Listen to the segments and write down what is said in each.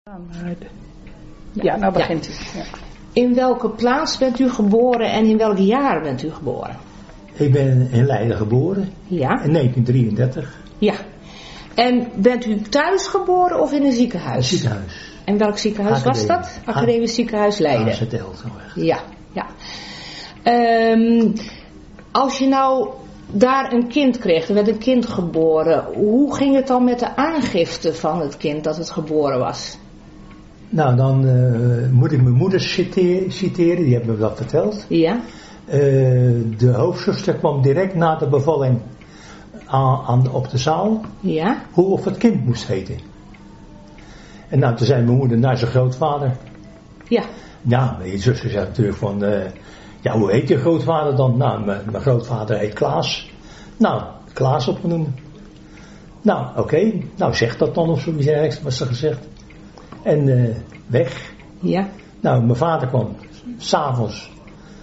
Ja, nou begint u. Ja. In welke plaats bent u geboren en in welk jaar bent u geboren? Ik ben in Leiden geboren. Ja. In 1933. Ja. En bent u thuis geboren of in een ziekenhuis? Een ziekenhuis. En welk ziekenhuis was dat? Academisch Ziekenhuis Leiden. Ja, ja. Als je nou daar een kind kreeg, er werd een kind geboren. Hoe ging het dan met de aangifte van het kind dat het geboren was? Nou, dan moet ik mijn moeder citeren, die heeft me dat verteld. Ja. De hoofdzuster kwam direct na de bevalling op de zaal. Ja. Of het kind moest heten. En nou, toen zei mijn moeder naar zijn grootvader. Ja. Ja, mijn zuster zei natuurlijk van, ja, hoe heet je grootvader dan? Nou, mijn grootvader heet Klaas. Nou, Klaas opgenomen. Nou, oké. Nou, zeg dat dan of zoiets ergens, was er gezegd. En weg. Ja. Nou, mijn vader kwam 's avonds.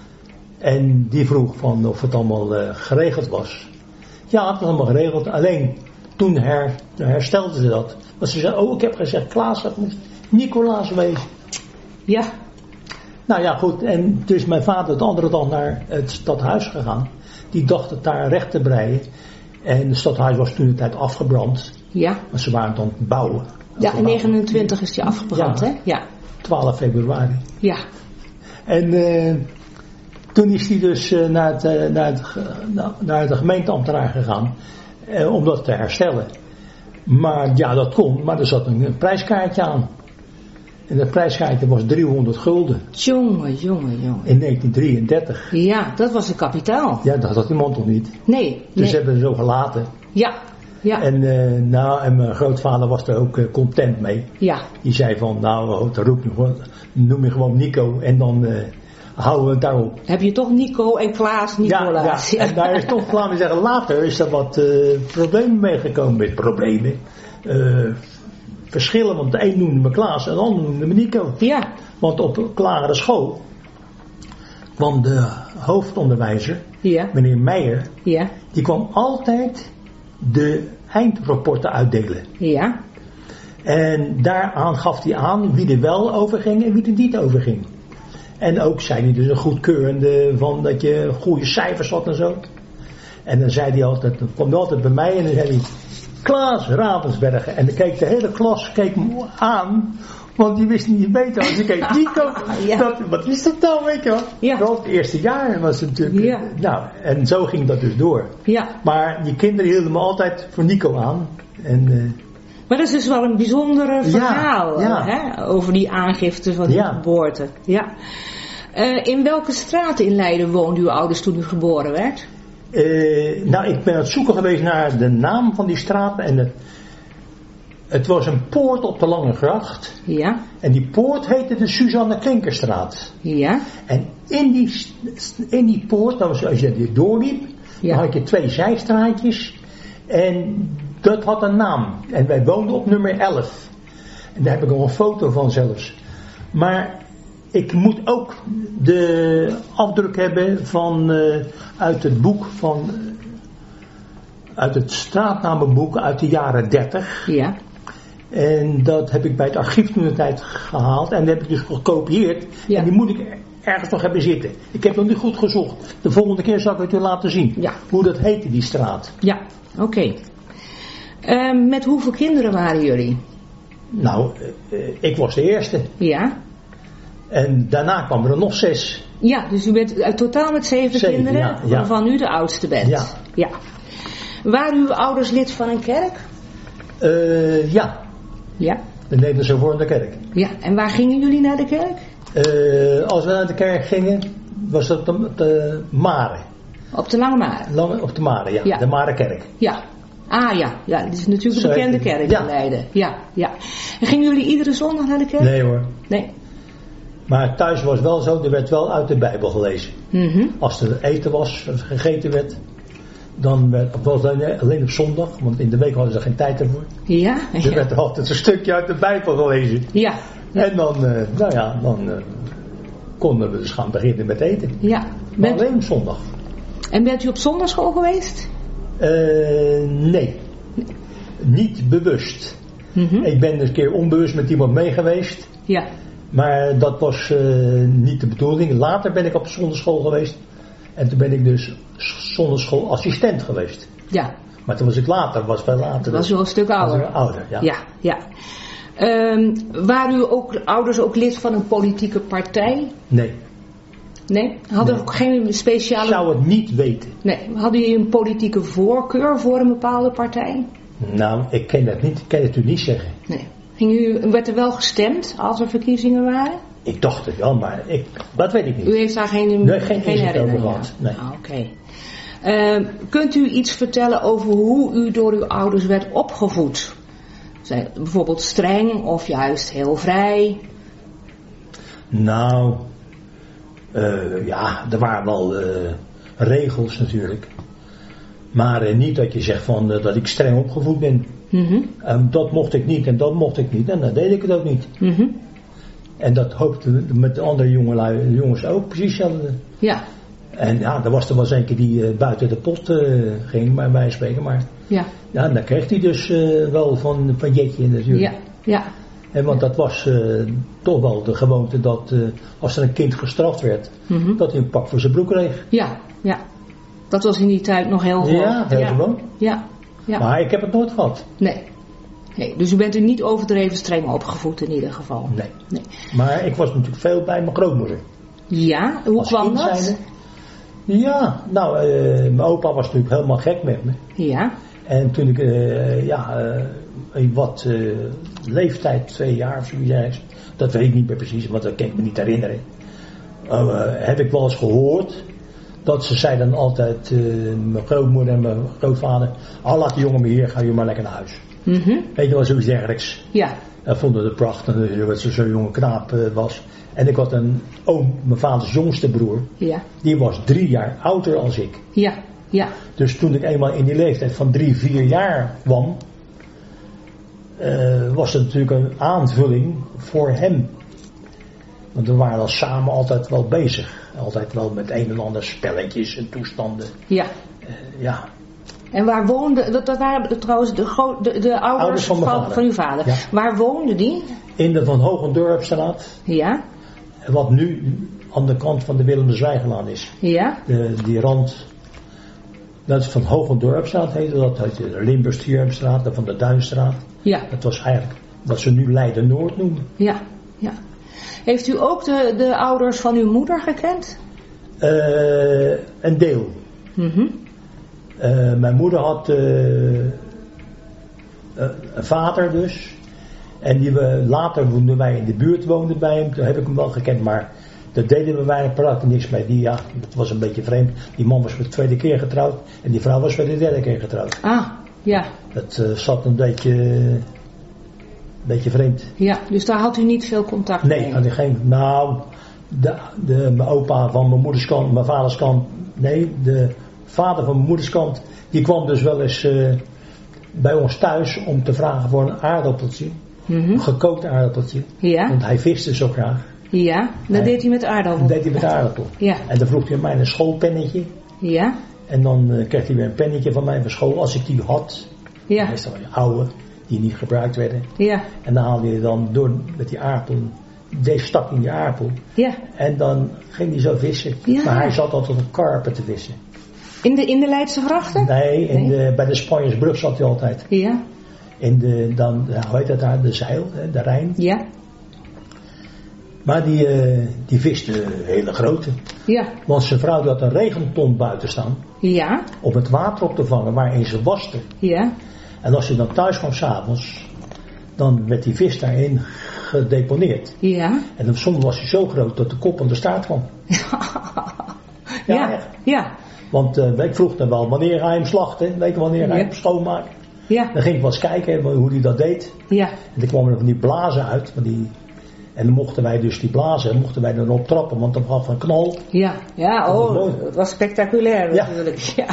En die vroeg van of het allemaal geregeld was. Ja, het was allemaal geregeld. Alleen toen herstelden ze dat. Want ze zei, oh, ik heb gezegd Klaas, dat moet Nicolaas wezen. Ja. Nou ja, goed. En dus mijn vader de andere dag naar het stadhuis gegaan. Die dacht het daar recht te breien. En het stadhuis was toen de tijd afgebrand. Ja. Want ze waren het aan het bouwen. Ja, in 29 is die afgebrand, hè? Ja. 12 februari. Ja. En toen is hij dus naar de gemeenteambtenaar gegaan. Om dat te herstellen. Maar ja, dat kon. Maar er zat een prijskaartje aan. En dat prijskaartje was 300 gulden. Jongen. In 1933. Ja, dat was een kapitaal. Ja, dat had iemand toch niet. Nee. Dus hebben ze zo gelaten. Ja. Ja. En mijn grootvader was er ook content mee. Ja. Die zei van, nou, noem je gewoon Nico en dan houden we het daarop. Heb je toch Nico en Klaas, Nicolaas? Ja. En daar is toch, laten we zeggen, later is er wat problemen meegekomen met problemen. Verschillen, want de een noemde me Klaas en de ander noemde me Nico. Ja. Want op lagere school kwam de hoofdonderwijzer, ja. meneer Meijer, ja. die kwam altijd de eindrapporten uitdelen. Ja. En daaraan gaf hij aan wie er wel over ging en wie er niet over ging. En ook zei hij dus een goedkeurende van dat je goede cijfers had en zo. En dan zei hij altijd, dan kwam hij altijd bij mij en dan zei hij, Klaas Ravensbergen. En dan keek de hele klas me aan, want die wist niet beter. Als ik keek Nico, ja. Wat is dat nou, weet je wel? Ja. Wel, het eerste jaar was het natuurlijk. Ja. Nou, en zo ging dat dus door. Ja. Maar die kinderen hielden me altijd voor Nico aan. En, maar dat is dus wel een bijzondere verhaal hè? Over die aangifte van die geboorte. Ja. In welke straat in Leiden woonden uw ouders toen u geboren werd? Nou, ik ben aan het zoeken geweest naar de naam van die straat. En het was een poort op de Lange Gracht. Ja. En die poort heette de Suzanne Klinkerstraat. Ja. En in die poort, als je die doorliep, dan had je 2 zijstraatjes. En dat had een naam. En wij woonden op nummer 11. En daar heb ik al een foto van zelfs. Maar ik moet ook de afdruk hebben van uit het boek van uit het straatnamenboek uit de jaren 30. Ja. En dat heb ik bij het archief toen de tijd gehaald en dat heb ik dus gekopieerd. Ja. En die moet ik ergens nog hebben zitten. Ik heb nog niet goed gezocht. De volgende keer zal ik het u laten zien. Ja. Hoe dat heette, die straat. Ja, oké. Met hoeveel kinderen waren jullie? Nou, ik was de eerste. Ja. En daarna kwamen er nog 6. Ja, dus u bent totaal met 7 kinderen, ja. waarvan u de oudste bent. Ja. Ja. Waren uw ouders lid van een kerk? Ja. Ja. De Nederlandse Hervormde Kerk. Ja, en waar gingen jullie naar de kerk? Als we naar de kerk gingen, was dat de Mare. Op de Lange Mare? Op de Mare, ja. De Marekerk. Ja. Ah ja, dit is natuurlijk een bekende kerk in Leiden. Ja. En gingen jullie iedere zondag naar de kerk? Nee hoor. Nee. Maar thuis was wel zo, er werd wel uit de Bijbel gelezen. Mm-hmm. Als er eten was, als er gegeten werd, dan was het alleen op zondag, want in de week hadden ze geen tijd ervoor. Ja. Er werd altijd een stukje uit de Bijbel gelezen. Ja. En dan, dan konden we dus gaan beginnen met eten. Ja. Maar alleen op zondag. En bent u op zondagschool geweest? Nee. Niet bewust. Ik ben een keer onbewust met iemand mee geweest. Ja. Maar dat was niet de bedoeling. Later ben ik op zonderschool geweest. En toen ben ik dus zonderscholassistent geweest. Ja. Maar toen was ik later, veel later. Dat was wel een stuk ouder. Ja. Waren uw ouders ook lid van een politieke partij? Nee. Nee? Hadden ook geen speciale... Ik zou het niet weten. Nee. Hadden jullie een politieke voorkeur voor een bepaalde partij? Nou, ik ken dat niet. Ik kan het u niet zeggen. Nee. Werd er wel gestemd als er verkiezingen waren? Ik dacht het wel, maar dat weet ik niet. U heeft daar geen herinnering over gehad. Nee. Oké. Kunt u iets vertellen over hoe u door uw ouders werd opgevoed? Zijn bijvoorbeeld streng of juist heel vrij? Nou, er waren wel regels natuurlijk. Maar niet dat je zegt van dat ik streng opgevoed ben. Dat mocht ik niet en dat mocht ik niet. En dan deed ik het ook niet. En dat hoopte met de andere jongens ook precies hetzelfde. Ja. En er was er wel eens een keer die buiten de pot ging, bij mij spreken. Maar dan kreeg hij dus wel van Jetje natuurlijk. Ja. En want dat was toch wel de gewoonte dat als er een kind gestraft werd, dat hij een pak voor zijn broek kreeg. Ja. Dat was in die tijd nog heel gewoon. Ja, heel gewoon. Ja. Maar ik heb het nooit gehad. Nee, dus u bent er niet overdreven streng opgevoed in ieder geval. Nee. Maar ik was natuurlijk veel bij mijn grootmoeder. Ja, hoe kwam dat? Ja, mijn opa was natuurlijk helemaal gek met me. Ja. En toen ik in wat leeftijd, 2 jaar of zoiets, dat weet ik niet meer precies, want dat kan ik me niet herinneren. Heb ik wel eens gehoord dat ze zeiden dan altijd, mijn grootmoeder en mijn grootvader, laat die jongen maar hier, ga je maar lekker naar huis. Weet je wel, zoiets dergelijks. Ja. Dat vonden we prachtig, dat ze zo'n jonge knaap was. En ik had een oom, mijn vaders jongste broer. Ja. Die was 3 jaar ouder als ik. Ja. Dus toen ik eenmaal in die leeftijd van 3, 4 jaar kwam, was het natuurlijk een aanvulling voor hem. Want we waren dan samen altijd wel bezig. Altijd wel met een en ander spelletjes en toestanden. Ja. En waar woonden, dat waren trouwens de ouders van uw vader. Ja. Waar woonden die? In de Van Hogendorpstraat. Ja. Wat nu aan de kant van de Willem de Zwijgelaan is. Ja. Die rand. Dat is Van Hogendorpstraat heette dat. Heette de Limburgstierstraat, de Van de Duinstraat. Ja. Dat was eigenlijk wat ze nu Leiden-Noord noemen. Ja. Heeft u ook de ouders van uw moeder gekend? Een deel. Mijn moeder had een vader dus. En die later, toen wij in de buurt woonden bij hem, toen heb ik hem wel gekend. Maar daar deden we weinig, praten niks mee. Dat was een beetje vreemd. Die man was voor de 2e keer getrouwd. En die vrouw was voor de 3e keer getrouwd. Ja. Dat zat een beetje vreemd. Ja, dus daar had u niet veel contact mee? Nee, had ik geen. Nou, mijn opa van mijn moeders kant, mijn vaders kant. Nee, de vader van mijn moeders kant, die kwam dus wel eens bij ons thuis om te vragen voor een aardappeltje. Een gekookt aardappeltje. Ja. Want hij viste zo graag. Ja, dat deed hij met aardappel. Dat deed hij met aardappel. Ja. En dan vroeg hij mij een schoolpennetje. Ja. En dan kreeg hij weer een pennetje van mij van school als ik die had. Ja. Meestal een oude, die niet gebruikt werden. Ja. En dan haalde je dan door met die aardappel. Deze stak in die aardappel. Ja. En dan ging hij zo vissen. Ja. Maar hij zat altijd op karpen te vissen. In de Leidse grachten? Nee, bij de Spanjersbrug zat hij altijd. Ja. Hoe heet dat daar? De Zeil, de Rijn. Ja. Maar die viste hele grote. Ja. Want zijn vrouw die had een regenton buiten staan. Ja. Om het water op te vangen waarin ze waste. Ja. En als je dan thuis kwam s'avonds, dan werd die vis daarin gedeponeerd. Ja. En dan soms was hij zo groot dat de kop aan de staart kwam. Ja. Ja. Want ik vroeg dan wel, wanneer ga je hem slachten? Weet je wanneer ga je hem schoonmaken? Ja. Dan ging ik wel eens kijken hoe hij dat deed. Ja. En dan kwamen er van die blazen uit. En dan mochten wij dus die blazen, erop trappen, want dan gaf een knal. Ja, dat was spectaculair natuurlijk. Ja.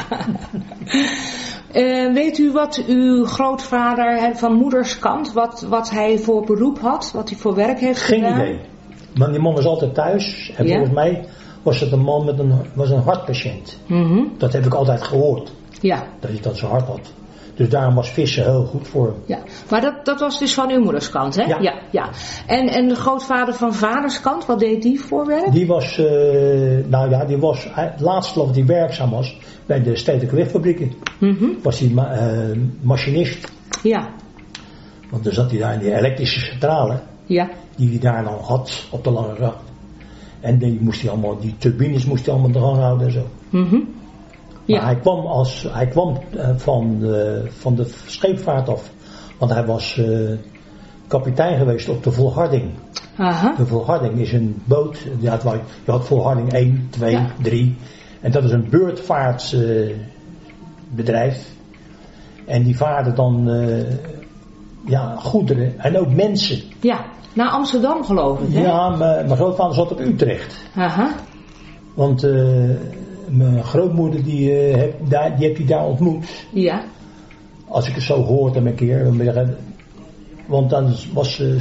Weet u wat uw grootvader van moeders kant, wat hij voor beroep had? Wat hij voor werk heeft gedaan? Geen idee. Maar die man was altijd thuis. En volgens mij was het een man met een hartpatiënt. Mm-hmm. Dat heb ik altijd gehoord. Ja. Dat hij dat zo hard had. Dus daarom was vissen heel goed voor hem. Ja, maar dat was dus van uw moeders kant, hè? Ja. En de grootvader van vaders kant, wat deed die voor werk? Die was, het laatste dat hij werkzaam was bij de stedelijke wegfabrieken. Was hij machinist. Ja. Want dan zat hij daar in die elektrische centrale. Ja. Die hij daar dan had op de lange gracht. En die turbines moest hij allemaal eraan houden en zo. Ja. Maar hij kwam van de scheepvaart af. Want hij was kapitein geweest op de Volharding. Aha. De Volharding is een boot. Je had Volharding 1, 2, 3. En dat is een beurtvaartbedrijf. En die vaarden dan goederen en ook mensen. Ja, naar Amsterdam geloof ik, hè? Ja, mijn grootvader zat op Utrecht. Aha. Want mijn grootmoeder die heb hij daar ontmoet. Ja. Als ik het zo hoorde een keer. Want dan was ze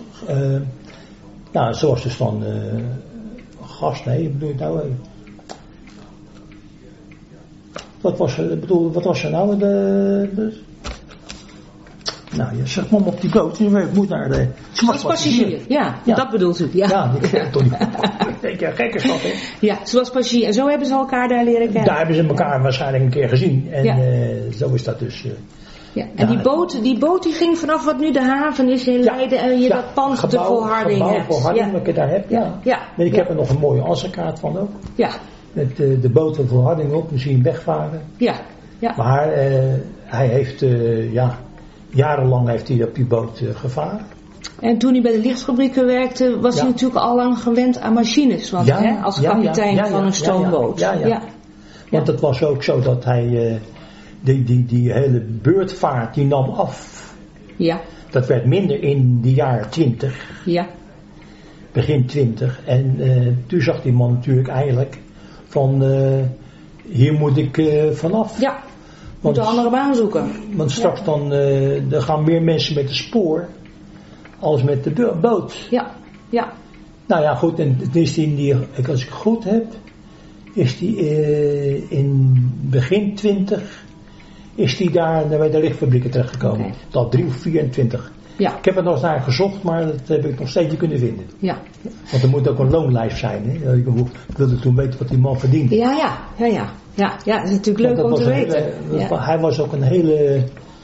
zoals dus dan gast, nee, bedoel je nou? Wat was er nou? Nou, je zegt op die boot, je moet naar de... Ze was passagier, ja, dat bedoelt u. Ja, die kent toch niet. Gekke stad, hè? Ja, ze was passagier. En zo hebben ze elkaar daar leren kennen. Daar hebben ze elkaar waarschijnlijk een keer gezien. En zo is dat dus... Ja, en die boot die ging vanaf wat nu de haven is in Leiden en je dat pand de Volharding hebt. Volharding, wat ik daar heb, En ik heb er nog een mooie assenkaart van ook. Ja. Met de boot van Volharding op, we zien hem wegvaren. Ja. Maar hij heeft, jarenlang heeft hij op die boot gevaren. En toen hij bij de lichtfabrieken werkte, was hij natuurlijk al lang gewend aan machines. Want, als kapitein van een stoomboot. Ja. Want het was ook zo dat hij... Die hele beurtvaart die nam af. Ja. Dat werd minder in de jaren 20. Ja. Begin 20. En toen zag die man natuurlijk eigenlijk van hier moet ik vanaf. Ja. Moet een andere baan zoeken. Want straks dan er gaan meer mensen met de spoor als met de boot. Ja. Ja. Nou ja, goed. En het is als ik goed heb, is die in begin 20 is die daar bij de lichtfabrieken terechtgekomen. Okay. Dat 3 of 24. Ja. Ik heb het nog eens naar gezocht, maar dat heb ik nog steeds niet kunnen vinden. Ja. Want er moet ook een loonlijst zijn. Hè? Ik wilde toen weten wat die man verdiende. Ja, het is natuurlijk leuk om te weten. Hij was ook een hele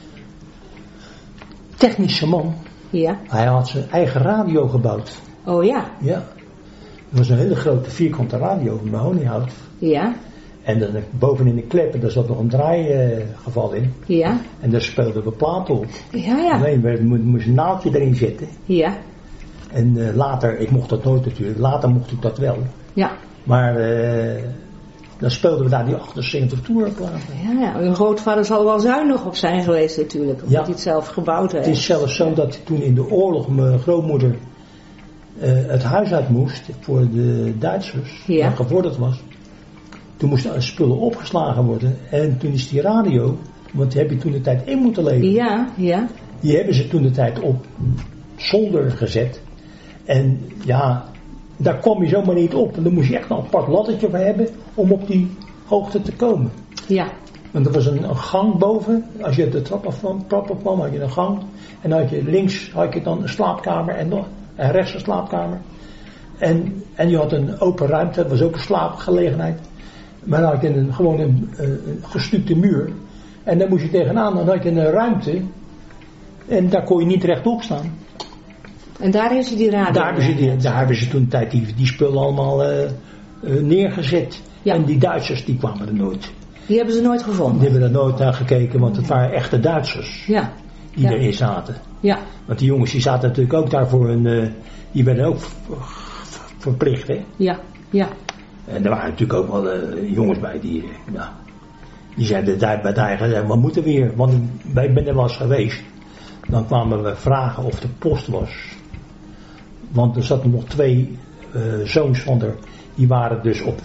technische man. Ja. Hij had zijn eigen radio gebouwd. Oh ja? Ja. Het was een hele grote vierkante radio van mahoniehout. Ja. En dan bovenin de kleppen, daar zat nog een draaigeval in. Ja. En daar speelden we platen op. Ja. Alleen moest een naaldje erin zitten. Ja. En later, ik mocht dat nooit natuurlijk, later mocht ik dat wel. Ja. Maar dan speelden we daar die 78 toerplaten. Ja, uw grootvader zal wel zuinig op zijn geweest natuurlijk, omdat hij het zelf gebouwd heeft. Het is zelfs zo dat toen in de oorlog mijn grootmoeder het huis uit moest voor de Duitsers, die gevorderd was. Toen moesten spullen opgeslagen worden. En toen is die radio, want die heb je toen de tijd in moeten leveren. Ja. Die hebben ze toen de tijd op zolder gezet. En daar kwam je zomaar niet op. En dan moest je echt een apart lattertje voor hebben om op die hoogte te komen. Ja. Want er was een gang boven. Als je de trap afkwam, had je een gang. En dan had je links dan een slaapkamer en rechts een slaapkamer. En je had een open ruimte, dat was ook een slaapgelegenheid. Maar dan had je gewoon een gestukte muur. En dan moest je tegenaan, dan had je een ruimte. En daar kon je niet rechtop staan. En daar heeft ze die radio. Daar hebben ze toen tijd die spullen allemaal neergezet. Ja. En die Duitsers die kwamen er nooit. Die hebben ze nooit gevonden? Die hebben er nooit naar gekeken, want het waren echte Duitsers. Ja. Die erin zaten. Ja. Want die jongens die zaten natuurlijk ook daar voor die werden ook verplicht, hè. Ja. En er waren natuurlijk ook wel jongens bij die zeiden bij het eigen, wat moeten we hier? Want ik ben er wel eens geweest. Dan kwamen we vragen of de post was. Want er zaten nog 2 zoons van haar, die waren dus op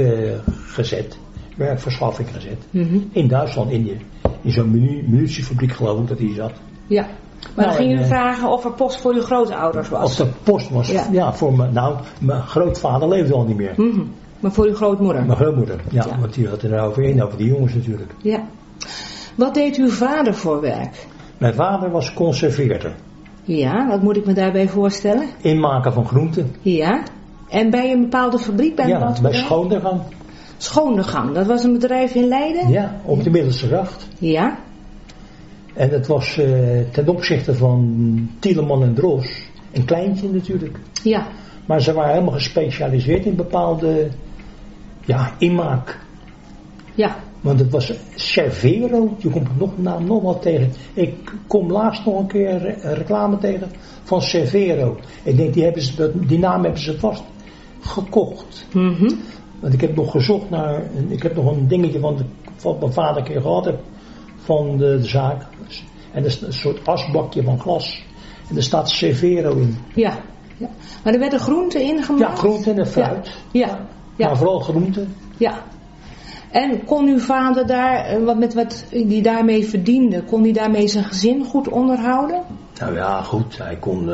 werkverschaffing gezet. Mm-hmm. In Duitsland, in zo'n munitiefabriek geloof ik dat hij zat. Ja. Maar dan ging u vragen of er post voor uw grootouders was? Of er post was, voor me. Nou, mijn grootvader leefde al niet meer. Mm-hmm. Maar voor uw grootmoeder? Mijn grootmoeder, want die had er over die jongens natuurlijk. Ja. Wat deed uw vader voor werk? Mijn vader was conserveerder. Ja, wat moet ik me daarbij voorstellen? Inmaken van groenten. Ja. En bij een bepaalde fabriek? Bij Schoondergang. Schoondergang, dat was een bedrijf in Leiden? Ja, op de Middelste Gracht. Ja. En dat was ten opzichte van Tieleman en Dros een kleintje natuurlijk. Ja. Maar ze waren helemaal gespecialiseerd in bepaalde inmaak. Ja. Want het was Cervero, je komt nog wat tegen. Ik kom laatst nog een keer reclame tegen van Cervero. Ik denk die naam hebben ze vast gekocht. Mm-hmm. Want ik heb nog gezocht naar, ik heb nog een dingetje wat mijn vader een keer gehad heeft van de zaak. En dat is een soort asbakje van glas. En er staat Cervero in. Ja. Ja. Maar er werden groenten ingemaakt? Ja, groenten en fruit. Ja. Ja. Maar vooral groenten. Ja. En kon uw vader daar, wat die daarmee verdiende, kon hij daarmee zijn gezin goed onderhouden? Nou ja, goed. Hij kon,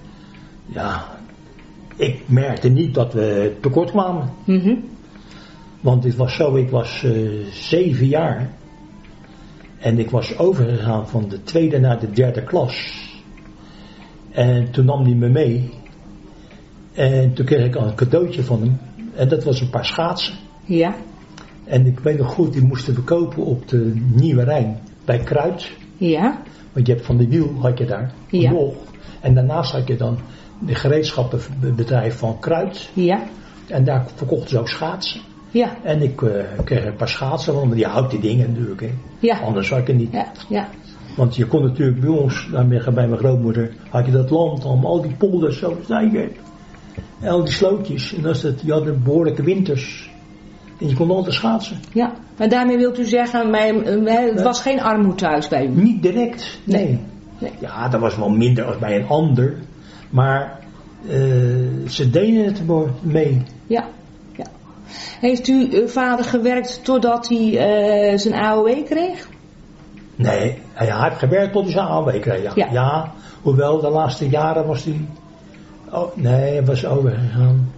ik merkte niet dat we tekort kwamen. Mm-hmm. Want het was zo, ik was 7 jaar. En ik was overgegaan van de 2e naar de 3e klas. En toen nam hij me mee. En toen kreeg ik een cadeautje van hem. En dat was een paar schaatsen. Ja. En ik weet nog goed, die moesten we kopen op de Nieuwe Rijn. Bij Kruid. Ja. Want je hebt van de wiel, had je daar. Ja. Log. En daarnaast had je dan de gereedschappenbedrijf van Kruid. Ja. En daar verkochten ze ook schaatsen. Ja. En ik kreeg een paar schaatsen, want die houdt die dingen natuurlijk. Hè. Ja. Anders had ik het niet. Ja. Ja. Want je kon natuurlijk bij ons, bij mijn grootmoeder, had je dat land, al die polders, zo zei je. En al die slootjes. En je had een behoorlijke winters. En je kon altijd schaatsen. Ja, maar daarmee wilt u zeggen, het was geen armoede thuis bij u? Niet direct, nee. Ja, dat was wel minder als bij een ander. Maar ze deden het mee. Ja, ja. Heeft uw vader gewerkt totdat hij zijn AOW kreeg? Nee, hij heeft gewerkt tot hij zijn AOW kreeg. Ja, hoewel de laatste jaren was hij... Oh, nee, hij was overgegaan.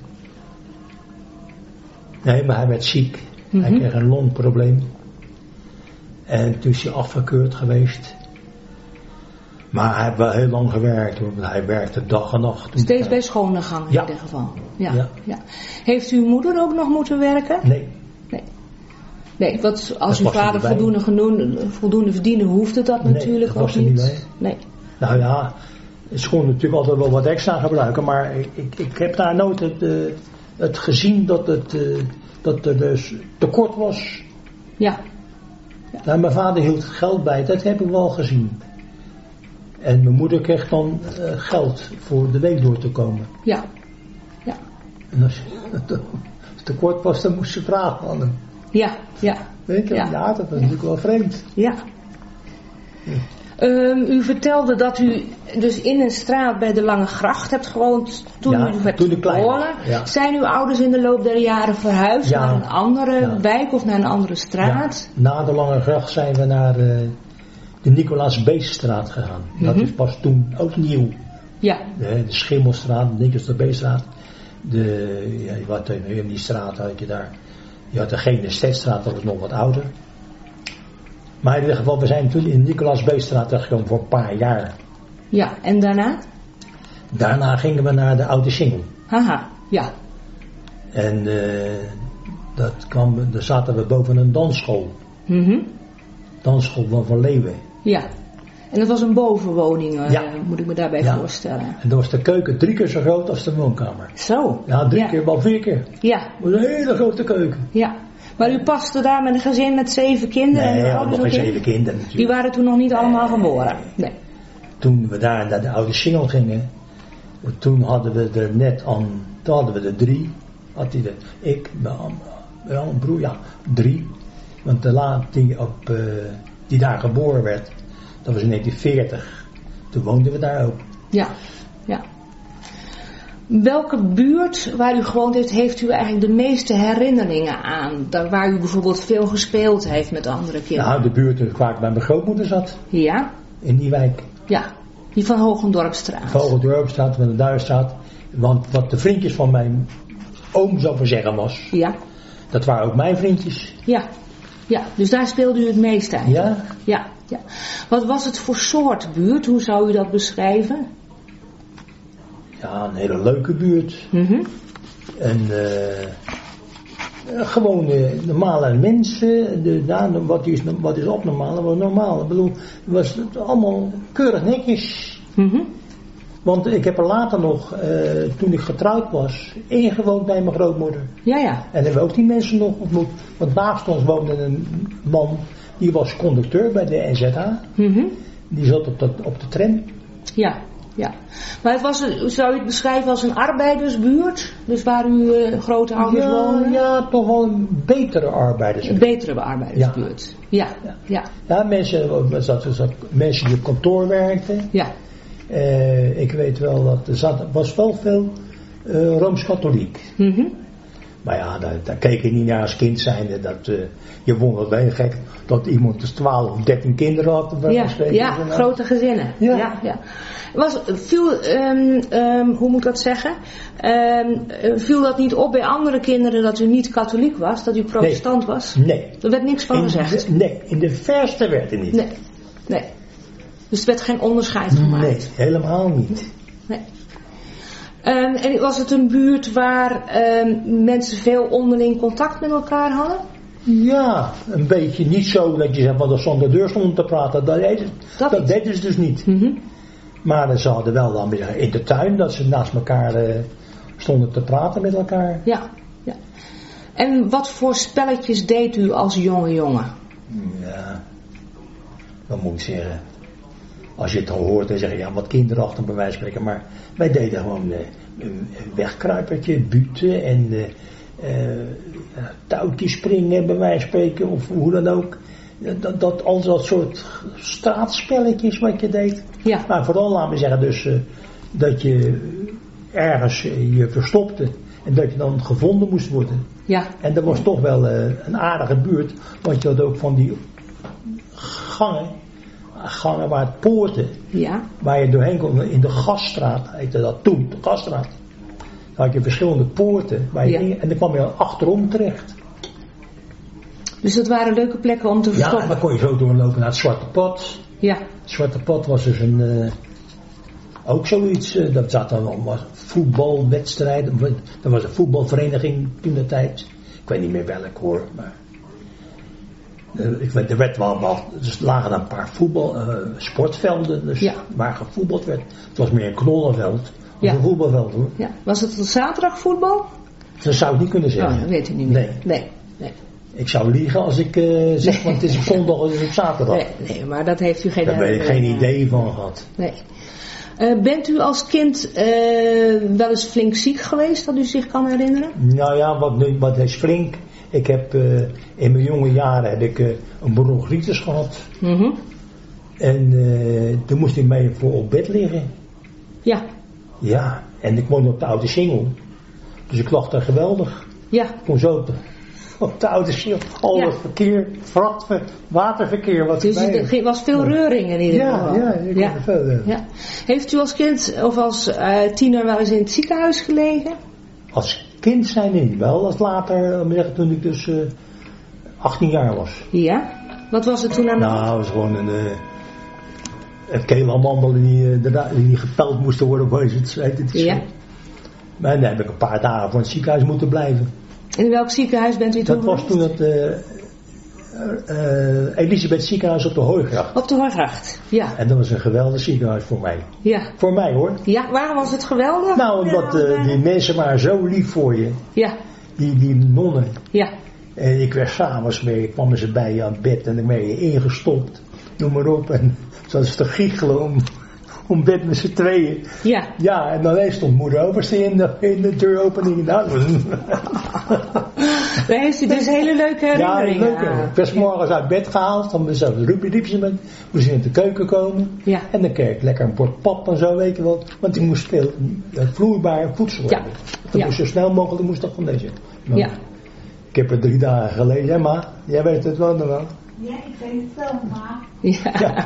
Nee, maar hij werd ziek. Mm-hmm. Hij kreeg een longprobleem. En toen is hij afgekeurd geweest. Maar hij heeft wel heel lang gewerkt. Want hij werkte dag en nacht. Steeds bij Schoondergang in ieder geval. Ja. Heeft uw moeder ook nog moeten werken? Nee, want als uw vader voldoende verdiende, hoefde dat natuurlijk ook niet. Nee. Nou ja, ze kon natuurlijk altijd wel wat extra gebruiken. Maar ik heb daar nooit het gezien dat er dus tekort was. Ja. Nou, mijn vader hield geld bij, dat heb ik wel gezien. En mijn moeder kreeg dan geld voor de week door te komen. Ja. En als het tekort was, dan moest ze vragen aan hem. Ja. Weet je? Ja, dat was natuurlijk wel vreemd. Ja. U vertelde dat u dus in een straat bij de Lange Gracht hebt gewoond toen u werd geboren. Ja. Zijn uw ouders in de loop der jaren verhuisd naar een andere wijk of naar een andere straat? Ja. Na de Lange Gracht zijn we naar de Nicolaas Beeststraat gegaan. Mm-hmm. Dat is pas toen ook nieuw. Ja. De Schimmelstraat, de Nicolaas Beeststraat. In die straat had je daar. Je had de Genestestraat, dat was nog wat ouder. Maar in ieder geval, we zijn toen in de Nicolaas Beeststraat terechtgekomen voor een paar jaar. Ja, en daarna? Daarna gingen we naar de Oude Singel. Haha, ja. En daar zaten we boven een dansschool. Mm-hmm. Dansschool van Leeuwen. Ja. En dat was een bovenwoning, moet ik me daarbij voorstellen. En dat was de keuken 3 keer zo groot als de woonkamer. Zo? Ja, 3 keer, wel 4 keer. Ja. Het was een hele grote keuken. Ja. Maar u paste daar met een gezin met 7 kinderen? Nee, nog geen 7 kinderen natuurlijk. Die waren toen nog niet allemaal geboren? Nee. Toen we daar naar de Oude Singel gingen, toen hadden we er net aan, toen hadden we er 3. Had hij ik, mijn broer, 3. Want de laat die daar geboren werd, dat was in 1940. Toen woonden we daar ook. Ja. Welke buurt waar u gewoond heeft u eigenlijk de meeste herinneringen aan? Daar waar u bijvoorbeeld veel gespeeld heeft met andere kinderen? Nou, de buurt waar ik bij mijn grootmoeder zat. Ja? In die wijk. Ja, die van Hogendorpstraat. Van Hogendorpstraat, van de Duivenstraat. Want wat de vriendjes van mijn oom, zou ik maar zeggen, was. Ja. Dat waren ook mijn vriendjes. Ja. Ja, dus daar speelde u het meest uit? Ja. Wat was het voor soort buurt? Hoe zou u dat beschrijven? Ja, een hele leuke buurt. En gewoon normale mensen. Wat is abnormaal? Wat normaal. Ik bedoel, het was allemaal keurig netjes. Want ik heb er later nog, toen ik getrouwd was, ingewoond bij mijn grootmoeder. Ja. En hebben we ook die mensen nog ontmoet. Want naast ons woonde een man, die was conducteur bij de NZH. Die zat op de tram. Ja. Maar het was, zou je het beschrijven als een arbeidersbuurt? Dus waar uw grootouders wonen? Ja, toch wel een betere arbeidersbuurt. Een betere arbeidersbuurt. Ja, mensen die op kantoor werkten. Ja. Ik weet wel dat er was wel veel Rooms-Katholiek. Maar ja, daar keek je niet naar als kind zijnde. Je vond het wel gek dat iemand dus 12 of 13 kinderen had. Grote gezinnen. Ja. Hoe moet ik dat zeggen? Viel dat niet op bij andere kinderen dat u niet katholiek was? Dat u protestant was? Nee. Er werd niks van gezegd? Nee, in de verste werd er niet. Nee. Dus er werd geen onderscheid gemaakt? Nee, helemaal niet. Nee. En was het een buurt waar mensen veel onderling contact met elkaar hadden? Ja, een beetje niet zo dat je zegt, want er stond de deur stond te praten. Dat deden ze dus niet. Maar ze hadden wel dan in de tuin dat ze naast elkaar stonden te praten met elkaar. Ja. En wat voor spelletjes deed u als jonge jongen? Ja, wat moet ik zeggen? Als je het al hoort, dan zeg je, wat kinderachtig bij wijze van spreken. Maar wij deden gewoon een wegkruipertje, buten en touwtjes springen bij wijze van spreken. Of hoe dan ook. Al dat soort straatspelletjes wat je deed. Ja. Maar vooral laten we zeggen dus dat je ergens je verstopte. En dat je dan gevonden moest worden. Ja. En dat was toch wel een aardige buurt. Want je had ook van die gangen waar het poorten. Ja. Waar je doorheen kon. In de Gasstraat heette dat toen. De Gasstraat. Dan had je verschillende poorten. Waar je en dan kwam je achterom terecht. Dus dat waren leuke plekken om te verstoppen. Ja, en dan kon je zo doorlopen naar het Zwarte Pad. Ja. Het Zwarte Pad was dus ook zoiets. Dat zat dan allemaal voetbalwedstrijden. Er was een voetbalvereniging toen de tijd. Ik weet niet meer welk hoor. Maar er werd wel dus lagen een paar sportvelden. Dus waar gevoetbald werd. Het was meer een knollenveld. Of een voetbalveld hoor. Ja. Was het zaterdag voetbal? Dat zou ik niet kunnen zeggen. Oh, dat weet u niet meer. Nee. Ik zou liegen als ik zeg, want het is op zondag of het is op zaterdag. Nee, maar dat heeft u geen idee. Daar heb ik geen idee van gehad. Nee. Bent u als kind wel eens flink ziek geweest, dat u zich kan herinneren? Nou ja, wat is flink? Ik heb in mijn jonge jaren een bronchitis gehad. En toen moest ik mee voor op bed liggen. Ja. Ja, en ik woonde op de Oude Singel. Dus ik lag daar geweldig. Ja. Ik kon zo op de Oude Singel. Al het verkeer, waterverkeer. Dus er was veel reuring in ieder geval. Ja, ik kon er veel. Ja. Heeft u als kind of als tiener wel eens in het ziekenhuis gelegen? Als kind zijn niet. Wel als later, toen ik dus 18 jaar was. Ja? Wat was het toen aan de hand? Nou, het was gewoon een keelamandelen die gepeld moesten worden. Ja. Maar dan heb ik een paar dagen voor het ziekenhuis moeten blijven. In welk ziekenhuis bent u toen Dat was toen het Elisabeth ziekenhuis op de Hooigracht. Op de Hooigracht, ja. En dat was een geweldig ziekenhuis voor mij. Ja. Voor mij hoor. Ja, waarom was het geweldig? Nou, omdat die mensen waren zo lief voor je. Ja. Die nonnen. Ja. En ik werd s'avonds mee, ik kwam ze bij je aan het bed en dan ben je ingestopt. Noem maar op. En zat ze te giechelen om bed met z'n tweeën. Ja. Ja, en dan stond moeder overste in de deuropening. Nou, daar heeft u dus hele leuke herinneringen. Ja, leuk. Ik werd 's morgens uit bed gehaald, dan riep ze met, moest je in de keuken komen. Ja. En dan kreeg ik lekker een bord pap en zo, weet je wel. Want die moest veel vloeibaar voedsel hebben. Dat moest zo snel mogelijk, moest dat van deze. Nou, ja. Ik heb er 3 dagen gelezen, hè ma? Jij weet het wel nog wel. Ja, ik weet het wel, ma. Ja.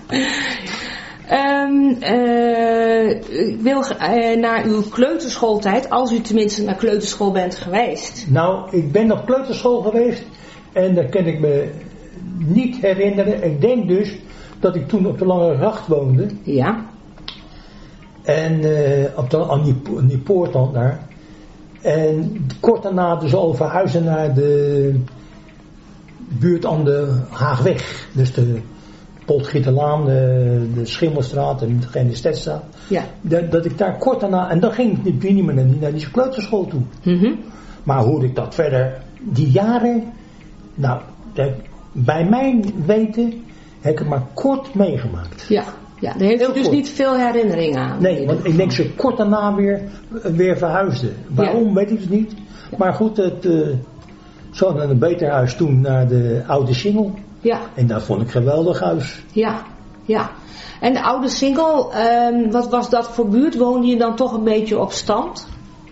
Ik wil naar uw kleuterschooltijd, als u tenminste naar kleuterschool bent geweest. Nou, ik ben op kleuterschool geweest En dat kan ik me niet herinneren. Ik denk dus dat ik toen op de Lange Gracht woonde. Ja. En aan die poortland daar. En kort daarna dus al verhuizen naar de buurt aan de Haagweg. Dus de Poltgieterlaan, de Schimmelstraat en de Genestedstraat. Ja. Dat ik daar kort daarna, en dan ging ik niet meer naar die kleuterschool toe. Mm-hmm. Maar hoe ik dat verder, die jaren, nou, bij mijn weten heb ik het maar kort meegemaakt. Ja, daar heeft u dus niet veel herinneringen aan. Nee, want ik denk ze kort daarna weer verhuisden. Waarom, weet ik het niet. Ja. Maar goed, ze hadden een beter huis toen naar de Oude Singel. Ja. En dat vond ik geweldig huis. Ja. En de Oude Singel, wat was dat voor buurt? Woonde je dan toch een beetje op stand?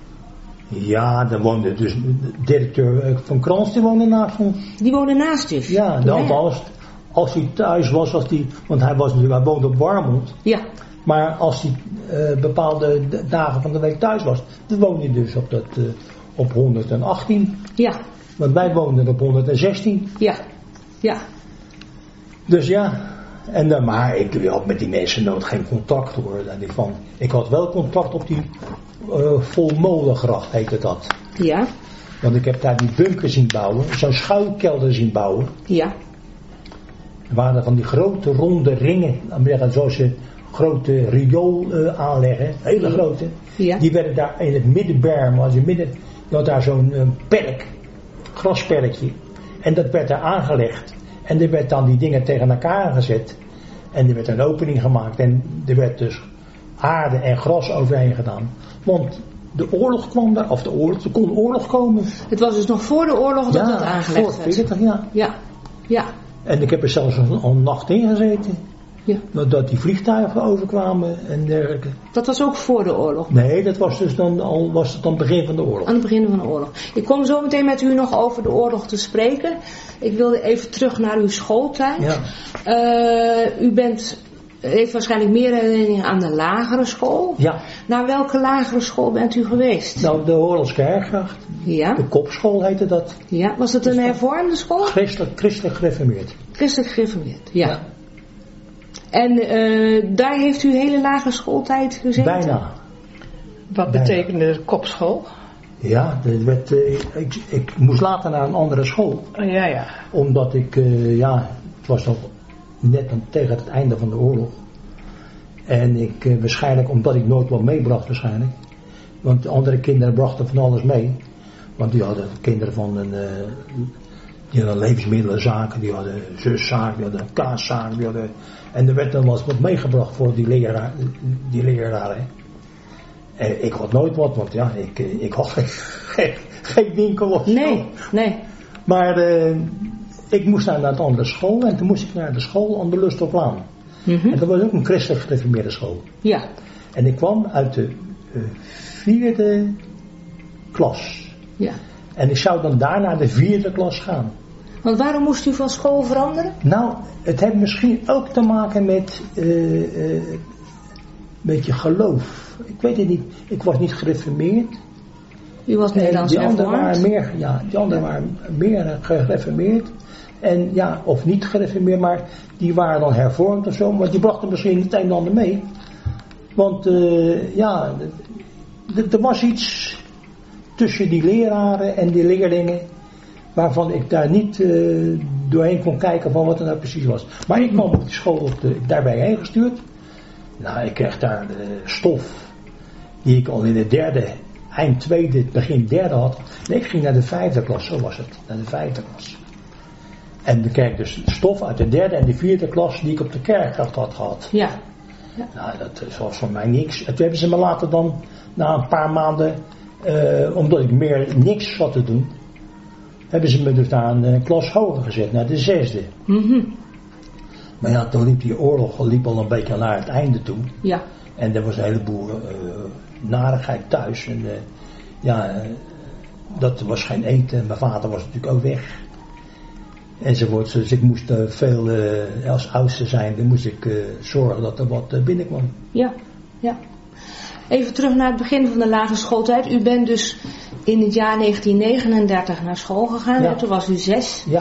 Ja, daar woonde dus de directeur van Krans, die woonde naast ons. Die woonde naast u? Ja, althans, als hij thuis was, want hij woonde op Warmond. Ja. Maar als hij bepaalde dagen van de week thuis was, dan woonde hij dus op 118. Ja. Want wij woonden op 116. Ja. Dus ja, maar ik had met die mensen nooit geen contact hoor. Ik had wel contact op die Volmolengracht heette dat. Ja. Want ik heb daar die bunker zien bouwen, zo'n schuilkelder zien bouwen. Ja. Er waren van die grote ronde ringen, zoals je grote riool aanleggen, hele grote. Ja. Die werden daar in het middenberm, je had daar zo'n grasperkje. En dat werd daar aangelegd. En er werd dan die dingen tegen elkaar gezet. En er werd een opening gemaakt. En er werd dus aarde en gras overheen gedaan. Want de oorlog kwam daar, er kon oorlog komen. Het was dus nog voor de oorlog dat het aangelegd werd? 40, ja. En ik heb er zelfs een nacht in gezeten. Ja. Dat die vliegtuigen overkwamen en dergelijke. Dat was ook voor de oorlog? Nee, dat was dus dan het begin van de oorlog. Aan het begin van de oorlog. Ik kom zo meteen met u nog over de oorlog te spreken. Ik wilde even terug naar uw schooltijd. Ja. U heeft waarschijnlijk meer herinneringen aan de lagere school. Ja. Naar welke lagere school bent u geweest? Nou, de Horelskerkgracht. Ja. De Kopschool heette dat. Ja, was het een hervormde school? Christelijk gereformeerd. Christelijk gereformeerd, ja. En daar heeft u hele lagere schooltijd gezeten? Bijna. Wat betekende de kopschool? Ja, ik moest later naar een andere school. Ja. Omdat het was nog net tegen het einde van de oorlog. En waarschijnlijk omdat ik nooit wat meebracht waarschijnlijk. Want de andere kinderen brachten van alles mee. Want die hadden kinderen van die hadden levensmiddelenzaken, die hadden zuszaken, die hadden kaaszaken, en er werd dan wat meegebracht voor die leraren. En ik had nooit wat, want ja, ik had geen winkel of zo. Nee. Maar ik moest naar een andere school en toen moest ik naar de school aan de Lusthofflaan. Mm-hmm. En dat was ook een christelijk gereformeerde school. Ja. En ik kwam uit de 4e klas. Ja. En ik zou dan daar naar de 4e klas gaan. Want waarom moest u van school veranderen? Nou, het heeft misschien ook te maken met een beetje geloof. Ik weet het niet. Ik was niet gereformeerd. U was Nederlands hervormd? Die anderen waren meer gereformeerd. En ja, of niet gereformeerd, maar die waren dan hervormd of zo. Maar die brachten misschien het een en ander mee. Want er was iets tussen die leraren en die leerlingen waarvan ik daar niet doorheen kon kijken van wat er nou precies was. Maar ik kwam op die school daarbij heen gestuurd. Nou, ik kreeg daar de stof die ik al in de 3e, eind 2e, begin 3e had. Nee, ik ging naar de 5e klas, zo was het. Naar de 5e klas. En dan kreeg ik dus stof uit de 3e en de 4e klas die ik op de Kerkgracht had gehad. Ja. Nou, dat was voor mij niks. En toen hebben ze me later dan, na een paar maanden, omdat ik meer niks had te doen, hebben ze me dus naar een klas hoger gezet, naar de 6e. Mm-hmm. Maar ja, toen liep die oorlog al een beetje naar het einde toe. Ja. En er was een heleboel narigheid thuis. En dat was geen eten. En mijn vader was natuurlijk ook weg. Enzovoort. Dus ik moest veel, als oudste zijn, dan moest ik zorgen dat er wat binnenkwam. Ja. Even terug naar het begin van de lagere schooltijd. U bent dus in het jaar 1939 naar school gegaan. Ja. Toen was u 6. Ja.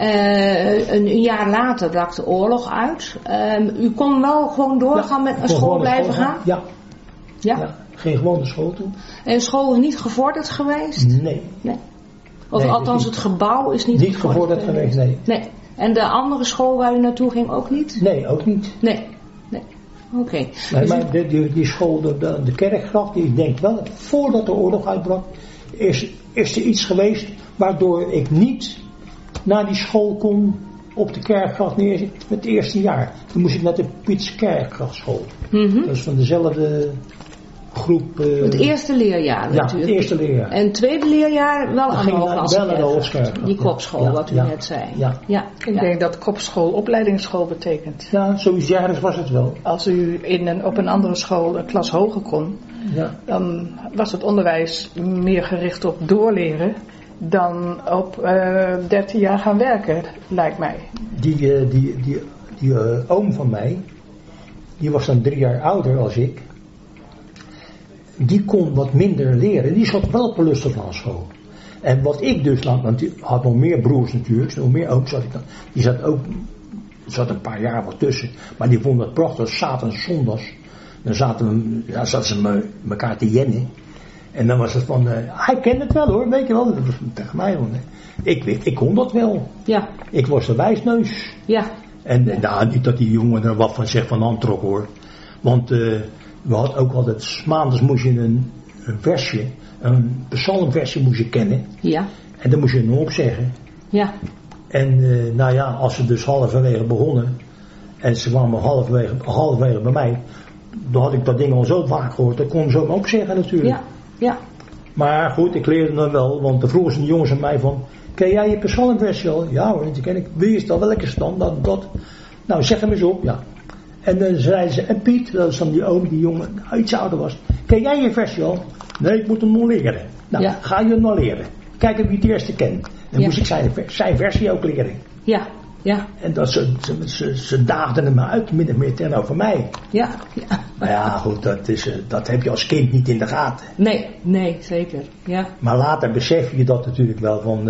Een jaar later brak de oorlog uit. U kon wel gewoon doorgaan met naar school blijven gaan? Ja. Ging gewoon naar school toe. En school is niet gevorderd geweest? Nee. Of althans het gebouw is niet gevorderd geweest, nee. En de andere school waar u naartoe ging ook niet? Nee, ook niet. Nee. Oké. Nee, dus maar die school, de kerkgracht, die denkt wel, voordat de oorlog uitbrak, is er iets geweest waardoor ik niet naar die school kon op de kerkgracht neer het eerste jaar. Toen moest ik naar de Pietse kerkgrachtschool. Mm-hmm. Dat is van dezelfde groep. Het eerste leerjaar natuurlijk. Ja, het eerste leerjaar. En het tweede leerjaar wel aan de Hooglandskerk. Die kopschool, wat u net zei. Ja. Ik denk dat kopschool opleidingsschool betekent. Ja, zoiets ergens was het wel. Als u op een andere school een klas hoger kon, dan was het onderwijs meer gericht op doorleren dan op 13 jaar gaan werken, lijkt mij. Die oom van mij, die was dan 3 jaar ouder als ik. Die kon wat minder leren. Die zat wel op de Lustermaanschool. En wat ik dus want die had nog meer broers natuurlijk, nog meer ooms had ik dan. Die zat een paar jaar wat tussen. Maar die vonden het prachtig, zaterdag en zondags. Dan zaten ze elkaar te jennen. En dan was het van, hij kent het wel hoor, weet je wel. Dat was tegen mij hoor. Ik kon dat wel. Ja. Ik was de wijsneus. Ja. En niet dat die jongen er wat van zich van aantrok hoor. Want we hadden ook altijd, maandags moest je een versje, een psalmversje moest je kennen. Ja. En dan moest je het nog opzeggen. Ja. En als ze dus halverwege begonnen, en ze kwamen halverwege bij mij, dan had ik dat ding al zo vaak gehoord, dat kon ze ook opzeggen natuurlijk. Ja. Ja. Maar goed, ik leerde dan wel, want de vroegen ze de jongens aan mij van, ken jij je psalmversje al? Ja hoor, die ken ik. Wie is dat? Welke is dan? Dat. Nou, zeg hem eens op, ja. En dan zeiden ze, en Piet, dat is dan die oom, die jongen, iets ouder was. Ken jij je versje al? Nee, ik moet hem nog leren. Nou, ga je hem nog leren. Kijken wie het eerste kent. Dan moest ik zijn versie ook leren. Ja, ja. En dat ze daagden hem uit, min of meer tegenover mij. Ja, ja. Nou ja, goed, dat heb je als kind niet in de gaten. Nee, zeker. Ja. Maar later besef je dat natuurlijk wel van...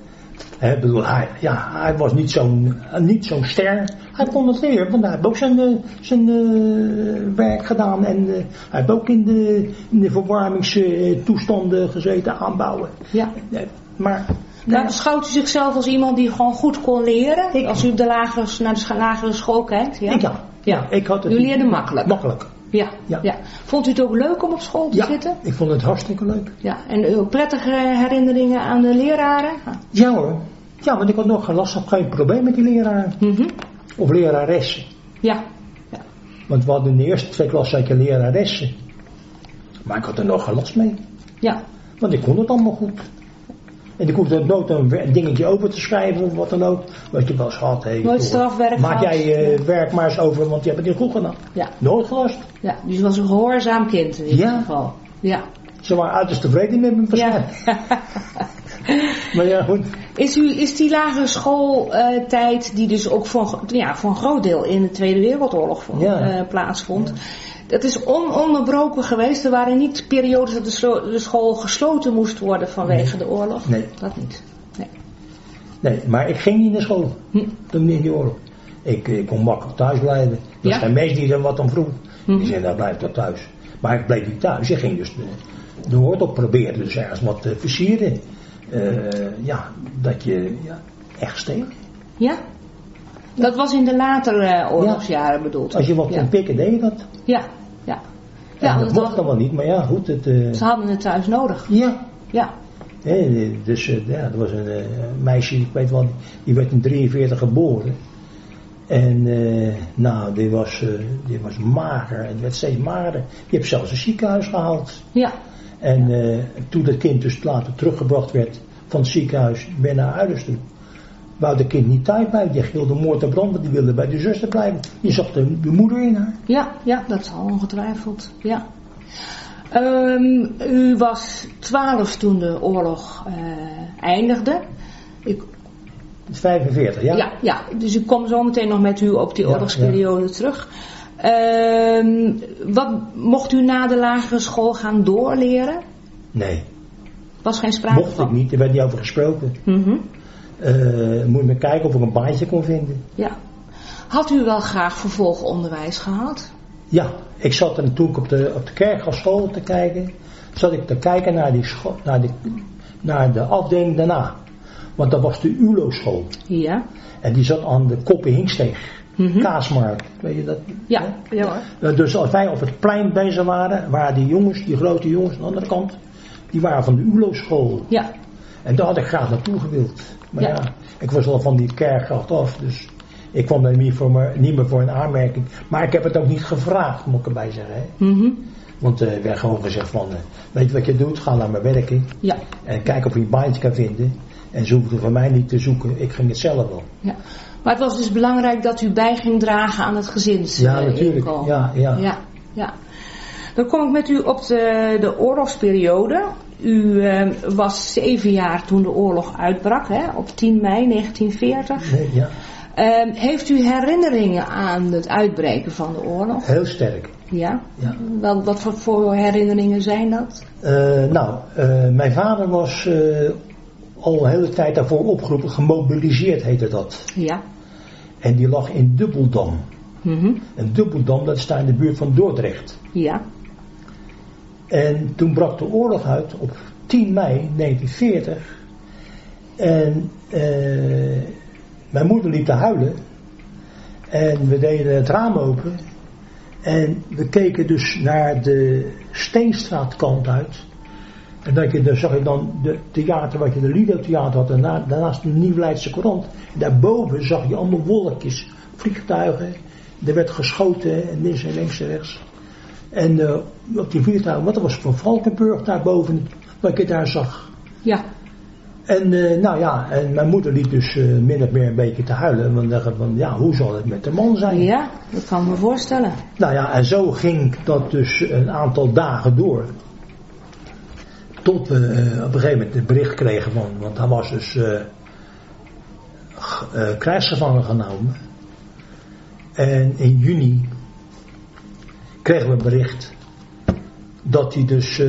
hij was niet zo'n ster. Hij kon het leren, want hij heeft ook zijn werk gedaan. En hij heeft ook in de verwarmingstoestanden gezeten aanbouwen. Ja. Maar... Nou, beschouwt u zichzelf als iemand die gewoon goed kon leren? Als u naar de lagere school kijkt? Ja. Ja. Ik had het. U leerde makkelijk? Makkelijk. Ja. Vond u het ook leuk om op school te zitten? Ja, ik vond het hartstikke leuk. Ja. En prettige herinneringen aan de leraren? Ja hoor. Ja, want ik had nog geen probleem met die leraren. Mm-hmm. Of leraressen. Ja. Want we hadden in de eerste 2 klassen leraressen. Maar ik had er nog geen last mee. Ja. Want ik kon het allemaal goed. En ik hoefde nooit een dingetje over te schrijven of wat dan ook. Wat je wel eens had. Nooit strafwerk. Maak jij werk maar eens over, want je hebt het niet goed gedaan. Ja. Nooit gelast. Ja, dus je was een gehoorzaam kind in ieder geval. Ja. Ze waren uiterst tevreden met me waarschijnlijk. Ja. Maar ja, goed. Is die lagere schooltijd, die dus ook voor een groot deel in de Tweede Wereldoorlog plaatsvond... Het is ononderbroken geweest. Er waren niet periodes dat de school gesloten moest worden vanwege de oorlog. Nee. Dat niet. Nee, maar ik ging niet naar school. Toen in die oorlog. Ik kon makkelijk thuis blijven. Er zijn mensen die er wat aan vroeg. Die zeiden, nou blijf toch thuis. Maar ik bleef niet thuis. Ik ging dus de hoort proberen. Dus ergens wat te versieren. Dat je echt steekt. Ja? Dat was in de latere oorlogsjaren bedoeld. Als je wat kon pikken, deed je dat. Ja. Ja, dat mocht dan wel niet, maar ja, goed. Ze hadden het thuis nodig. Ja. Dus er was een meisje, ik weet wel, die werd in 1943 geboren. En die was mager en werd steeds magerder. Die heeft zelfs een ziekenhuis gehaald. Ja. En toen dat kind dus later teruggebracht werd van het ziekenhuis weer naar ouders toe. Wou de kind niet thuis blijven, die gilde moord en brand, want die wilde bij de zuster blijven. Je zag de moeder in haar. Ja, dat zal ongetwijfeld. Ja. U was 12 toen de oorlog eindigde. 45, ja? Ja, dus ik kom zo meteen nog met u op die oorlogsperiode terug. Wat mocht u na de lagere school gaan doorleren? Nee. Was geen sprake Mocht van? Ik niet, er werd niet over gesproken. Moet me kijken of ik een baantje kon vinden. Ja. Had u wel graag vervolgonderwijs gehad? Ja, ik zat er toen op de kerkgastschool te kijken. Zat ik te kijken naar de afdeling daarna. Want dat was de ULO-school. Ja. En die zat aan de Koppen-Hinksteeg. Kaasmarkt, weet je dat? Ja. Ja. Dus als wij op het plein bezig waren die jongens, die grote jongens aan de andere kant, die waren van de ULO-school. Ja. En daar had ik graag naartoe gewild. Maar ja, ik was al van die kerkgracht af, dus ik kwam daar niet meer voor een aanmerking. Maar ik heb het ook niet gevraagd, moet ik erbij zeggen. Hè? Want er werd gewoon gezegd van, weet je wat je doet, ga naar mijn werken. Ja. En kijk of je een baantje kan vinden. En ze hoefden van mij niet te zoeken, ik ging het zelf wel. Ja. Maar het was dus belangrijk dat u bij ging dragen aan het gezinsinkomen. Ja, natuurlijk. Ja. Dan kom ik met u op de oorlogsperiode. U was 7 jaar toen de oorlog uitbrak, hè, op 10 mei 1940. Nee, ja. Heeft u herinneringen aan het uitbreken van de oorlog? Heel sterk. Ja? Wel, wat voor herinneringen zijn dat? Mijn vader was al een hele tijd daarvoor opgeroepen, gemobiliseerd heette dat. Ja. En die lag in Dubbeldam. En Dubbeldam, dat staat in de buurt van Dordrecht. Ja. En toen brak de oorlog uit op 10 mei 1940. En mijn moeder liep te huilen. En we deden het raam open. En we keken dus naar de Steenstraatkant uit. En dan zag je dan de theater, wat je de Lido Theater had. En daarnaast de Nieuw-Leidse Courant. En daarboven zag je allemaal wolkjes, vliegtuigen. Er werd geschoten en links en links en rechts. En op die vliegtuigen, wat was van Valkenburg daarboven, wat je daar zag. Ja. En en mijn moeder liep dus min of meer een beetje te huilen. Want dacht van, ja, hoe zal het met de man zijn? Ja, dat kan me voorstellen. Nou ja, en zo ging dat dus een aantal dagen door. Tot we op een gegeven moment het bericht kregen van, want hij was dus krijgsgevangen genomen. En in juni kregen we een bericht dat hij dus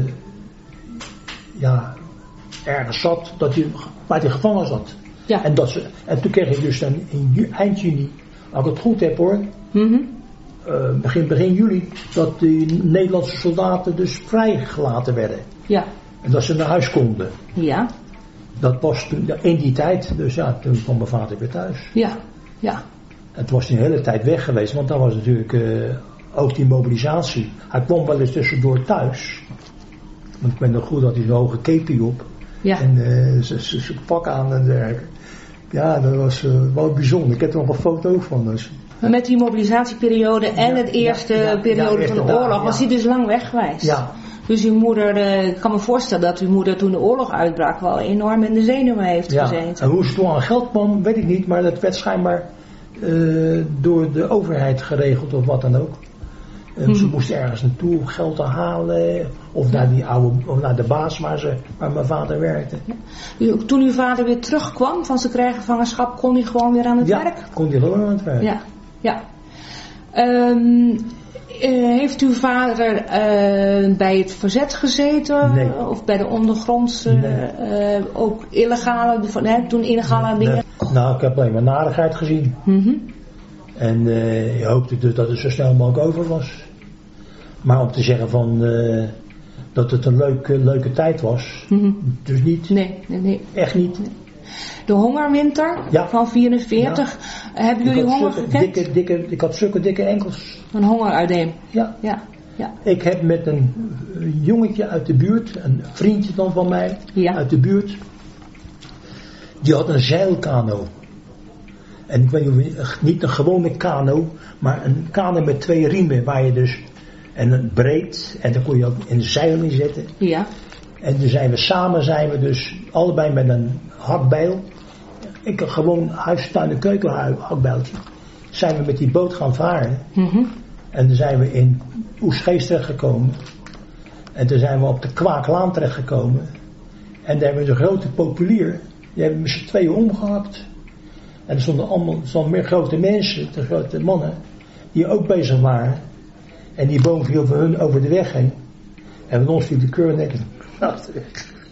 ergens zat, waar hij gevangen zat. Ja. En toen kreeg ik dus dan eind juni, als ik het goed heb hoor, begin juli, dat die Nederlandse soldaten dus vrijgelaten werden. Ja. En dat ze naar huis konden. Ja. Dat was toen, in die tijd, dus ja, toen kwam mijn vader weer thuis. Ja, ja. En toen was hij een hele tijd weg geweest, want dan was natuurlijk ook die mobilisatie. Hij kwam wel eens tussendoor thuis. Want ik ben nog goed dat hij een hoge kepi op. Ja. En zijn pak aan en dergelijke. Ja, dat was wel bijzonder. Ik heb er nog een foto van. Dus. Maar met die mobilisatieperiode en het eerste periode van de oorlog was hij dus lang weg geweest. Ja. Dus uw moeder, ik kan me voorstellen dat uw moeder toen de oorlog uitbrak wel enorm in de zenuwen heeft gezeten. En hoe ze toen aan geld kwam, weet ik niet. Maar dat werd schijnbaar door de overheid geregeld of wat dan ook. Ze moesten ergens naartoe geld te halen. Of naar die of naar de baas waar mijn vader werkte. Ja. Toen uw vader weer terugkwam van zijn krijgsgevangenschap, kon hij gewoon weer aan het werk? Ja, kon hij gewoon aan het werk. Ja, ja. Heeft uw vader bij het verzet gezeten? Nee. Of bij de ondergrondse, ook illegale, toen illegale dingen? Nee. Nou, ik heb alleen maar narigheid gezien. En je hoopte dus dat het zo snel mogelijk over was. Maar om te zeggen van dat het een leuke tijd was, dus niet. Nee. Echt niet. Nee. De hongerwinter van 1944, hebben jullie honger gekend? Ik had zulke dikke enkels. Een hongeruitdeem? Ja. Ik heb met een jongetje uit de buurt, een vriendje dan van mij, uit de buurt, die had een zeilkano. En ik weet niet een gewone kano, maar een kano met 2 riemen waar je dus, en een breed, en daar kon je ook een zeil in zetten. Ja. En toen zijn we dus allebei met een hakbijl, ik gewoon huistuin- en keukenhakbijltje, zijn we met die boot gaan varen. En toen zijn we in Oesgeest terechtgekomen. En toen zijn we op de Kwaaklaan terechtgekomen. En daar hebben we een grote populier, die hebben we met z'n tweeën omgehakt. En er stonden meer grote mensen, de grote mannen, die ook bezig waren. En die boom viel voor hun over de weg heen. En van ons viel de keurnek.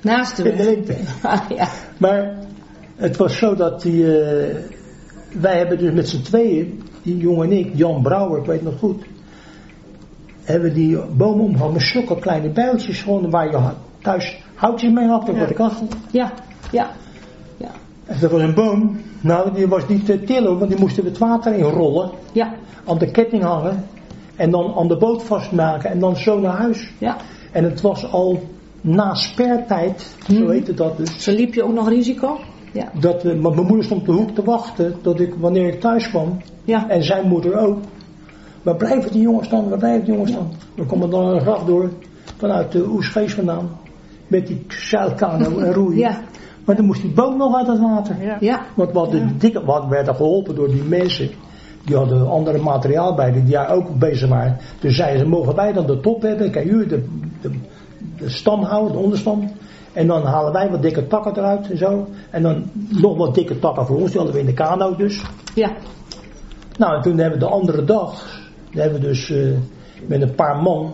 Naast de weg. In de lengte. Ja. Maar het was zo dat wij hebben dus met z'n tweeën, die jongen en ik, Jan Brouwer, ik weet nog goed, hebben die bomen omgehaald met zulke kleine bijltjes, gewoon waar je thuis houtjes mee had voor de kachel. Ja. En dat was een boom, nou die was niet te tillen, want die moesten we het water in rollen. Ja. Aan de ketting hangen en dan aan de boot vastmaken en dan zo naar huis. Ja. En het was al na spertijd, zo heette dat dus. Zo liep je ook nog risico? Ja. Want mijn moeder stond op de hoek te wachten tot wanneer ik thuis kwam. Ja. En zijn moeder ook. Waar blijven die jongens dan? We komen dan een graf door vanuit de Oesgeest vandaan. Met die zeilkano en roeien. Ja. Maar dan moest die boot nog uit het water. Ja. Want we werden geholpen door die mensen. Die hadden andere materiaal bij, die daar ook bezig waren. Dus zeiden ze, mogen wij dan de top hebben? Kijk, jullie de stam houden, de onderstam. En dan halen wij wat dikke takken eruit en zo. En dan nog wat dikke takken voor ons, die hadden we in de kano dus. Ja. Nou, en toen hebben we de andere dag, hebben we dus met een paar man,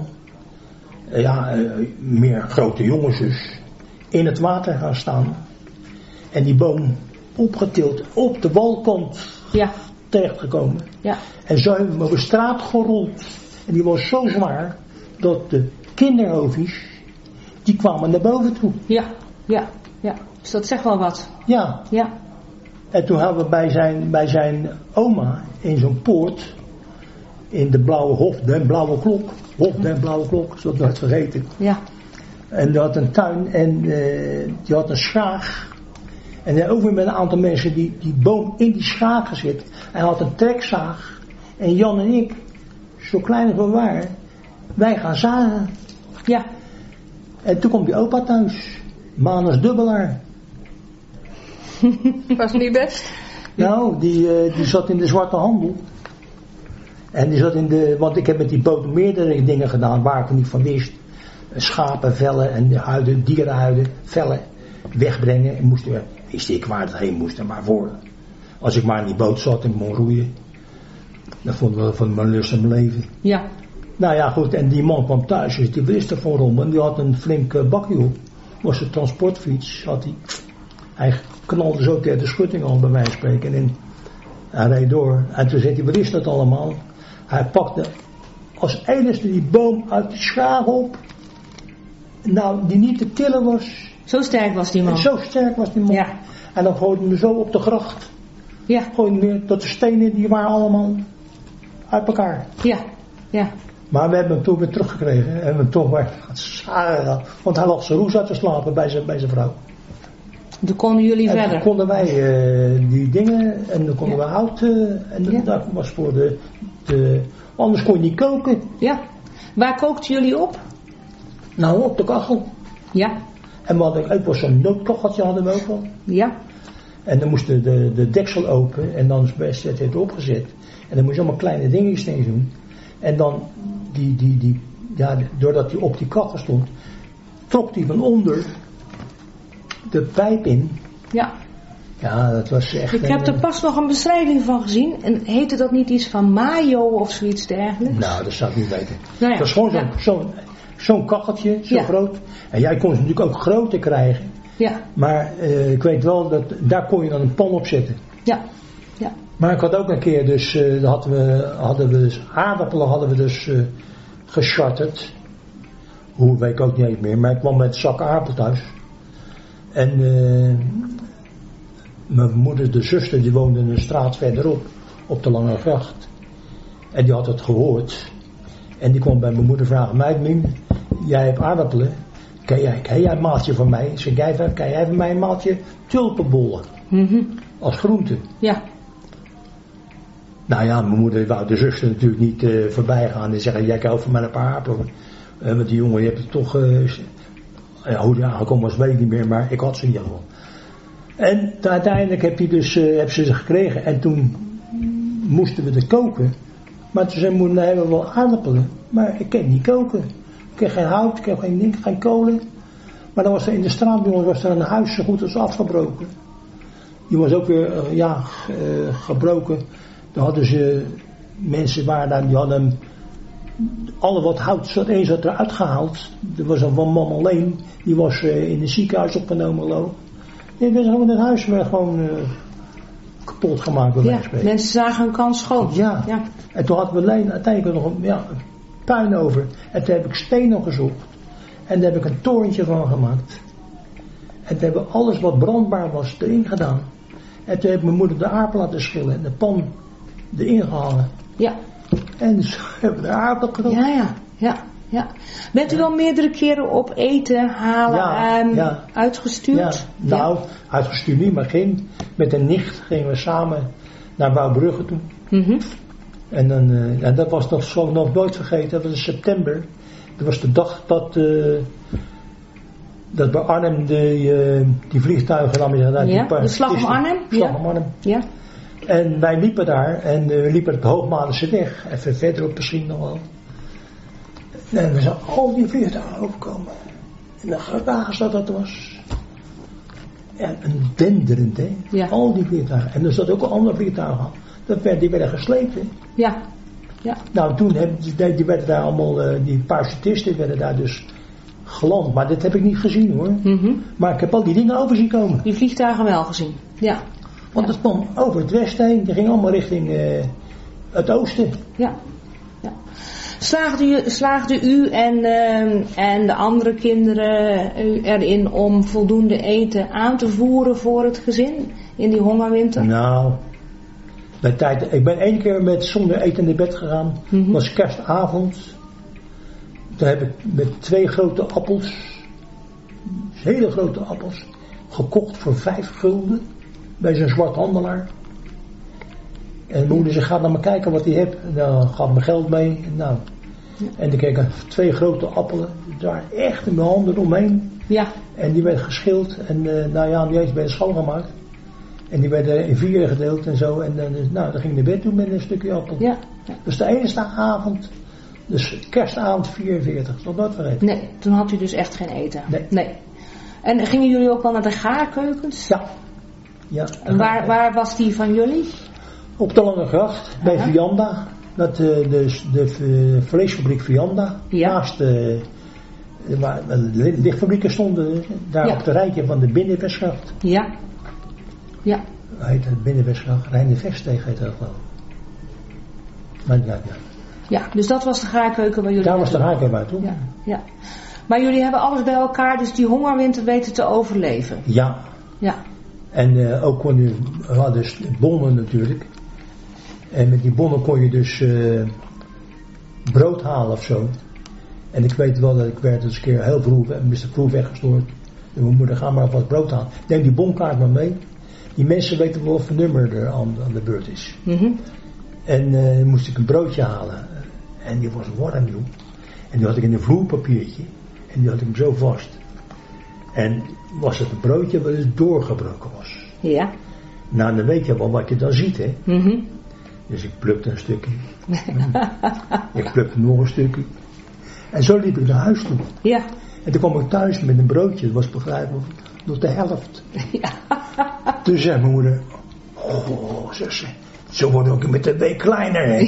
meer grote jongens dus, in het water gaan staan. En die boom opgetild, op de walkant terechtgekomen. Ja. En zo hebben we over straat gerold. En die was zo zwaar, dat de kinderhoofdjes, die kwamen naar boven toe. Ja. Dus dat zegt wel wat. Ja. En toen hadden we bij zijn oma in zo'n poort, in de Blauwe Hof, den Blauwe Klok, zo nooit vergeten. Ja. En die had een tuin en die had een schaag. En hij ook weer met een aantal mensen die boom in die schaag gezet. Hij had een trekzaag. En Jan en ik, zo klein als we waren, wij gaan zagen. Ja. En toen komt die opa thuis. Manus Dubbelaar. Was niet best? Nou, die zat in de zwarte handel. En die zat want ik heb met die boot meerdere dingen gedaan waar ik er niet van wist. Schapenvellen en huiden, dierenhuiden, vellen wegbrengen. En wist ik waar het heen moest en waarvoor. Als ik maar in die boot zat en kon roeien. Dat vond ik van mijn lust en mijn leven. Ja. Nou ja, goed. En die man kwam thuis. Dus die wist er van Rom. En die had een flink bakje op. Was een transportfiets. Hij knalde zo tegen de schutting al bij wijze van spreken. En hij reed door. En toen zei hij, wat is dat allemaal? Hij pakte als enigste die boom uit de schaag op. Nou, die niet te tillen was. Zo sterk was die man. Zo sterk was die man. Ja. En dan gooide hij hem zo op de gracht. Ja. Gooide hem weer tot de stenen, die waren allemaal uit elkaar. Ja. Maar we hebben hem toen weer teruggekregen. En we hebben hem toch weer zagen. Want hij lag zijn roes uit te slapen bij zijn vrouw. Toen konden jullie verder. Dan konden wij die dingen. En dan konden we hout. En dat was voor de anders kon je niet koken. Ja. Waar kookten jullie op? Nou, op de kachel. Ja. En we hadden ook wel zo'n noodkacheltje hadden we ook al. Ja. En dan moest de deksel open. En dan werd het opgezet. En dan moest je allemaal kleine dingetjes in doen. En dan doordat hij op die kachel stond, trok hij van onder de pijp in. Ja. Ja, dat was echt... Ik heb er pas nog een beschrijving van gezien. En heette dat niet iets van mayo of zoiets dergelijks? Nou, dat zou ik niet weten. Nou ja. Het was gewoon zo'n kacheltje, zo groot. En jij kon ze natuurlijk ook groter krijgen. Ja. Maar ik weet wel, daar kon je dan een pan op zetten. Ja. Maar ik had ook een keer dus, hadden we dus aardappelen gecharterd. Hoe weet ik ook niet eens meer. Maar ik kwam met een zak aardappelen thuis. En mijn moeder, de zuster, die woonde een straat verderop. Op de Lange Gracht. En die had het gehoord. En die kwam bij mijn moeder vragen. Meid Mien, jij hebt aardappelen. Kan jij een maaltje van mij? Zeg kan jij van mij een maaltje tulpenbollen? Als groente. Ja. Nou ja, mijn moeder wou de zuster natuurlijk niet voorbij gaan en zeggen, jij koopt voor mij een paar aardappelen. Want die jongen, je hebt het toch, hoe die aangekomen was, weet ik niet meer, maar ik had ze in ieder geval. En uiteindelijk heb ze ze gekregen en toen moesten we het koken. Maar toen zei moeder, nou hebben we wel aardappelen, maar ik kan niet koken. Ik heb geen hout, ik heb geen kolen. Maar dan was er in de straat, was er een huis zo goed als afgebroken. Die was ook weer, gebroken. Dan hadden ze mensen die hadden alle wat hout zat eruit gehaald. Er was een man alleen, die was in een ziekenhuis opgenomen geloof. En we hebben het huis weer gewoon kapot gemaakt. Bij mensen zagen hun kans schoon. Ja. En toen hadden we uiteindelijk nog een puin over. En toen heb ik stenen gezocht. En daar heb ik een torentje van gemaakt. En toen hebben we alles wat brandbaar was erin gedaan. En toen heeft mijn moeder de aardappel laten schillen en de pan erin gehangen. Ja. En zo hebben we de aardappel gedaan. Ja. Bent u al meerdere keren op eten halen uitgestuurd? Ja. Nou, uitgestuurd niet, maar met een nicht gingen we samen naar Wouwbrugge toe. Mm-hmm. En dat was nog nooit vergeten, dat was in september. Dat was de dag dat bij Arnhem die vliegtuigen de slag om Arnhem? Slag om Arnhem. Ja. En wij liepen daar en we liepen op de Hoogmalense weg, even verderop misschien nog wel. En we zagen al die vliegtuigen overkomen. En de gewaagd dat was. En een denderend, hè. Ja. Al die vliegtuigen. En er zat ook een andere vliegtuigen. Die werden geslepen. Ja. Nou, toen die werden daar allemaal, die parachutisten werden daar dus geland. Maar dit heb ik niet gezien hoor. Mm-hmm. Maar ik heb al die dingen over zien komen. Die vliegtuigen wel gezien, ja. Want het kwam over het westen heen. Die ging allemaal richting het oosten. Ja. Slaagde u en de andere kinderen erin om voldoende eten aan te voeren voor het gezin in die hongerwinter? Nou, ik ben 1 keer zonder eten in bed gegaan. Mm-hmm. Dat was kerstavond. Toen heb ik met 2 grote appels, hele grote appels, gekocht voor 5 gulden bij zo'n zwart handelaar. En mijn moeder zei, ga naar me kijken wat hij heeft. En dan gaf me geld mee. Nou. En toen kreeg ik 2 grote appelen. Die waren echt in mijn handen omheen. Ja. En die werden geschild. En niet eens werden schoongemaakt. En die werden in 4 gedeeld en zo. En dan ging ik naar bed toe met een stukje appel. Ja. Dus de enige avond. Dus kerstavond 44. Dat nooit vergeten. Nee, toen had u dus echt geen eten. Nee. En gingen jullie ook wel naar de gaarkeukens? Ja. En waar was die van jullie? Op de Lange Gracht, bij Vianda. De vleesfabriek Vianda. Ja. Naast waar de lichtfabrieken stonden. Daar op het rijtje van de Binnenwestgracht. Ja. Hoe heet het Binnenwestgracht? Rijnde-Veststeeg heet dat wel. Maar Ja, dus dat was de gaarkeuken waar jullie... Daar was de gaarkeuken bij toen. Ja. Maar jullie hebben alles bij elkaar, dus die hongerwinter weten te overleven. Ja. En ook we hadden dus bonnen natuurlijk. En met die bonnen kon je dus brood halen of zo. En ik weet wel dat ik werd eens een keer heel vroeg weggestoord. En mijn moeder, ga maar wat brood halen. Neem die bonkaart maar mee. Die mensen weten wel of een nummer er aan de beurt is. Mm-hmm. En moest ik een broodje halen. En die was warm, joh. En die had ik in een vloeipapiertje. En die had ik hem zo vast. En was het een broodje wat dus doorgebroken was. Ja. Nou, dan weet je wel wat je dan ziet, hè. Mm-hmm. Dus ik plukte een stukje. Ik plukte nog een stukje. En zo liep ik naar huis toe. Ja. En toen kwam ik thuis met een broodje. Dat was begrijpelijk nog de helft. Ja. Toen zei mijn moeder, zo wordt ook met de week kleiner, hè.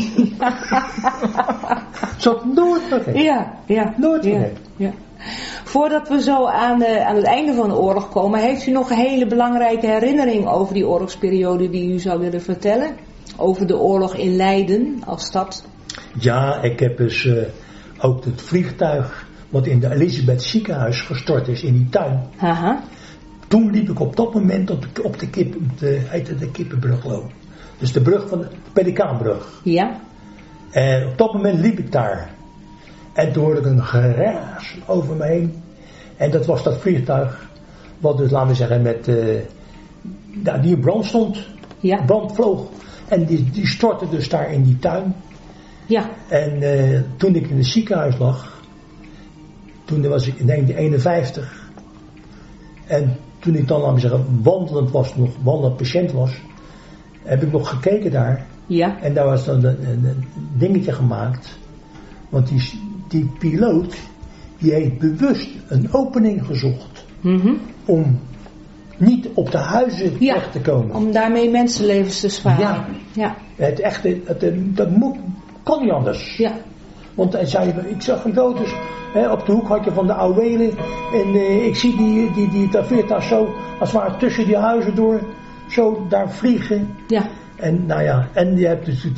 Zo had nooit vergeten. Ja. Nooit vergeten. Ja. Voordat we zo aan het einde van de oorlog komen, heeft u nog een hele belangrijke herinnering over die oorlogsperiode die u zou willen vertellen? Over de oorlog in Leiden als stad? Ja, ik heb dus ook het vliegtuig wat in de Elisabeth ziekenhuis gestort is in die tuin. Aha. Toen liep ik op dat moment op de Kippenbrug geloof. Dus de brug van de Pelikaanbrug. Ja. En op dat moment liep ik daar. En toen hoorde ik een geraas over me heen. En dat was dat vliegtuig. Wat dus, laten we zeggen, die in brand stond. Ja. Brand vloog. En die stortte dus daar in die tuin. Ja. En toen ik in het ziekenhuis lag. Toen was ik, denk ik, 51. En toen ik dan, laten we zeggen, wandelend patiënt was. Heb ik nog gekeken daar. Ja. En daar was dan een dingetje gemaakt. Want die piloot, die heeft bewust een opening gezocht. Mm-hmm. Om niet op de huizen terecht te komen. Om daarmee mensenlevens te sparen. Ja. Het echte, dat kan niet anders. Ja. Want hij zei, ik zag een foto's, op de hoek had je van de Ouwelen. En ik zie die taveertas zo, als het ware tussen die huizen door, zo daar vliegen. Ja. En nou ja, en je hebt dus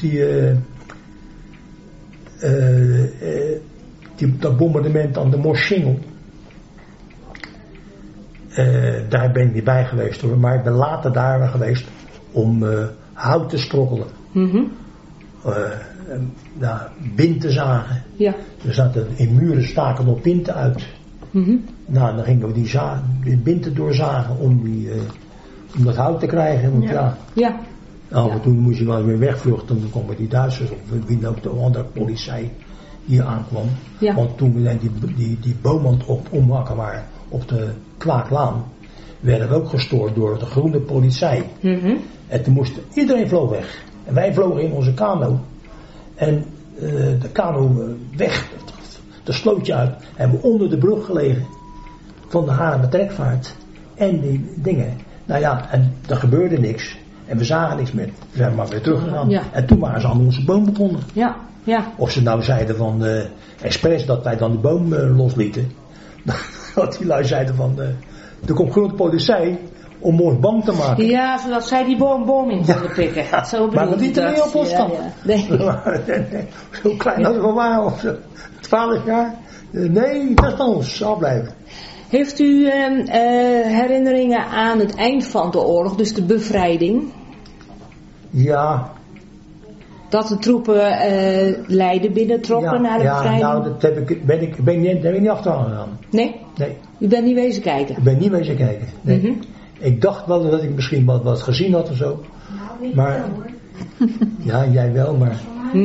dat bombardement aan de Morschingel. Daar ben ik niet bij geweest hoor, maar ik ben later daar geweest om hout te sprokkelen. Bint te zagen. Ja. Er zaten in muren staken nog binten uit. Nou, dan gingen we die binten doorzagen om dat hout te krijgen. Want ja. Af en toe moest je wel weer wegvluchten, dan kwamen die Duitsers of wie ook de andere politie hier aankwam. Ja. Want toen we die boom aan het omhakken waren op de Kwaaklaan, werden we ook gestoord door de groene politie. En toen iedereen vloog weg. En wij vlogen in onze kano. En de kano weg, de slootje uit. En we onder de brug gelegen van de Haarlemmer trekvaart. En die dingen. Nou ja, en er gebeurde niks. En we zagen niks meer. We zijn maar weer teruggegaan. Ja. En toen waren ze aan onze boom begonnen. Ja. Ja. Of ze nou zeiden van expres dat wij dan de boom loslieten. Dat die lui zeiden van er komt grote politie om ons bang te maken. Ja, zodat zij die boom in konden pikken. Ja. Zo maar dat niet alleen op ons kant. Ja. Nee. Zo klein als we waren of zo. 12 jaar. Nee, dat is ons. Zal blijven. Heeft u herinneringen aan het eind van de oorlog, dus de bevrijding? Ja. Dat de troepen Leiden binnentrokken naar de bevrijding? Ja, nou, dat ben ik niet achteraan gegaan. Nee? Nee. U bent niet wezen kijken? Ik ben niet wezen kijken, nee. Ik dacht wel dat ik misschien wat gezien had of zo. Nou, maar, ja, jij wel, maar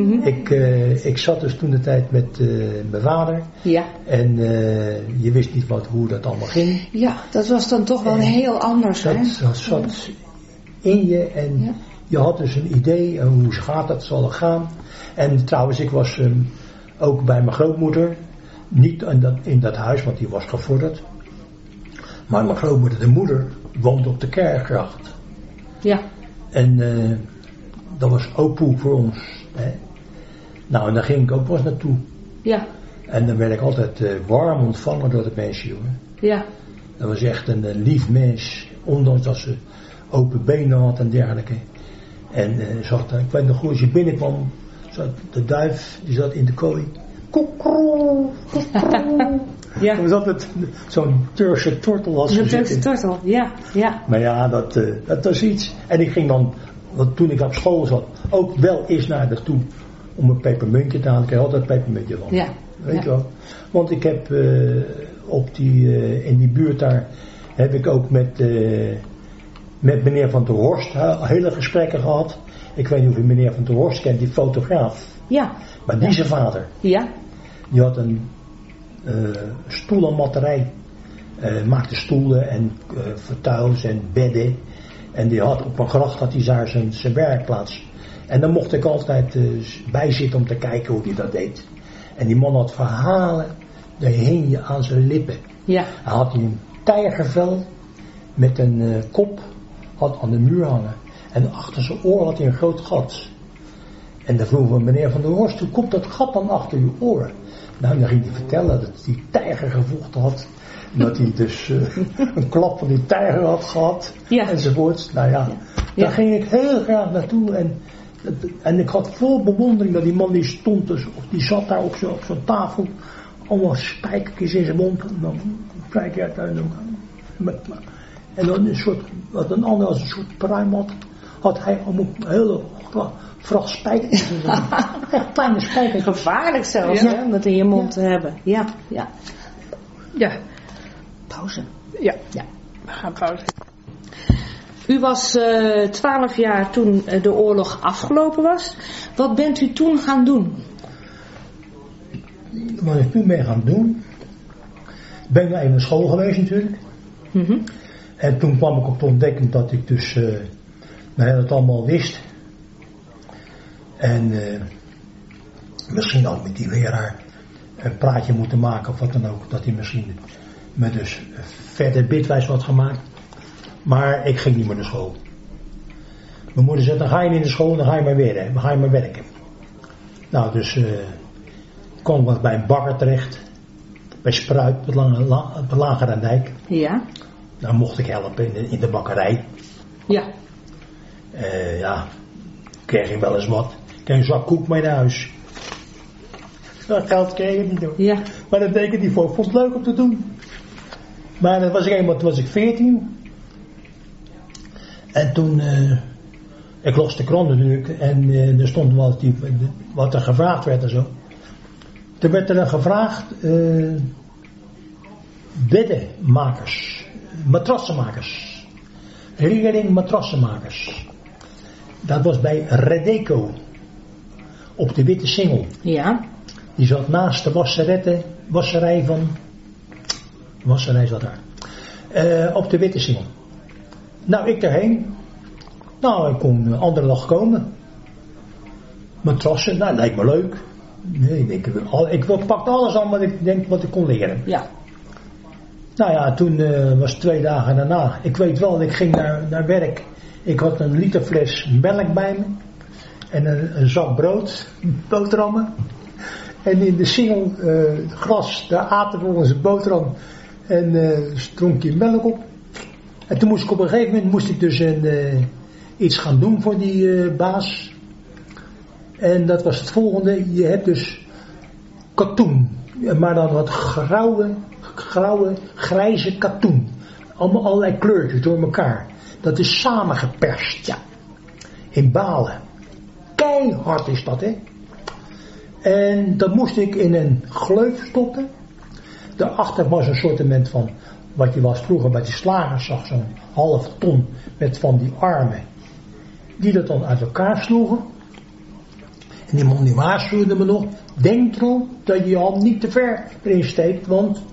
ik zat dus toen de tijd met mijn vader. Ja. En je wist niet hoe dat allemaal ging. Ja, dat was dan toch wel heel anders, hè? Dat zat in je en je had dus een idee, hoe gaat dat, zal het gaan. En trouwens, ik was ook bij mijn grootmoeder, niet in dat huis, want die was gevorderd. Maar mijn grootmoeder, de moeder, woonde op de Kerkgracht. Ja. En dat was opoe voor ons. Hè. Nou, en daar ging ik ook wel eens naartoe. Ja. En dan werd ik altijd warm ontvangen door het mensje, jongen. Ja. Dat was echt een lief mens, ondanks dat ze open benen had en dergelijke. En ik weet nog goed, als je binnenkwam, zat de duif, die zat in de kooi. Koekroe, koekroe. Ja. Dan zat het zo'n Turkse tortel als een Turkse tortel, ja. Maar ja, dat was iets. En ik ging dan, want toen ik op school zat, ook wel eens naar de toe om een pepermuntje te halen. Ik kreeg altijd een pepermuntje van. Ja. Weet je wel. Want ik heb in die buurt daar, heb ik ook met meneer Van der Horst hele gesprekken gehad. Ik weet niet of u meneer Van der Horst kent, die fotograaf. Ja. Maar die zijn vader. Ja. Die had een stoelenmatterij. Maakte stoelen en fauteuils en bedden. En die had op een gracht had hij daar zijn werkplaats. En dan mocht ik altijd bij zitten om te kijken hoe hij dat deed. En die man had verhalen, daar hing je aan zijn lippen. Ja. Hij had een tijgervel met een kop had aan de muur hangen. En achter zijn oor had hij een groot gat. En dan vroegen we meneer Van der Horst, hoe komt dat gat dan achter je oor? Nou, dan ging hij vertellen dat die tijger gevochten had. Dat hij dus een klap van die tijger had gehad. Ja. Enzovoorts. Nou ja, daar ging ik heel graag naartoe. En ik had vol bewondering dat die man die stond dus, of die zat daar op zo'n tafel. Allemaal spijkertjes in zijn mond. En dan kijk je uit en dan een soort, wat een ander als een soort pruim had hij allemaal een hele vracht spijkertjes in zijn mond. Echt kleine spijkertjes. Gevaarlijk zelfs, hè, om dat in je mond te hebben. Ja. Pauze. Ja. We gaan pauze. U was 12 jaar toen de oorlog afgelopen was. Wat bent u toen gaan doen? Wat ik toen ben gaan doen? Ben ik naar even naar school geweest natuurlijk. En toen kwam ik op de ontdekking dat ik dus het allemaal wist. En misschien ook met die leraar een praatje moeten maken of wat dan ook. Dat hij misschien me dus verder bitwijs had gemaakt. Maar ik ging niet meer naar school. Mijn moeder zei, dan ga je niet naar school, dan ga je maar werken. Nou, dus kwam ik bij een bakker terecht. Bij Spruit, op de Lagere Dijk. Ja. Daar mocht ik helpen in de bakkerij. Ja. Kreeg ik wel eens wat. Kreeg een zak koek mee naar huis. Dat geld kreeg ik niet door. Ja. Maar dat deed ik niet voor. Ik vond het leuk om te doen. Maar dat was toen was ik 14. En toen, ik las de krant natuurlijk. En er stond wat er gevraagd werd en zo. Toen werd er gevraagd, beddenmakers, matrassenmakers. Riering matrassenmakers. Dat was bij Redeco. Op de Witte Singel. Ja. Die zat naast de wasserij zat daar. Op de Witte Singel. Nou, ik daarheen. Nou, ik kon de andere dag komen. Matrassen, nou, lijkt me leuk. Nee, ik pakte alles aan wat ik kon leren. Ja. Nou ja, toen was het 2 dagen daarna. Ik weet wel, ik ging naar werk. Ik had een literfles melk bij me. En een zak brood, boterhammen. En in de singel glas, daar aten we onze boterham. En dronk je melk op. En toen moest ik op een gegeven moment dus iets gaan doen voor die baas. En dat was het volgende. Je hebt dus katoen. Maar dan wat grauwe, grijze katoen. Allemaal allerlei kleurtjes door elkaar. Dat is samengeperst. Ja. In balen. Keihard is dat, hè. En dat moest ik in een gleuf stoppen. Daarachter was een soortement van, wat je was vroeger bij de slagers zag, zo'n half ton met van die armen. Die dat dan uit elkaar sloegen. En die man die waarschuwde me nog, denk erom dat je je hand niet te ver erin steekt, want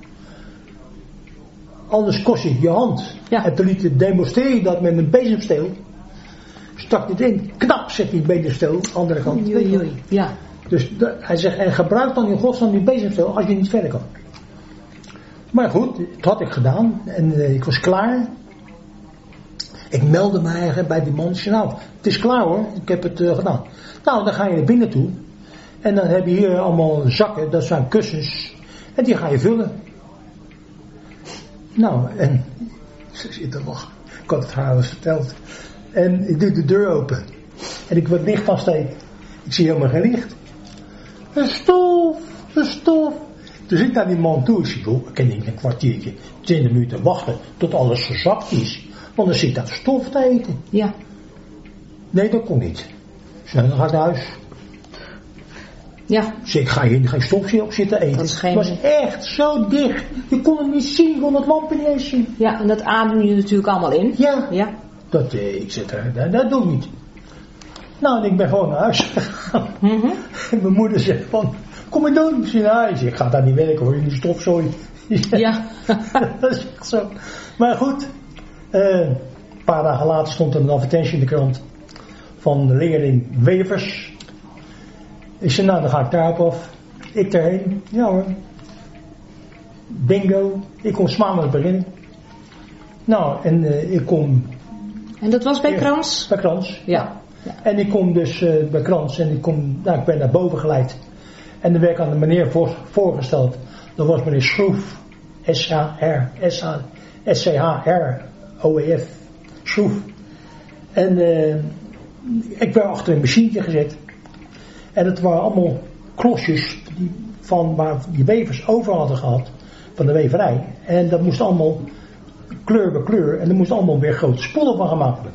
anders kost je je hand. Ja. En toen demonstreer je dat met een bezemsteel. Stak dit in, knap zet die bezemsteel, andere kant. Oei. Ja. Dus hij zegt, en gebruik dan in godsnaam die bezemsteel als je niet verder kan. Maar goed, dat had ik gedaan en ik was klaar. Ik meldde me eigenlijk bij die man. Nou, het is klaar hoor, ik heb het gedaan. Nou, dan ga je naar binnen toe. En dan heb je hier allemaal zakken, dat zijn kussens. En die ga je vullen. Nou, en ze zit er nog. Ik had het haar eens verteld. En ik doe de deur open. En ik word licht aansteken. Ik zie helemaal geen licht. Een stof. Dus ik naar die man toe. Ik zeg, joh, ik kan niet een kwartiertje, 20 minuten wachten tot alles gezakt is. Want dan zit daar stof te eten. Ja. Nee, dat kon niet. Zeg, dan ga ik naar huis. Ja. Zeg, ik ga hier geen stofje op zitten eten. Het was echt zo dicht. Je kon het niet zien, kon het lampje niet eens zien. Ja, en dat adem je natuurlijk allemaal in. Ja. Dat, ik zit er, dat doe ik niet. Nou, en ik ben gewoon naar huis gegaan. Mm-hmm. En mijn moeder zegt van, kom maar doen. Ik ga daar niet werken hoor, in die stofzooi. Ja. Dat is echt zo. Maar goed, een paar dagen later stond er een advertentie in de krant van de leerling Wevers. Ik zei, nou dan ga ik daarop af. Ik daarheen. Ja hoor. Bingo. Ik kom 's maandags beginnen. Nou, en ik kom... En dat was bij Krans? Bij Krans. Ja. En ik kom dus bij Krans en ik ben naar boven geleid. En dan werd ik aan de meneer voorgesteld. Dat was meneer Schroef. S-C-H-R-O-E-F. Schroef. En ik werd achter een machientje gezet. En het waren allemaal klosjes van waar die wevers over hadden gehad. Van de weverij. En dat moest allemaal kleur bij kleur. En er moest allemaal weer grote spullen van gemaakt worden.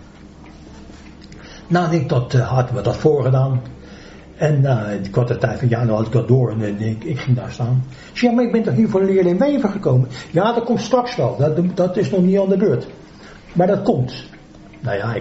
Nou, ik hadden we dat voorgedaan. En ik had de tijd van, ja, nou had ik dat door en ik ging daar staan. Ik zei, ja, maar ik ben toch hier voor de leerling Wever gekomen? Ja, dat komt straks wel. Dat is nog niet aan de beurt. Maar dat komt. Nou ja,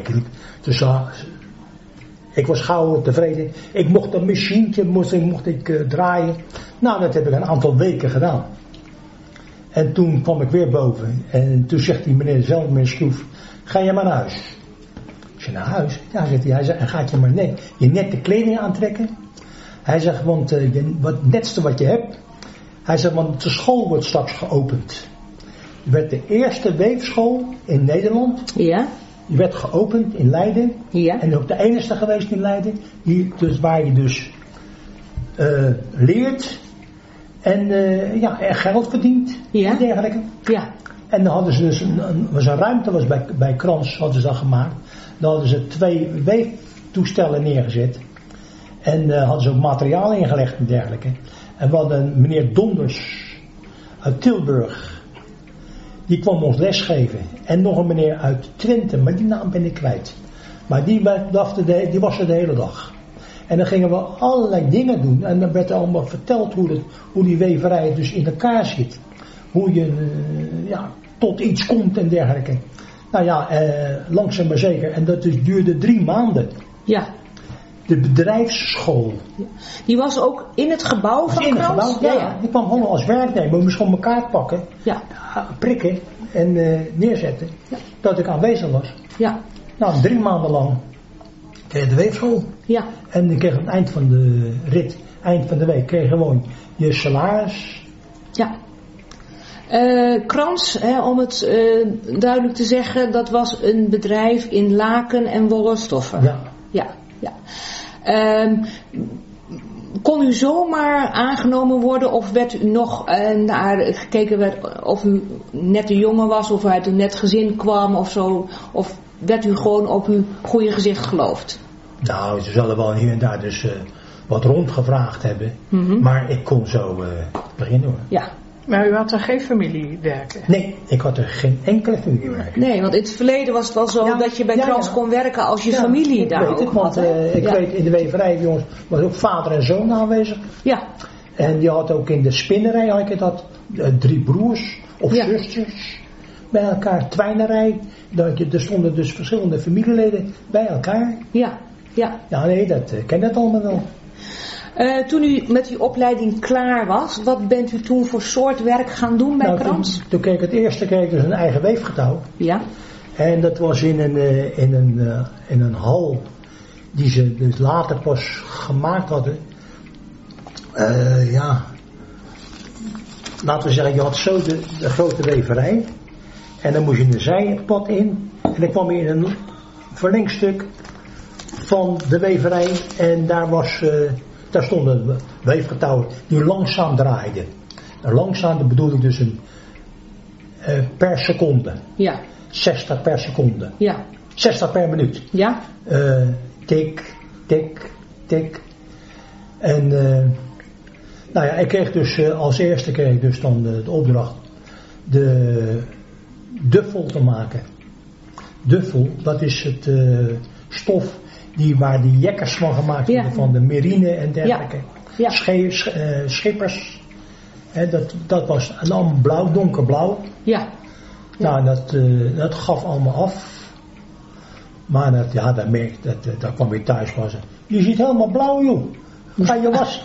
ik was gauw tevreden. Ik mocht dat machientje mocht ik draaien. Nou, dat heb ik een aantal weken gedaan. En toen kwam ik weer boven. En toen zegt die meneer Schroef, ga je maar naar huis. Ik zei, naar huis? Ja, zegt hij zegt, en gaat je maar je nette kleding aantrekken. Hij zegt, want het netste wat je hebt. Hij zegt, want de school wordt straks geopend. Het werd de eerste weefschool in Nederland. Ja. Die werd geopend in Leiden. Ja. En ook de enige geweest in Leiden. Hier, dus waar je dus leert en geld verdient en dergelijke. Ja. En dan hadden ze dus een ruimte bij Krans hadden ze dat gemaakt. Dan hadden ze 2 weeftoestellen neergezet. En hadden ze ook materiaal ingelegd en dergelijke. En we hadden meneer Donders uit Tilburg. Die kwam ons lesgeven. En nog een meneer uit Twente, maar die naam ben ik kwijt. Maar die was er de hele dag. En dan gingen we allerlei dingen doen. En dan werd er allemaal verteld hoe die weverij dus in elkaar zit. Hoe je tot iets komt en dergelijke. Nou ja, langzaam maar zeker. En dat dus duurde 3 maanden. Ja. De bedrijfsschool. Die was ook in het gebouw van Krans? In het gebouw, ja. Die kwam gewoon als werknemer. Moest gewoon mijn kaart pakken. Ja. Prikken en neerzetten. Ja. Dat ik aanwezig was. Ja. Nou, 3 maanden lang kreeg je de weefschool. Ja. En ik kreeg aan het eind van de rit, eind van de week, kreeg je gewoon je salaris. Ja. Krans, om het duidelijk te zeggen, dat was een bedrijf in laken en wollen stoffen. Ja. Ja. Ja. Kon u zomaar aangenomen worden of werd u nog naar gekeken of u net een jongen was of uit een net gezin kwam of zo? Of werd u gewoon op uw goede gezicht geloofd? Nou, ze zullen wel hier en daar dus wat rondgevraagd hebben. Mm-hmm. Maar ik kon zo beginnen hoor. Ja. Maar u had er geen familie werken? Nee, ik had er geen enkele familie werken. Nee, want in het verleden was het wel zo dat je bij Krans kon werken als je familie daar ook had. Ik weet, in de weverij jongens was ook vader en zoon aanwezig. Ja. En die had ook in de spinnerij had je dat 3 broers of zusters bij elkaar, twijnerij. Er stonden dus verschillende familieleden bij elkaar. Ja, ja. Ja, nee, dat ken het allemaal wel. Toen u met die opleiding klaar was, wat bent u toen voor soort werk gaan doen bij Krans? Toen kreeg ik het eerste dus een eigen weefgetouw. Ja. En dat was in een hal die ze dus later pas gemaakt hadden. Laten we zeggen, je had zo de grote weverij. En dan moest je een zijpad in. En dan kwam je in een verlengstuk van de weverij. En daar stonden weefgetouwen die langzaam draaiden. En langzaam, dat bedoel ik dus per seconde. Ja. 60 per seconde. Ja. 60 per minuut. Ja. Tik, tik, tik. En ik kreeg dus als eerste dan de opdracht de duffel te maken. Duffel, dat is het stof waar die jekkers van gemaakt worden, van de marine en dergelijke. Ja. Ja. Schippers. Dat was allemaal blauw, donkerblauw. Ja. Nou, dat gaf allemaal af. Maar daar kwam je thuis was. Je ziet helemaal blauw, joh. Ga je wassen.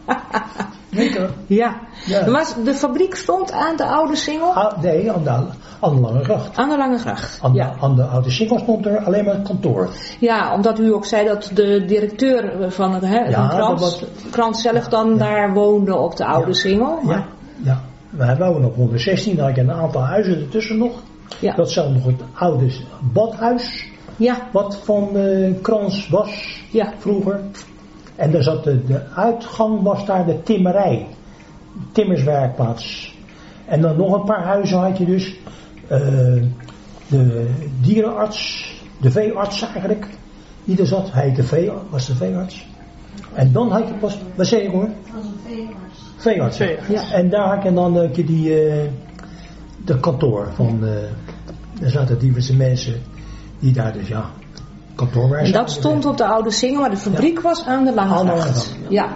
Ja. Was de fabriek stond aan de Oude Singel? Nee, aan de Lange Gracht. Aan de Lange Gracht. Aan de Oude Singel stond er alleen maar het kantoor. Ja, omdat u ook zei dat de directeur van het Krans zelf dan daar woonde op de Oude Singel. Maar... Ja. Wij wonen op 116, dan had je een aantal huizen ertussen nog. Ja. Dat zelfs nog het oude badhuis. Ja. Wat van Krans was vroeger. En daar zat de uitgang was daar de timmerij. Timmerswerkplaats. En dan nog een paar huizen had je dus. De dierenarts. De veearts eigenlijk. Die er zat. Hij was de veearts. En dan had je pas. Wat zei je hoor? Dat was een veearts. Veearts. Ja. En daar had je dan de kantoor van. Daar zaten diverse mensen. Die daar dus kantoorwerk. En dat stond op de Oude Singel, maar de fabriek was aan de Lange Gracht. Ja.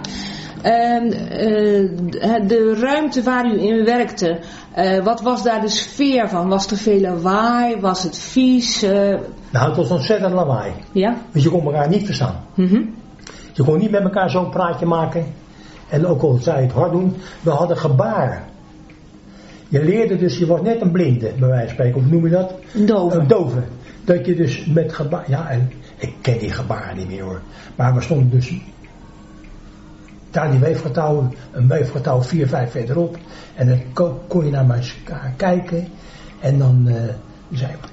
De ruimte waar u in werkte, wat was daar de sfeer van? Was er veel lawaai? Was het vies? Nou, het was ontzettend lawaai. Ja? Want je kon elkaar niet verstaan. Mm-hmm. Je kon niet met elkaar zo'n praatje maken. En ook al zei het hard doen, we hadden gebaar. Je leerde dus, je was net een blinde, bij wijze van spreken. Of noem je dat? Een dove. Dat je dus met gebaar... Ja, en ik ken die gebaren niet meer hoor. Maar we stonden dus... Daar die weefgetouwen, een weefgetouw 4-5 verderop. En dan kon je naar elkaar kijken. En dan zei ik...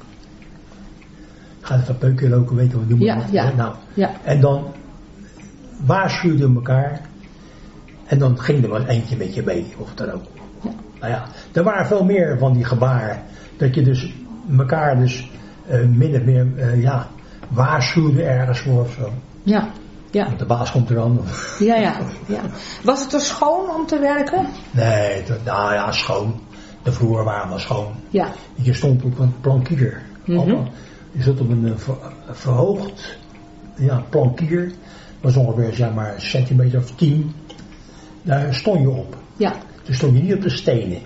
Ga even peuken lopen, weten we noemen. Ja. Nou, ja. En dan waarschuwden elkaar. En dan ging er wel eentje met je mee, of dan ook. Ja. Nou ja, er waren veel meer van die gebaren. Dat je dus elkaar dus min of meer waarschuwde ergens voor of zo. Ja. Ja. Want de baas komt er aan. Ja. Was het er schoon om te werken? Nee, schoon. De vloer waren wel schoon. Ja. Je stond op een plankier. Je zat op een verhoogd plankier. Dat was ongeveer zeg maar een centimeter of 10. Daar stond je op. Ja. Dus stond je niet op de stenen.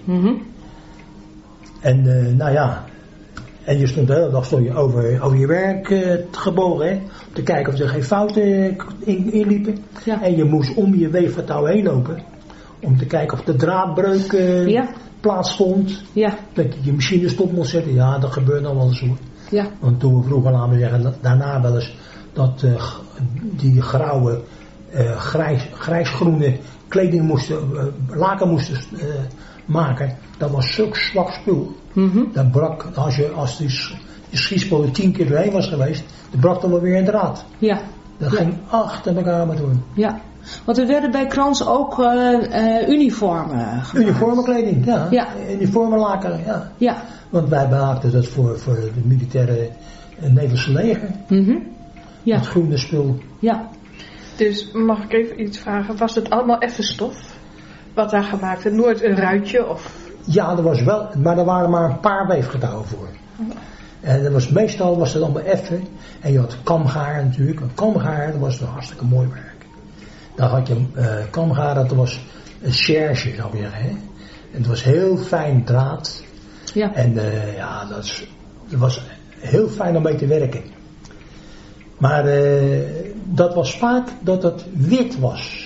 En en je stond de hele dag over je werk gebogen, hè, om te kijken of er geen fouten inliepen. Ja. En je moest om je weefgetouw heen lopen, om te kijken of de draadbreuk plaatsvond. Ja. Dat je je machine stop moest zetten. Ja, dat gebeurt dan wel eens hoor. Ja. Want toen we vroeger, laten we zeggen, daarna wel eens dat die grauwe, grijsgroene kleding laken moesten maken. Dat was zulk zwak spul. Dat brak, als die schietspolen 10 keer doorheen was geweest, dan brak er wel weer een draad. Ja. Dat ging achter elkaar maar doen. Ja. Want er werden bij Krans ook uniformen gemaakt. Uniformenkleding, ja. Uniformenlaken, ja. Ja. Want wij maakten dat voor het militaire Nederlandse leger. Ja. Het groene spul. Ja. Dus mag ik even iets vragen? Was het allemaal effen stof? Wat daar gemaakt werd? Nooit een ruitje of... Ja, er was wel, maar er waren maar een paar weefgetouwen voor. En meestal was het allemaal effen. En je had kamgaar natuurlijk. Kamgaar, dat was een hartstikke mooi werk. Dan had je kamgaar, dat was een cherche, zou je zeggen. Hè? En het was heel fijn draad. Ja. En dat was heel fijn om mee te werken. Maar dat was vaak dat het wit was.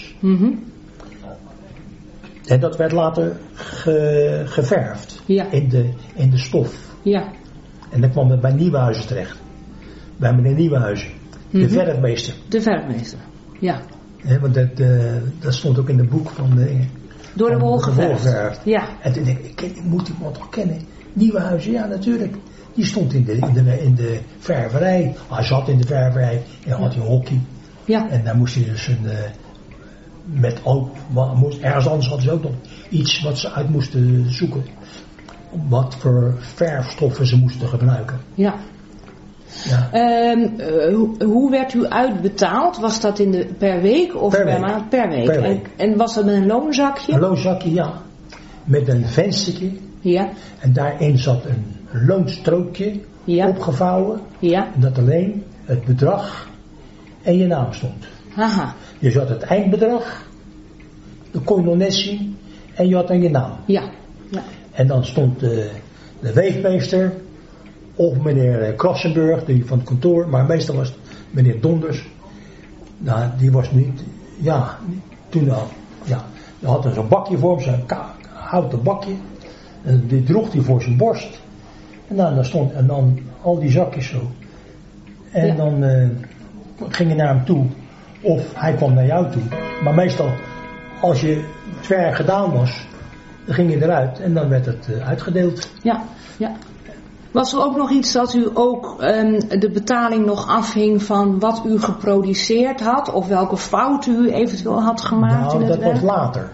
En dat werd later geverfd in de stof. Ja. En dan kwam het bij Nieuwenhuizen terecht. Bij meneer Nieuwenhuizen. De verfmeester. De verfmeester, ja. Want dat stond ook in het boek van door de wol geverfd. Ja. En toen denk ik moet iemand toch kennen. Nieuwenhuizen, ja natuurlijk. Die stond in de ververij. Hij zat in de ververij en had hij een hockey. Ja. En daar moest hij dus ergens anders hadden ze ook nog iets wat ze uit moesten zoeken. Wat voor verfstoffen ze moesten gebruiken. Ja. Ja. Hoe werd u uitbetaald? Was dat per week of per maand? Per week. En was dat met een loonzakje? Een loonzakje, ja. Met een venstertje. Ja. En daarin zat een loonstrookje opgevouwen. Ja. En dat alleen het bedrag en je naam stond. Aha. Je zat het eindbedrag, dat kon je nog net zien, en je had dan je naam. Ja. Ja. En dan stond de weefmeester, of meneer Krassenburg, die van het kantoor, maar meestal was het meneer Donders. Nou, die was niet, toen al, hij had er zo'n bakje voor hem, zo'n houten bakje, en die droeg hij voor zijn borst. En dan al die zakjes zo. En dan ging je naar hem toe. Of hij kwam naar jou toe. Maar meestal, als je het werk gedaan was, dan ging je eruit en dan werd het uitgedeeld. Ja. Was er ook nog iets dat u ook de betaling nog afhing van wat u geproduceerd had? Of welke fouten u eventueel had gemaakt in het werk? Nou, dat was later.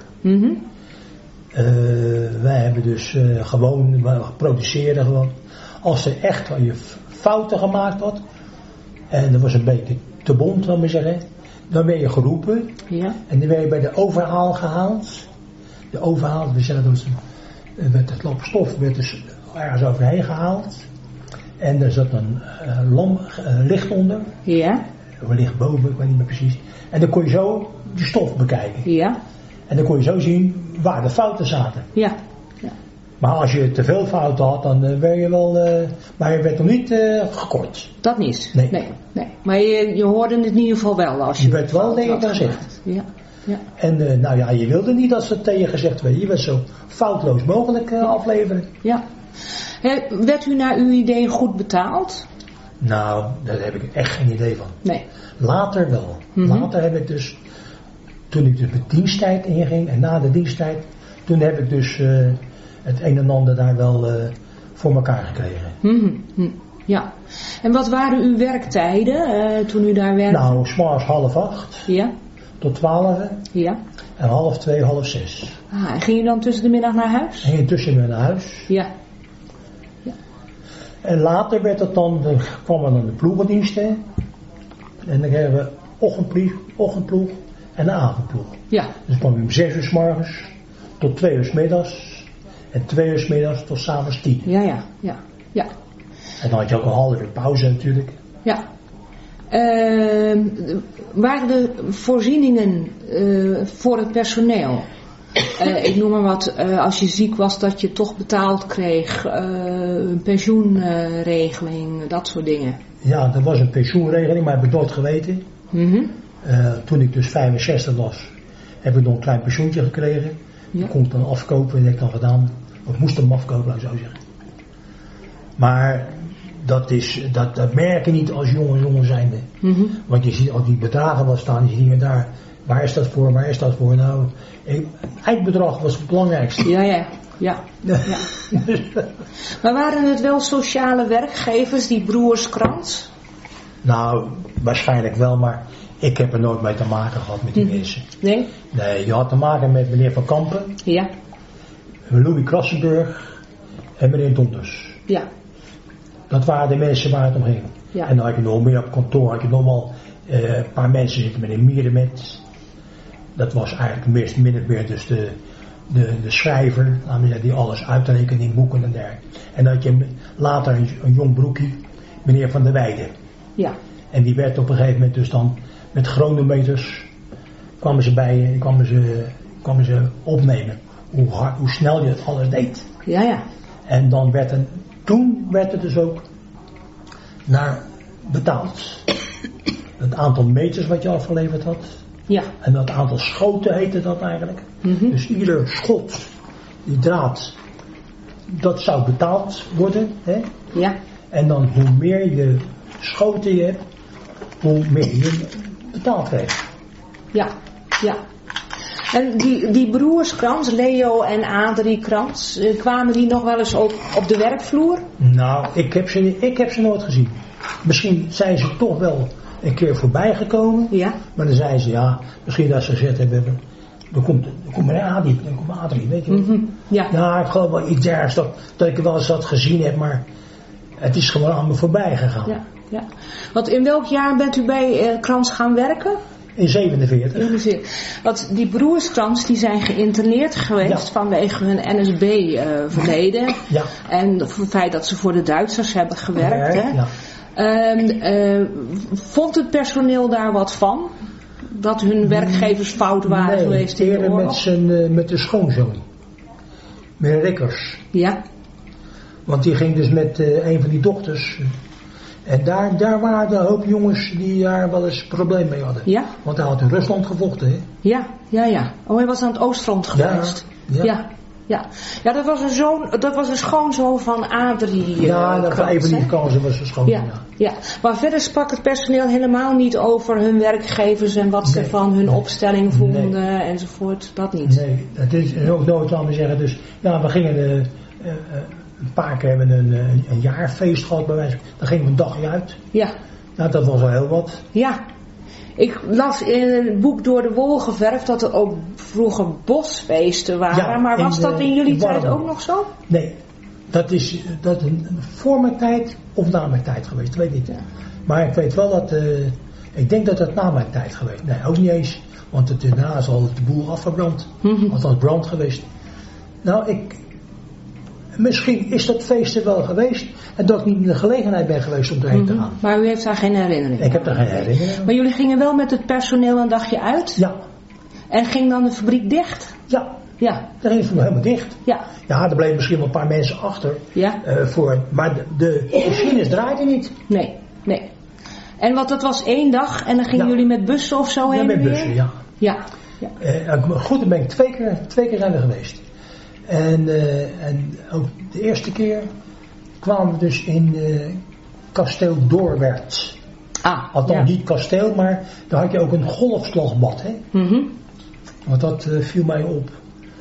Wij hebben dus we produceerden gewoon. Als er echt je fouten gemaakt had, en dat was een beetje te bond, zal ik maar zeggen, dan werd je geroepen. Ja. En dan werd je bij de overhaal gehaald. De overhaal, we zeggen dat het loop stof werd dus ergens overheen gehaald. En er zat een licht onder. Ja. Of licht boven, ik weet niet meer precies. En dan kon je zo die stof bekijken. Ja. En dan kon je zo zien waar de fouten zaten. Ja. Maar als je te veel fouten had, dan werd je wel... maar je werd nog niet gekort. Dat niet? Nee. Maar je hoorde het in ieder geval wel als je... Je werd wel tegen gezegd. Ja. En je wilde niet dat ze tegen gezegd werden. Je werd zo foutloos mogelijk afleveren. Ja. Werd u naar uw idee goed betaald? Nou, daar heb ik echt geen idee van. Nee. Later wel. Later heb ik dus... Toen ik dus met diensttijd inging en na de diensttijd... Toen heb ik dus... het een en ander daar wel voor elkaar gekregen. Ja. En wat waren uw werktijden toen u daar werkte? Nou, 's morgens 7:30. Ja. tot 12. Ja. En 1:30, 5:30. Ah, en ging je dan tussen de middag naar huis? Ging je tussen de middag naar huis. Ja. En later werd het dan, kwamen dan de ploegendiensten. En dan kregen we ochtendploeg en de avondploeg. Ja. Dus kwam je om 6 uur 's morgens tot 2 uur 's middags. En 2 uur 's middags tot 's avonds 10. Ja. En dan had je ook een half uur pauze natuurlijk. Ja. Waren de voorzieningen voor het personeel? Ik noem maar wat, als je ziek was dat je toch betaald kreeg, een pensioenregeling, dat soort dingen. Ja, er was een pensioenregeling, maar heb ik nooit geweten. Mm-hmm. Toen ik dus 65 was, heb ik nog een klein pensioentje gekregen. Ja. Dat kon ik dan afkopen, dat heb ik dan gedaan. Of moest hem afkopen, laat ik zo zeggen. Maar dat merk je niet als jongen zijnde. Mm-hmm. Want je ziet al die bedragen wel staan, je ziet hier en daar. Waar is dat voor? Nou, het eindbedrag was het belangrijkste. Ja. Maar waren het wel sociale werkgevers, die broers Krans? Nou, waarschijnlijk wel, maar ik heb er nooit mee te maken gehad met die mensen. Nee? Nee, je had te maken met meneer Van Kampen. Ja. Louis Krassenburg en meneer Donders. Ja. Dat waren de mensen waar het om ging. Ja. En dan had je nog meer op kantoor, had je nog wel een paar mensen zitten, meneer Mierenmet. Dat was eigenlijk min of meer dus de schrijver, die alles uitrekende in boeken en dergelijke. En dan had je later een jong broekie, meneer Van der Weijden. Ja. En die werd op een gegeven moment dus dan met chronometers kwamen ze opnemen. Hoe snel je het alles deed. Ja. En dan toen werd het dus ook naar betaald. Het aantal meters wat je afgeleverd had. Ja. En dat aantal schoten heette dat eigenlijk. Mm-hmm. Dus ieder schot, die draad, dat zou betaald worden. Hè? Ja. En dan hoe meer je schoten je hebt, hoe meer je betaald krijgt. Ja. En die broers Krans, Leo en Adrie Krans, kwamen die nog wel eens op de werkvloer? Nou, ik heb ze nooit gezien. Misschien zijn ze toch wel een keer voorbij gekomen. Ja. Maar dan zeiden ze, misschien dat ze gezegd hebben, er komt meneer Adrie, weet je wel. Mm-hmm. Ja. Nou, ik geloof wel iets ergens dat ik wel eens dat gezien heb, maar het is gewoon aan me voorbij gegaan. Ja. Want in welk jaar bent u bij Krans gaan werken? In 47. Want die broers Krans die zijn geïnterneerd geweest vanwege hun NSB-verleden. Ja. En het feit dat ze voor de Duitsers hebben gewerkt. Hè? Ja. Vond het personeel daar wat van? Dat hun werkgevers fout waren geweest in de oorlog? Met de schoonzoon. Meneer Rikkers. Ja. Want die ging dus met een van die dochters. En daar waren een hoop jongens die daar wel eens probleem mee hadden. Ja. Want hij had in Rusland gevochten, hè? Ja. Oh, hij was aan het Oostfront geweest. Ja, dat was een schoonzoon van Adrie. Dat was een van die kansen was een schoonzoon. Ja. Maar verder sprak het personeel helemaal niet over hun werkgevers en wat ze van hun opstelling vonden enzovoort. Dat niet. Nee, dat is ook nooit aan te zeggen. Dus we gingen een paar keer hebben een jaarfeest gehad bij wijze. Dan gingen we een dagje uit. Ja. Nou, dat was wel heel wat. Ja. Ik las in het boek Door de Wol geverfd dat er ook vroeger bosfeesten waren. Maar was dat in jullie tijd ook nog zo? Nee. Dat is voor mijn tijd of na mijn tijd geweest. Dat weet ik niet. Ja. Maar ik weet wel dat... ik denk dat het na mijn tijd geweest. Nee, ook niet eens. Want daarna is al de boel afgebrand. Mm-hmm. Althans brand geweest. Nou, misschien is dat feest er wel geweest. En dat ik niet in de gelegenheid ben geweest om erheen te gaan. Maar u heeft daar geen herinnering? Ik heb daar geen herinnering aan. Maar jullie gingen wel met het personeel een dagje uit? Ja. En ging dan de fabriek dicht? Ja. Ja. Dan ging het helemaal dicht. Ja. Ja, er bleven misschien wel een paar mensen achter. Ja. Maar de machines draaiden niet. Nee. En dat was 1 dag en dan gingen jullie met bussen of zo heen? Ja, met bussen, ja. Ja. Goed, dan ben ik twee keer zijn we geweest. En ook de eerste keer kwamen we dus in kasteel Doorwerth. Althans niet kasteel, maar daar had je ook een golfslagbad. Hè? Mm-hmm. Want dat viel mij op.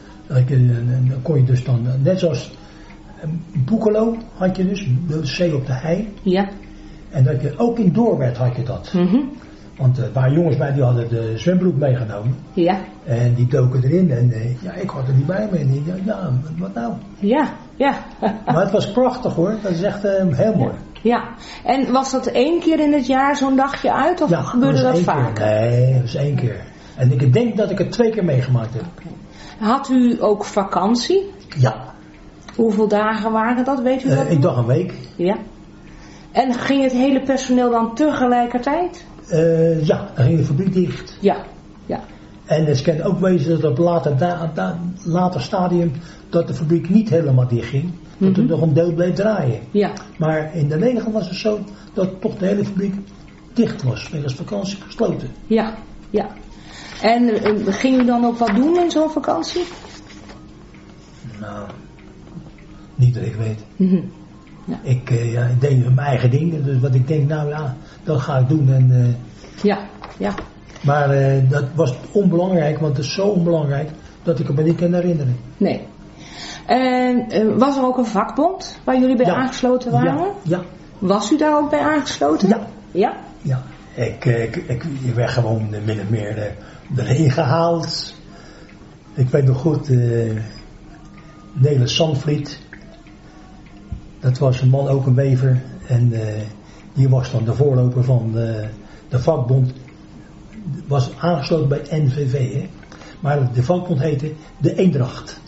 Dan kon je dus dan, net zoals Boekelo had je dus, de zee op de hei. Ja. En dat je ook in Doorwerth had je dat. Mm-hmm. Want een paar jongens bij die hadden de zwembroek meegenomen. Ja. En die doken erin en ik had er niet bij me. En ik dacht, ja, wat nou? Ja. Maar het was prachtig hoor, dat is echt heel mooi. Ja, en was dat 1 keer in het jaar zo'n dagje uit of gebeurde dat vaker? Nee, dat was 1 keer. En ik denk dat ik het 2 keer meegemaakt heb. Okay. Had u ook vakantie? Ja. Hoeveel dagen waren dat, weet u dat? Ik dacht een week. Ja. En ging het hele personeel dan tegelijkertijd? Ja, dan ging de fabriek dicht. Ja. En het kan ook wezen dat op later stadium dat de fabriek niet helemaal dicht ging. Dat er nog een deel bleef draaien. Ja. Maar in de regel was het zo dat toch de hele fabriek dicht was. Wegens vakantie gesloten. Ja. En ging u dan ook wat doen in zo'n vakantie? Nou, niet dat ik weet. Ja. Ik deed mijn eigen dingen. Dus wat ik denk, dat ga ik doen. En, Ja. Maar dat was onbelangrijk, want het is zo onbelangrijk dat ik het me niet kan herinneren. Nee. En was er ook een vakbond waar jullie bij aangesloten waren? Ja. Was u daar ook bij aangesloten? Ja. Ik werd gewoon min of meer erin gehaald. Ik weet nog goed, Nelis Zandvliet. Dat was een man, ook een wever. En die was dan de voorloper van de vakbond. Was aangesloten bij NVV. Hè? Maar de vakbond heette de Eendracht.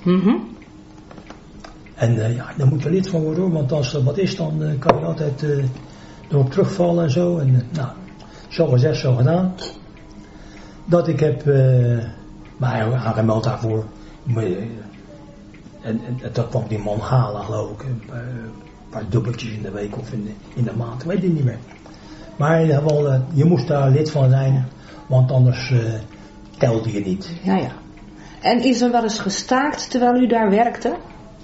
En daar moet je lid van worden hoor. Want als er wat is, dan kan je altijd erop terugvallen en zo. En zo gezegd, zo gedaan. Dat ik heb mij aangemeld daarvoor. En dat kwam die man halen, geloof ik. Een paar dubbeltjes in de week of in de maand. Weet ik niet meer. Maar in ieder geval, je moest daar lid van zijn. Want anders telde je niet. Ja. En is er wel eens gestaakt terwijl u daar werkte?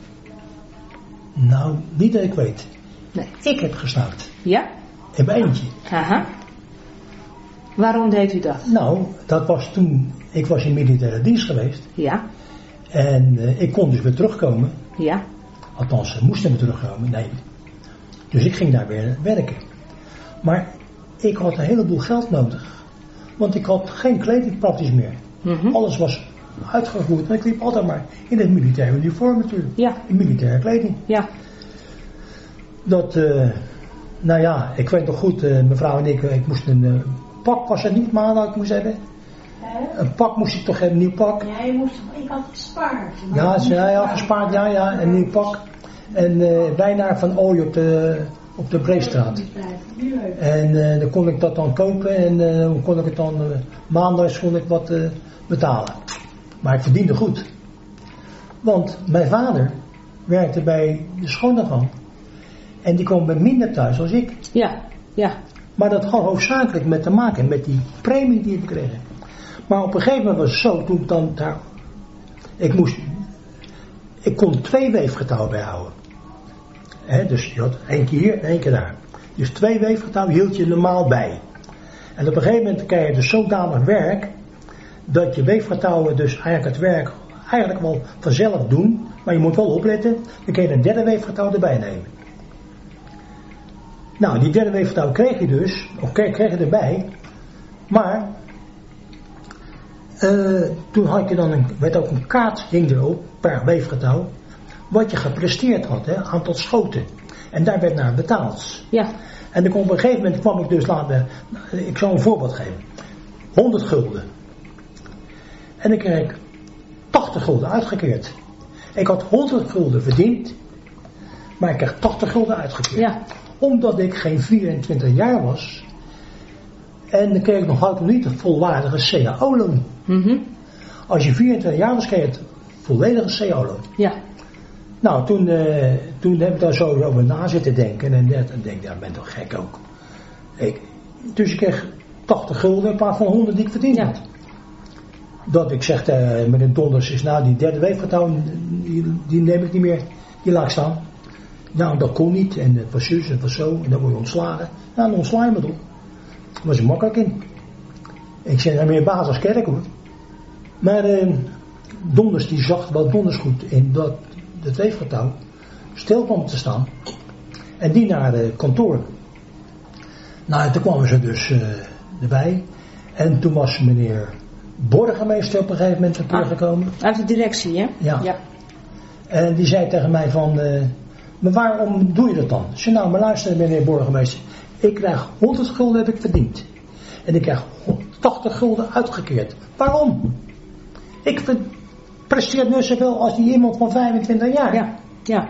Nou, niet dat ik weet. Nee. Ik heb gestaakt. Ja? In mijn eentje. Aha. Waarom deed u dat? Nou, dat was toen... Ik was in militaire dienst geweest. Ja. En ik kon dus weer terugkomen. Ja. Althans, moesten we terugkomen. Nee. Dus ik ging daar weer werken. Maar ik had een heleboel geld nodig. Want ik had geen kleding praktisch meer. Alles was uitgevoerd. En ik liep altijd maar in het militair uniform natuurlijk. Ja. In militaire kleding. Ja. Dat, ik weet nog goed, mevrouw en ik moesten een pak, was het niet maandag ik moest hebben? Een pak moest ik toch hebben, een nieuw pak? Ja, ik had gespaard. Ja, gespaard, een nieuw pak. En bijna van olie op de Breestraat. En dan kon ik dat dan kopen en dan kon ik het dan maandags kon ik wat betalen. Maar ik verdiende goed. Want mijn vader werkte bij de schoonafval. En die kwam bij minder thuis als ik. Ja. Maar dat had hoofdzakelijk met te maken met die premie die ik kreeg. Maar op een gegeven moment was het zo, toen ik dan daar... Ik kon 2 weefgetouwen bijhouden. Dus je had 1 keer hier en 1 keer daar. Dus 2 weefgetouwen hield je normaal bij. En op een gegeven moment krijg je dus zodanig werk, dat je weefgetouwen dus eigenlijk het werk eigenlijk wel vanzelf doen. Maar je moet wel opletten, dan kun je een 3e weefgetouw erbij nemen. Nou, die 3e weefgetouw kreeg je dus, of kreeg je erbij. Maar toen had je dan werd ook een kaart hing erop per weefgetouw. Wat je gepresteerd had, aantal schoten. En daar werd naar betaald. Ja. En dan op een gegeven moment kwam ik dus ik zal een voorbeeld geven. 100 gulden. En dan kreeg ik 80 gulden uitgekeerd. Ik had 100 gulden verdiend, maar ik kreeg 80 gulden uitgekeerd. Ja. Omdat ik geen 24 jaar was. En dan kreeg ik nog niet een volwaardige CAO-loon. Als je 24 jaar was, kreeg je het volledige CAO-loon. Ja. Nou, toen heb ik daar zo over na zitten denken. En denk ik, ik ben toch gek ook. Dus ik kreeg 80 gulden in plaats van 100 die ik verdiend had. Dat ik zeg, meneer Donders is die 3e weefgetouw, die neem ik niet meer. Die laat ik staan. Nou, dat kon niet. En het was zus, het was zo. En dan word je ontslagen. Nou, dan ontsla je me toch. Daar was er makkelijk in. Ik zei, meer baas als kerk hoor. Maar Donders die zag wel donders goed in dat het weefgetouw stil kwam te staan. En die naar het kantoor. Nou, toen kwamen ze dus erbij. En toen was meneer burgemeester op een gegeven moment teruggekomen. Uit de directie, hè? Ja. En die zei tegen mij van, maar waarom doe je dat dan? Ik zei, nou, maar luister meneer burgemeester, ik krijg 100 gulden heb ik verdiend. En ik krijg 80 gulden uitgekeerd. Waarom? Ik presteer nu zoveel als die iemand van 25 jaar. Ja.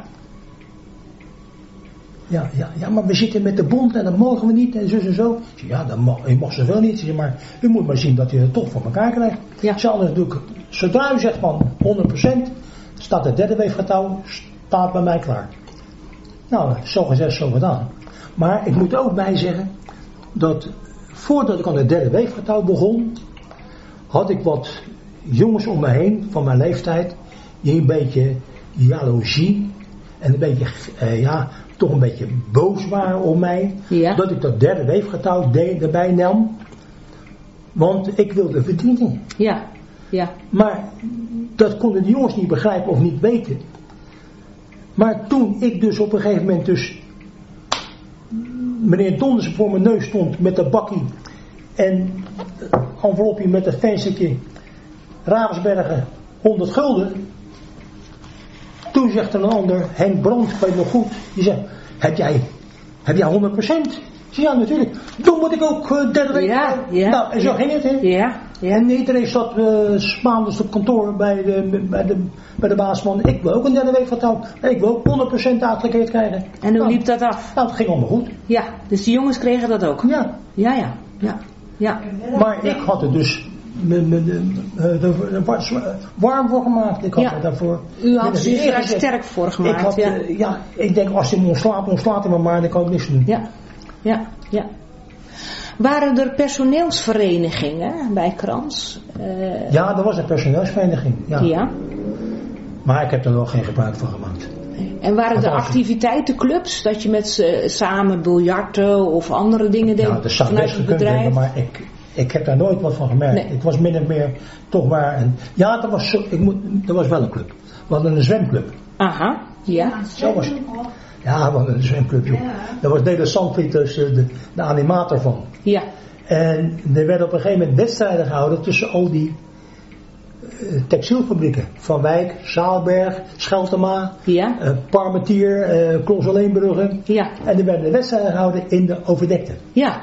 Ja, maar we zitten met de bond en dat mogen we niet en zo en zo. Ja, u mag zoveel niet, maar u moet maar zien dat u het toch voor elkaar krijgt. Ja. Zo anders doe ik, zodra u zegt van 100%, staat het derde weefgetouw, staat bij mij klaar. Nou, zo gezegd, zo gedaan. Maar ik moet ook bij zeggen, dat voordat ik aan het derde weefgetouw begon, had ik wat jongens om me heen van mijn leeftijd, die een beetje jaloezie en een beetje, toch een beetje boos waren op mij. Ja. Dat ik dat derde weefgetouw erbij nam. Want ik wilde verdienen. Ja. Maar dat konden de jongens niet begrijpen of niet weten. Maar toen ik dus op een gegeven moment dus meneer Dondersen voor mijn neus stond met dat bakkie en envelopje met dat venstertje Ravensbergen 100 gulden. Toen zegt er een ander, Henk Brandt, weet nog goed, die zegt, heb jij 100%? Ja, natuurlijk. Toen moet ik ook derde week. Ja. Nou, en zo ging het, hè? Ja. En iedereen zat maandelijks op kantoor bij de baasman. Ik wil ook een derde week vertrouwen. Ik wil ook 100% uitgekeerd krijgen. En hoe liep dat af? Nou, het ging allemaal goed. Ja, dus die jongens kregen dat ook? Ja. Maar ik had het dus warm voor gemaakt. Ik had het daarvoor. U had zich er sterk voor gemaakt. Ik denk als hij me ontslaat hij me maar, dan kan ik niks doen. Ja. Waren er personeelsverenigingen bij Krans? Ja, er was een personeelsvereniging. Ja. Maar ik heb er nog geen gebruik van gemaakt. En waren er activiteitenclubs? Dat je met samen biljarten of andere dingen deed vanuit het bedrijf? Maar ik heb daar nooit wat van gemerkt. Nee. Het was min of meer toch maar er was wel een club. We hadden een zwemclub. Aha, ja. Zo was het. Ja, we hadden een zwemclub, joh. Daar was Nederland Zandvliet dus de animator van. Ja. En er werden op een gegeven moment wedstrijden gehouden tussen al die textielfabrieken. Van Wijk, Zaalberg, Scheltema, Parmentier, Kloos-Alleenbrugge. Ja. En er werden wedstrijden gehouden in de overdekte. Ja.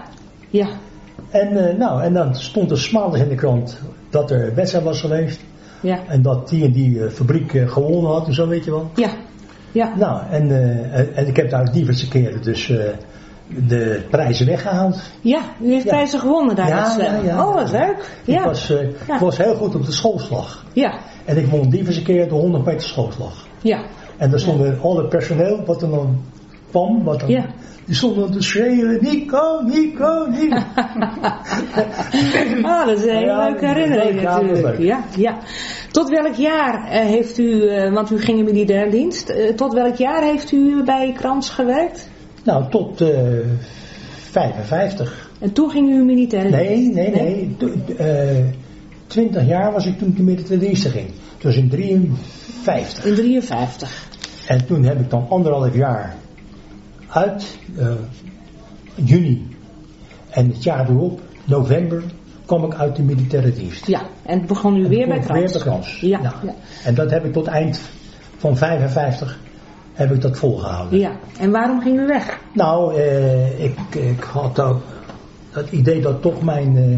En dan stond er 's maandags in de krant dat er wedstrijd was geweest. Ja. En dat die en die fabriek gewonnen had en zo, weet je wel. Ja. Nou, en ik heb daar diverse keren dus de prijzen weggehaald. Ja, u heeft prijzen gewonnen daar. Ja. Oh, wat leuk. Ja. Ik was heel goed op de schoolslag. Ja. En ik won diverse keer de 100 meter schoolslag. Ja. En daar stonden al het personeel, wat er dan kwam, die stonden te schreeuwen, Nico. Dat is een hele leuke herinnering natuurlijk. Ja. Tot welk jaar heeft u, want u ging in militaire dienst, tot welk jaar heeft u bij Krans gewerkt? Nou, tot 55. En toen ging u militaire dienst? Nee. 20 jaar was ik toen ik de militaire dienst ging. Het was in 53. In 53. En toen heb ik dan 1,5 jaar uit juni. En het jaar erop, november, kwam ik uit de militaire dienst. Ja, en begon u weer bij Krans? Weer bij Krans, ja. En dat heb ik tot eind van 55 heb ik dat volgehouden. Ja, en waarom ging u weg? Nou, ik had ook het idee dat toch mijn,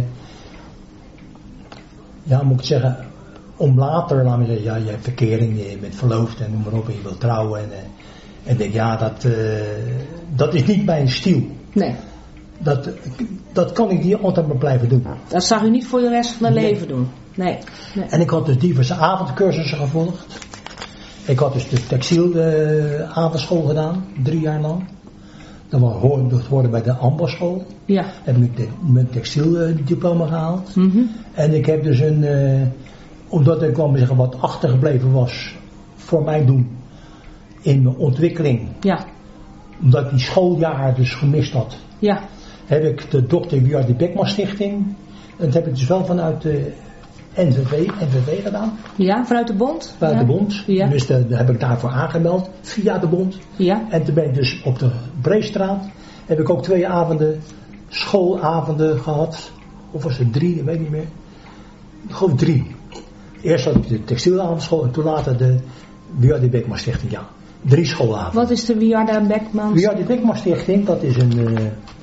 moet ik zeggen, om later, laten we zeggen, je hebt verkering, je bent verloofd en noem maar op en je wilt trouwen. En denk, dat is niet mijn stiel. Nee. Dat kan ik niet altijd maar blijven doen. Dat zag u niet voor de rest van het leven doen? Nee. En ik had dus diverse avondcursussen gevolgd. Ik had dus de textiel avondschool gedaan, 3 jaar lang. Dat hoorde bij de ambasschool. Ja. Heb ik mijn textieldiploma gehaald. Mm-hmm. En ik heb dus omdat ik wat achtergebleven was voor mijn doen in mijn ontwikkeling. Ja. Omdat ik die schooljaar dus gemist had. Ja. Heb ik de Dr. Wiardi Beckman Stichting. En dat heb ik dus wel vanuit de NVV gedaan. Ja, vanuit de bond? Vanuit de bond. Ja. Dus daar heb ik daarvoor aangemeld via de bond. Ja. En toen ben ik dus op de Breestraat. Heb ik ook 2 schoolavond gehad. of was het 3, ik weet niet meer. Gewoon 3. Eerst had ik de textielavondschool en toen later de Wiardi Beckman Stichting, ja. 3 schoolavonden. Wat is de Wiardi Beckman? Wiardi Beckman Stichting, dat is een...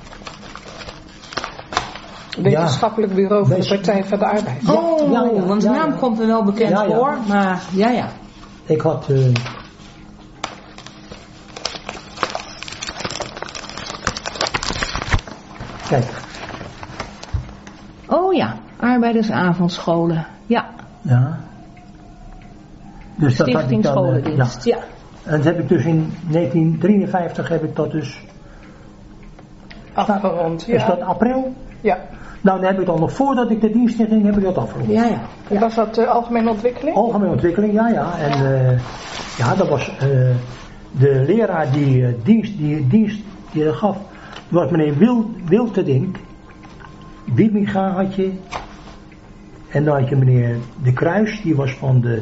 wetenschappelijk bureau van de Partij van de Arbeid. Want de naam komt er wel bekend voor, maar ja. Ik had... Kijk. Oh ja, arbeidersavondscholen. Ja. Dus Stichting dat Scholendienst, ja. En dat heb ik dus in 1953 heb ik dat dus... Afgerond, Is dat april? Ja. Nou, dan heb ik dan nog voordat ik de dienst ging, heb ik dat afgerond. Ja. Was dat algemene ontwikkeling? Algemene ontwikkeling, ja. En dat was de leraar die dienst gaf, was meneer Wilterdink. Wiebinga had je. En dan had je meneer De Kruis, die was van de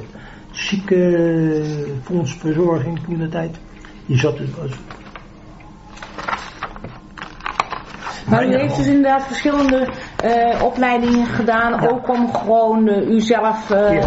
ziekenfondsverzorging toen de tijd. Die zat dus... Maar u heeft dus inderdaad verschillende opleidingen gedaan, ook om gewoon uzelf...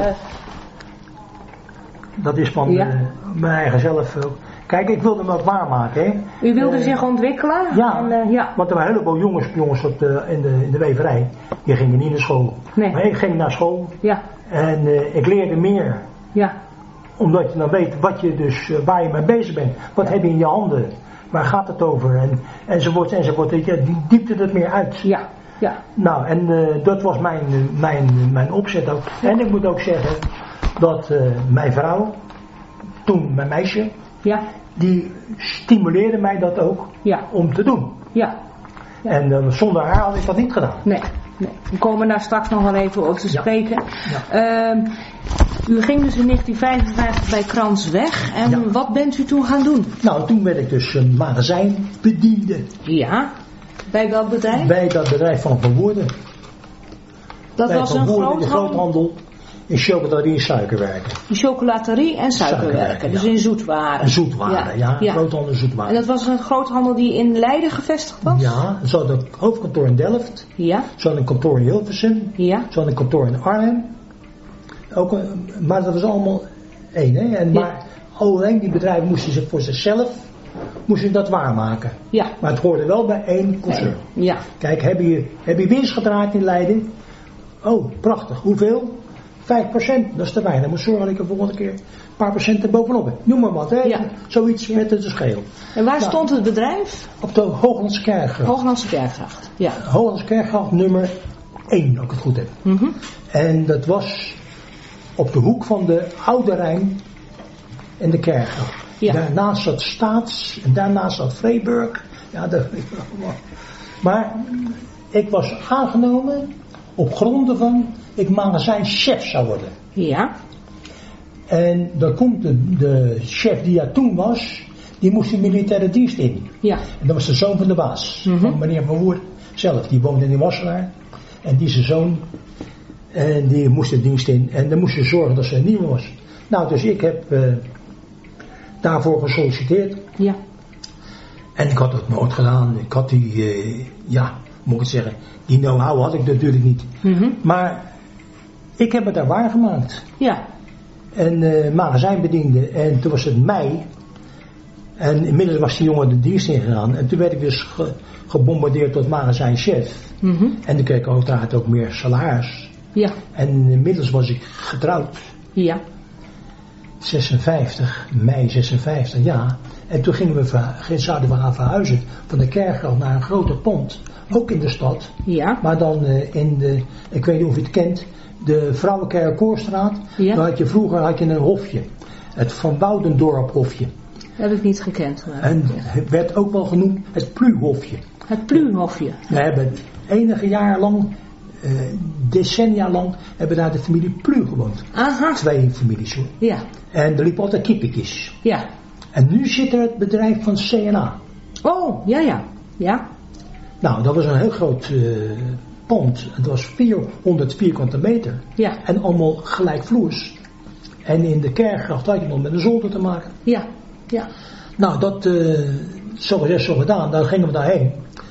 Dat is van mijn eigen zelf. Kijk, ik wilde me ook waarmaken. Hè. U wilde zich ontwikkelen? Ja, want er waren een heleboel jongens in de weverij. Die gingen niet naar school. Nee. Maar ik ging naar school. Ja. En ik leerde meer. Ja. Omdat je dan weet waar je mee bezig bent. Wat heb je in je handen? Waar gaat het over? Enzovoort. Die diepte het meer uit. Ja. Nou, en dat was mijn opzet ook. En ik moet ook zeggen dat mijn vrouw, toen mijn meisje, die stimuleerde mij dat ook om te doen. Ja. En zonder haar had ik dat niet gedaan. Nee. We komen daar straks nog wel even over te spreken. Ja. U ging dus in 1955 bij Krans weg. En wat bent u toen gaan doen? Nou, toen werd ik dus magazijnbediende. Ja. Bij welk bedrijf? Bij dat bedrijf van Van Woerden. Dat was een groothandel in chocolaterie en suikerwerken. In chocolaterie en suikerwerken, dus in zoetwaren. Zoetwaren, groothandel zoetwaren. En dat was een groothandel die in Leiden gevestigd was? Ja, ze hadden een hoofdkantoor in Delft. Ja. Ze hadden een kantoor in Hilversum. Ja. Ze hadden een kantoor in Arnhem. Maar dat was allemaal één, hè. En maar alleen die bedrijven moesten zich voor zichzelf dat waarmaken. Ja. Maar het hoorde wel bij één concern. Ja. Kijk, heb je winst gedraaid in Leiden? Oh, prachtig. Hoeveel? 5%. Dat is te weinig. Dan moet zorgen dat ik de volgende keer een paar procent erbovenop heb. Noem maar wat, hè. Ja. Zoiets met de scheel. En waar stond het bedrijf? Op de Hooglandse Kerkgracht. Hooglandse Kerkgracht, ja. Hooglandse Kerkgracht nummer 1, als ik het goed heb. Mm-hmm. En dat was op de hoek van de Oude Rijn en de Kerkgracht. Ja. Daarnaast zat Staats en daarnaast zat Vreeburg. Ja, maar ik was aangenomen op gronden van ik magazijnchef zou worden. Ja. En dan komt de chef die er toen was, die moest de militaire dienst in. Ja. En dat was de zoon van de baas, van meneer Van Woer zelf. Die woonde in Wassenaar. En die zijn zoon, en die moest de dienst in. En dan moest je zorgen dat ze een nieuwe was. Nou, dus ik heb daarvoor gesolliciteerd. Ja. En ik had het nooit gedaan. Ik had die, moet ik het zeggen, die know-how had ik natuurlijk niet. Mm-hmm. Maar ik heb het daar waargemaakt. Ja. En magazijnbediende. En toen was het mei. En inmiddels was die jongen de dienst ingegaan. En toen werd ik dus gebombardeerd tot magazijnchef. Mm-hmm. En toen kreeg ik uiteraard ook meer salaris. Ja. En inmiddels was ik getrouwd. Ja. 56, mei 56, ja. En toen zouden we gaan verhuizen van de Kerkgracht naar een groter pand. Ook in de stad. Ja. Maar dan in de, ik weet niet of je het kent, de Vrouwenkerk-Koorstraat. Ja. Daar vroeger had je een hofje. Het Van Woudendorp hofje. Dat heb ik niet gekend. Maar en het werd ook wel genoemd het Pluhofje. Het Pluhofje. We hebben enige jaar lang, decennia lang, hebben daar de familie Pluh gewoond. Aha. 2 families hoor. Ja. En er liepen altijd kippetjes. Ja. En nu zit er het bedrijf van CNA. Oh, ja. Ja. Nou, dat was een heel groot pand. Het was 400 vierkante meter. Ja. En allemaal gelijkvloers. En in de Kerkgracht had je nog met een zolder te maken. Ja. Ja. Nou, dat zo gezegd, zo gedaan. Dan gingen we daarheen.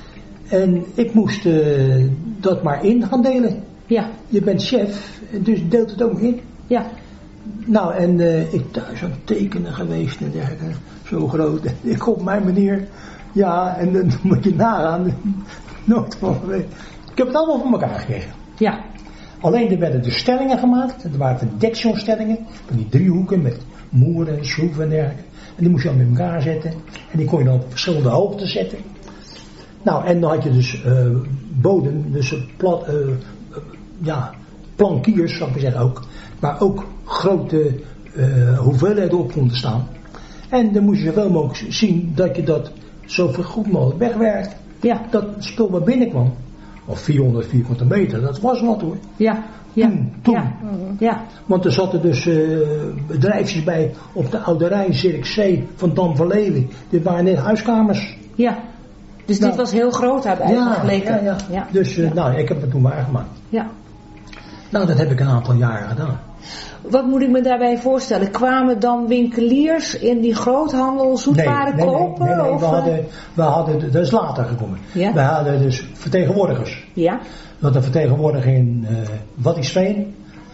En ik moest dat maar in gaan delen. Ja. Je bent chef, dus deelt het ook in. Ja. Nou, en ik thuis aan het tekenen geweest en dergelijke, zo groot. En ik op mijn manier, ja, en dan moet je nagaan. Nooit van geweest. Ik heb het allemaal voor elkaar gekregen. Ja. Alleen er werden dus stellingen gemaakt. Er waren van dekselstellingen, van die driehoeken met moeren en schroeven en dergelijke. En die moest je dan met elkaar zetten. En die kon je dan op verschillende hoogtes zetten. Nou, en dan had je dus bodem, dus plat, plankiers, zou ik maar zeggen ook. Maar ook grote hoeveelheden op konden staan. En dan moest je zoveel mogelijk zien dat je dat zo goed mogelijk wegwerkt. Ja. Dat spul wat binnenkwam. Of 400 vierkante meter, dat was wat hoor. Ja. Ja. Toen. Ja. Ja. Want er zaten dus bedrijfjes bij op de Oude Rijn, Zierikzee, van Dam van Leeuwen. Dit waren net huiskamers. Ja. Dus dit was heel groot daarbij geleken. Ja. Dus ik heb het toen waargemaakt. Ja. Nou, dat heb ik een aantal jaren gedaan. Wat moet ik me daarbij voorstellen? Kwamen dan winkeliers in die groothandel zoetwaren kopen? Nee, we hadden, dat is later gekomen. Ja? We hadden dus vertegenwoordigers. Ja. We hadden een vertegenwoordiger in Waddinxveen.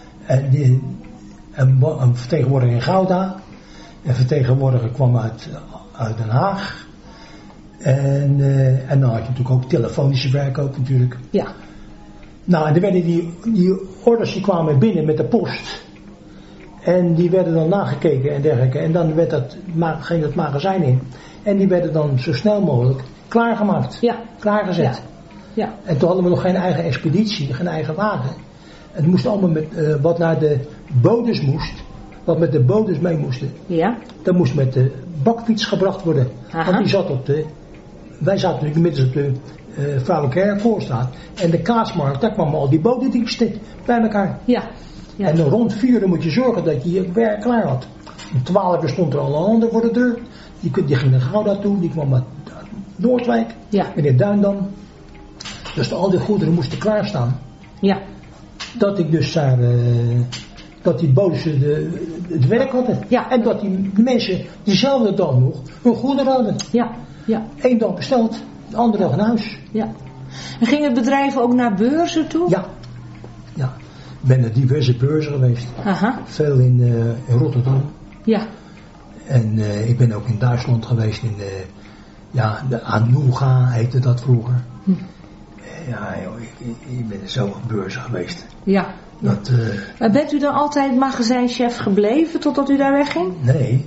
Een vertegenwoordiger in Gouda. Een vertegenwoordiger kwam uit Den Haag. En dan had je natuurlijk ook telefonische verkoop natuurlijk. Ja. Nou, en er werden die orders die kwamen binnen met de post. En die werden dan nagekeken en dergelijke. En dan ging dat magazijn in. En die werden dan zo snel mogelijk klaargemaakt. Ja. Klaargezet. Ja. En toen hadden we nog geen eigen expeditie, geen eigen wagen. Het moest allemaal met wat naar de bodes moest. Wat met de bodes mee moesten. Ja. Dat moest met de bakfiets gebracht worden. Aha. Want die zat wij zaten natuurlijk inmiddels op de Vrouwenkerk Voorstraat. En de Kaasmarkt, daar kwamen al die bodediensten bij elkaar. Ja. Ja. En dan rond 4 moet je zorgen dat je je werk klaar had. Om 12 stond er al een ander voor de deur. Die ging naar Gouda toe, die kwam uit Noordwijk. Ja. Meneer Duindam. Dus al die goederen moesten klaarstaan. Ja. Dat ik dus daar, dat die bodes het werk hadden. Ja. En dat die mensen diezelfde dag nog hun goederen hadden. Ja. Ja. Eén dag besteld, de andere dag in huis. Ja. En ging het bedrijf ook naar beurzen toe? Ja. Ja. Ik ben naar diverse beurzen geweest. Aha. Veel in Rotterdam. Ja. En ik ben ook in Duitsland geweest, in de Anuga heette dat vroeger. Ja, joh, ik ben zo op beurzen geweest. Ja. Dat, maar bent u dan altijd magazijnchef gebleven totdat u daar wegging? Nee.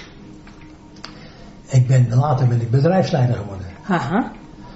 Later ben ik bedrijfsleider geworden. Aha.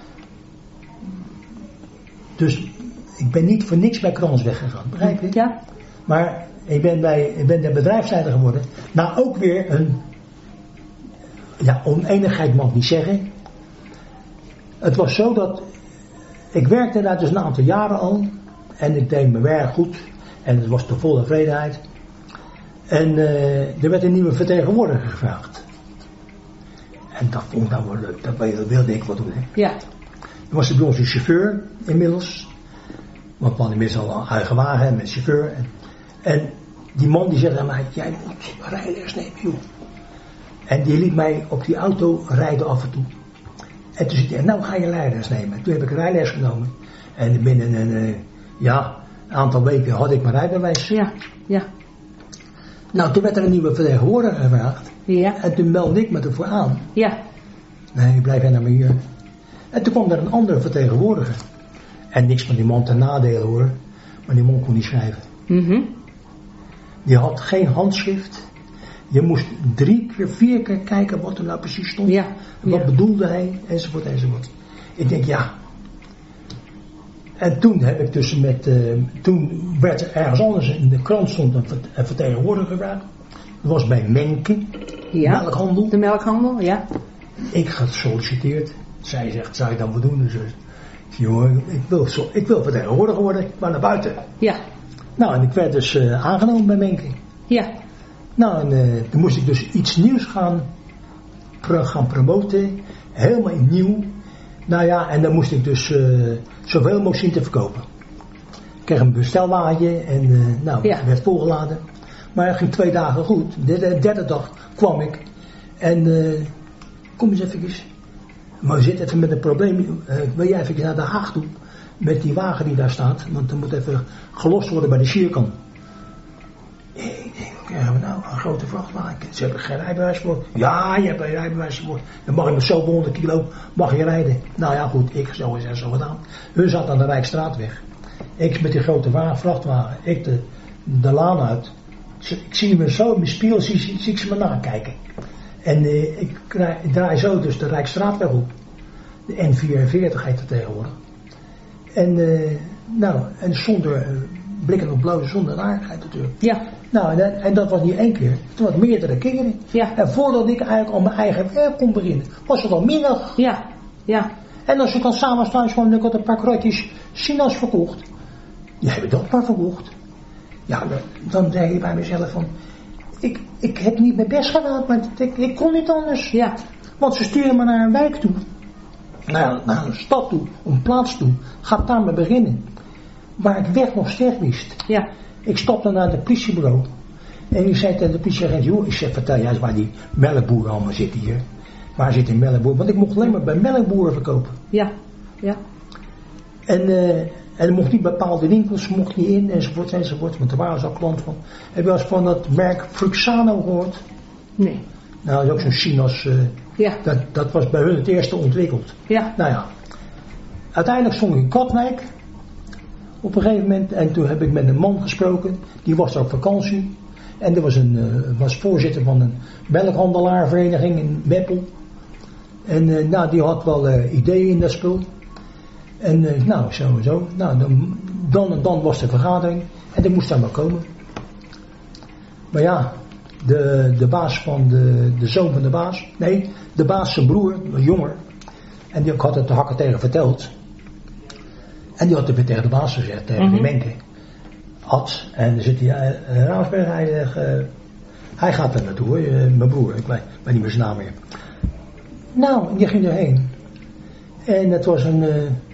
Dus ik ben niet voor niks bij Krans weggegaan, begrijp je? Ja. Maar ik ben de bedrijfsleider geworden. Nou, ook weer een oneenigheid mag ik niet zeggen. Het was zo dat ik werkte daar dus een aantal jaren al. En ik deed mijn werk goed. En het was te volle tevredenheid. En er werd een nieuwe vertegenwoordiger gevraagd. En dat vond ik nou wel leuk. Dat wilde ik wat doen. Hè. Ja. Er was bij ons een chauffeur inmiddels. Want we hadden inmiddels al een eigen wagen met chauffeur. En die man die zei aan mij, jij moet rijles nemen joh. En die liet mij op die auto rijden af en toe. En toen zei hij, nou ga je rijles nemen. Toen heb ik rijles genomen. En binnen een aantal weken had ik mijn rijbewijs. Ja, ja. Nou, toen werd er een nieuwe vertegenwoordiger gevraagd. Ja. En toen meldde ik me ervoor aan. Ja. Nee, blijf jij naar me hier. En toen kwam er een andere vertegenwoordiger. En niks van die man ten nadele hoor. Maar die man kon niet schrijven. Die had geen handschrift. Je moest 3 keer, 4 keer kijken wat er nou precies stond. Ja. Wat bedoelde hij, enzovoort, enzovoort. Ik denk, ja. En toen heb ik dus toen werd er ergens anders in de krant stond een vertegenwoordiger gevraagd. Dat was bij Menke, melkhandel. De melkhandel, ja. Ik had gesolliciteerd. Zij zegt, zou je dan wat doen? Dus jongen, ik wil vertegenwoordiger worden, maar naar buiten. Ja. Nou, en ik werd dus aangenomen bij Menke. Ja. Nou, en toen moest ik dus iets nieuws gaan promoten. Helemaal nieuw. Nou ja, en dan moest ik dus zoveel mogelijk zien te verkopen. Ik kreeg een bestelwagentje en het werd volgeladen. Maar het ging 2 dagen goed. De derde dag kwam ik. En kom eens even. Maar we zitten even met een probleem. Wil jij even naar Den Haag toe? Met die wagen die daar staat. Want er moet even gelost worden bij de Sierkan. Ik denk, nou, een grote vrachtwagen. Ze hebben geen rijbewijs voor. Ja, je hebt een rijbewijs voor. Dan mag je met zoveel 100 kilo mag je rijden. Nou ja, goed, ik zo is en zo gedaan. Hun zat aan de Rijksstraatweg. Ik met die grote vrachtwagen. Ik de laan uit. Ik zie me zo in mijn spiegel, zie ik ze me nakijken. En ik draai zo dus de Rijksstraatweg op. De N44 heet het tegenwoordig. En en zonder blikken op blozen, zonder aardigheid natuurlijk. Ja. Nou, en dat was niet één keer, het was meerdere keren. Ja. En voordat ik eigenlijk aan mijn eigen werk kon beginnen, was het al middag. Ja. Ja. En als ik dan s'avonds thuis kwam en ik had een paar kratjes sinaas verkocht. Die hebben dat maar verkocht. Ja, dan zei ik bij mezelf van, ik heb niet mijn best gedaan, maar ik kon niet anders. Ja. Want ze sturen me naar een wijk toe. Naar een stad toe, een plaats toe. Ga daar maar beginnen. Waar ik weg nog sterk wist. Ja. Ik stapte naar het politiebureau. En ik zei tegen de politieagent, joh, ik zeg, vertel jij eens waar die melkboeren allemaal zitten hier. Waar zit die melkboer? Want ik mocht alleen maar bij melkboeren verkopen. Ja. Ja. En er mocht niet bepaalde winkels, mocht niet in, enzovoort. Want er waren ze al klant van. Heb je wel eens van dat merk Fruxano gehoord? Nee. Nou, dat is ook zo'n sinaas. Ja. Dat was bij hun het eerste ontwikkeld. Ja. Nou ja. Uiteindelijk stond ik in Katwijk. Op een gegeven moment. En toen heb ik met een man gesproken. Die was daar op vakantie. En er was voorzitter van een melkhandelaarvereniging in Meppel. En die had wel ideeën in dat spul. En zo en zo. Nou, dan was de vergadering. En ik moest daar maar komen. Maar ja, de baas van de zoon van de baas. Nee, de baas zijn broer, jonger. En ik had het de hakken tegen verteld. En die had het weer tegen de baas gezegd, tegen die Menke. En dan zit hij Raamsberg, hij gaat er naartoe, mijn broer, ik weet niet meer zijn naam meer. Nou, en die ging erheen. En het was een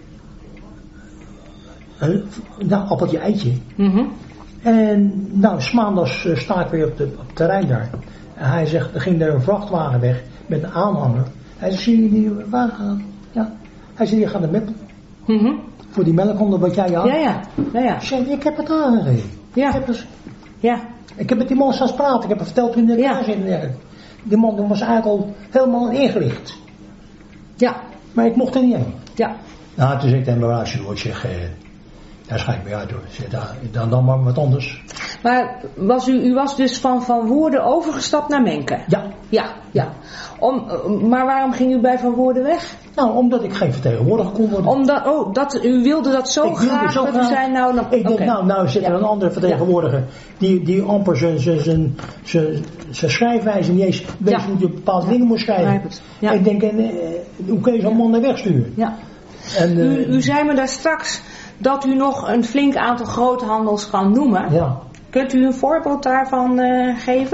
appeltje eitje. En maandags sta ik weer op het terrein daar. En hij zegt, er ging er een vrachtwagen weg met een aanhanger. Hij zegt, zie je die wagen gaan? Ja. Hij zegt, die gaat naar Meppel. Voor die melkhonden wat jij had. Ja. Ik zeg, ik heb het aangegeven. Ja. Ik heb met die man staan praten. Ik heb hem verteld toen in de kaas in. Die man was eigenlijk al helemaal ingelicht. Ja. Maar ik mocht er niet heen. Ja. Nou, toen zei ik tegen mijn baasje, ik zeg, daar schrijf ik mee uit hoor. Dan maar wat anders. Maar u was dus van Woerden overgestapt naar Menke? Ja. Maar waarom ging u bij Van Woerden weg? Nou, omdat ik geen vertegenwoordiger kon worden. U wilde dat zo graag dat u zei nou... Ik denk, nou zit er een andere vertegenwoordiger die amper zijn schrijfwijze niet eens weet hoe je bepaalde dingen moet schrijven. Ja. Ik denk, hoe kun je zo'n man naar wegsturen? Ja. En, u zei me daar straks dat u nog een flink aantal groothandels kan noemen. Ja. Kunt u een voorbeeld daarvan geven?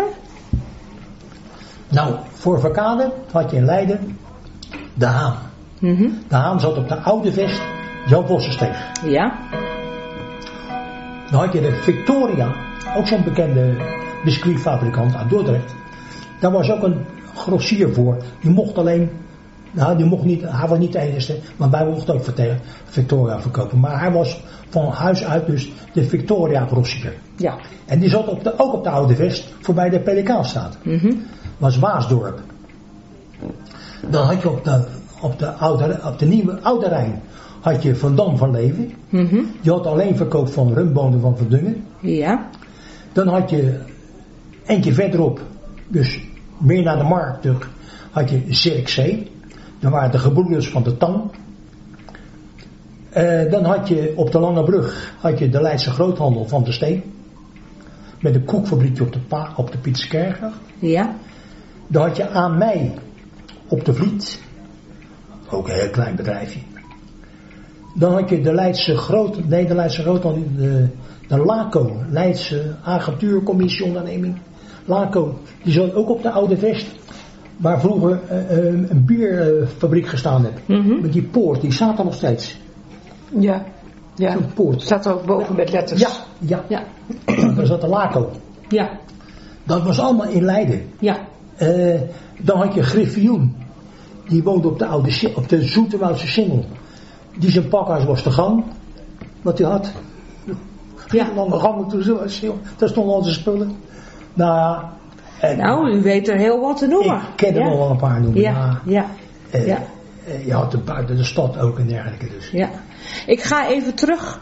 Nou, voor Verkade had je in Leiden de Haan. De Haan zat op de Oude Vest, Jan Vossensteeg. Ja. Dan had je de Victoria, ook zo'n bekende biscuitfabrikant uit Dordrecht. Daar was ook een grossier voor. Die mocht alleen, hij was niet de enige, maar wij mochten ook Victoria verkopen. Maar hij was van huis uit dus de Victoria grossier. Ja. En die zat ook op de Oude Vest, voorbij de Pelikaanstraat. Was Waasdorp. Dan had je op de nieuwe Oude Rijn had je Van Dam van Leven. Je had alleen verkoop van rumbonen van Verdungen. Ja. Dan had je eentje verderop, dus meer naar de markt terug, had je Zirkzee. Dan waren de gebroeders van de Tang. Dan had je op de Lange Brug had je de Leidse groothandel van de Steen. Met een koekfabriekje op de Pieterskerkgracht. Ja. Dan had je Aan Mij op de Vliet. Ook een heel klein bedrijfje. Dan had je de Leidse groothandel, de LACO, Leidse Agentuurcommissie Onderneming. LACO, die zat ook op de Oude Vest. Waar vroeger een bierfabriek gestaan heeft. Met die poort, die staat er nog steeds. Ja. Zo'n poort. Staat er ook boven met letters. Ja. Daar zat de LACO. Ja. Dat was allemaal in Leiden. Ja. Dan had je Griffioen. die woonde op de Zoeterwoudse Singel. Die zijn pakhuis was te gang. Wat hij had. Ja. Lange gang toe. Daar stonden al zijn spullen. Nou, u weet er heel wat te noemen. Ik ken er wel een paar noemen. Ja. Je had er buiten de stad ook en dergelijke. Dus. Ja. Ik ga even terug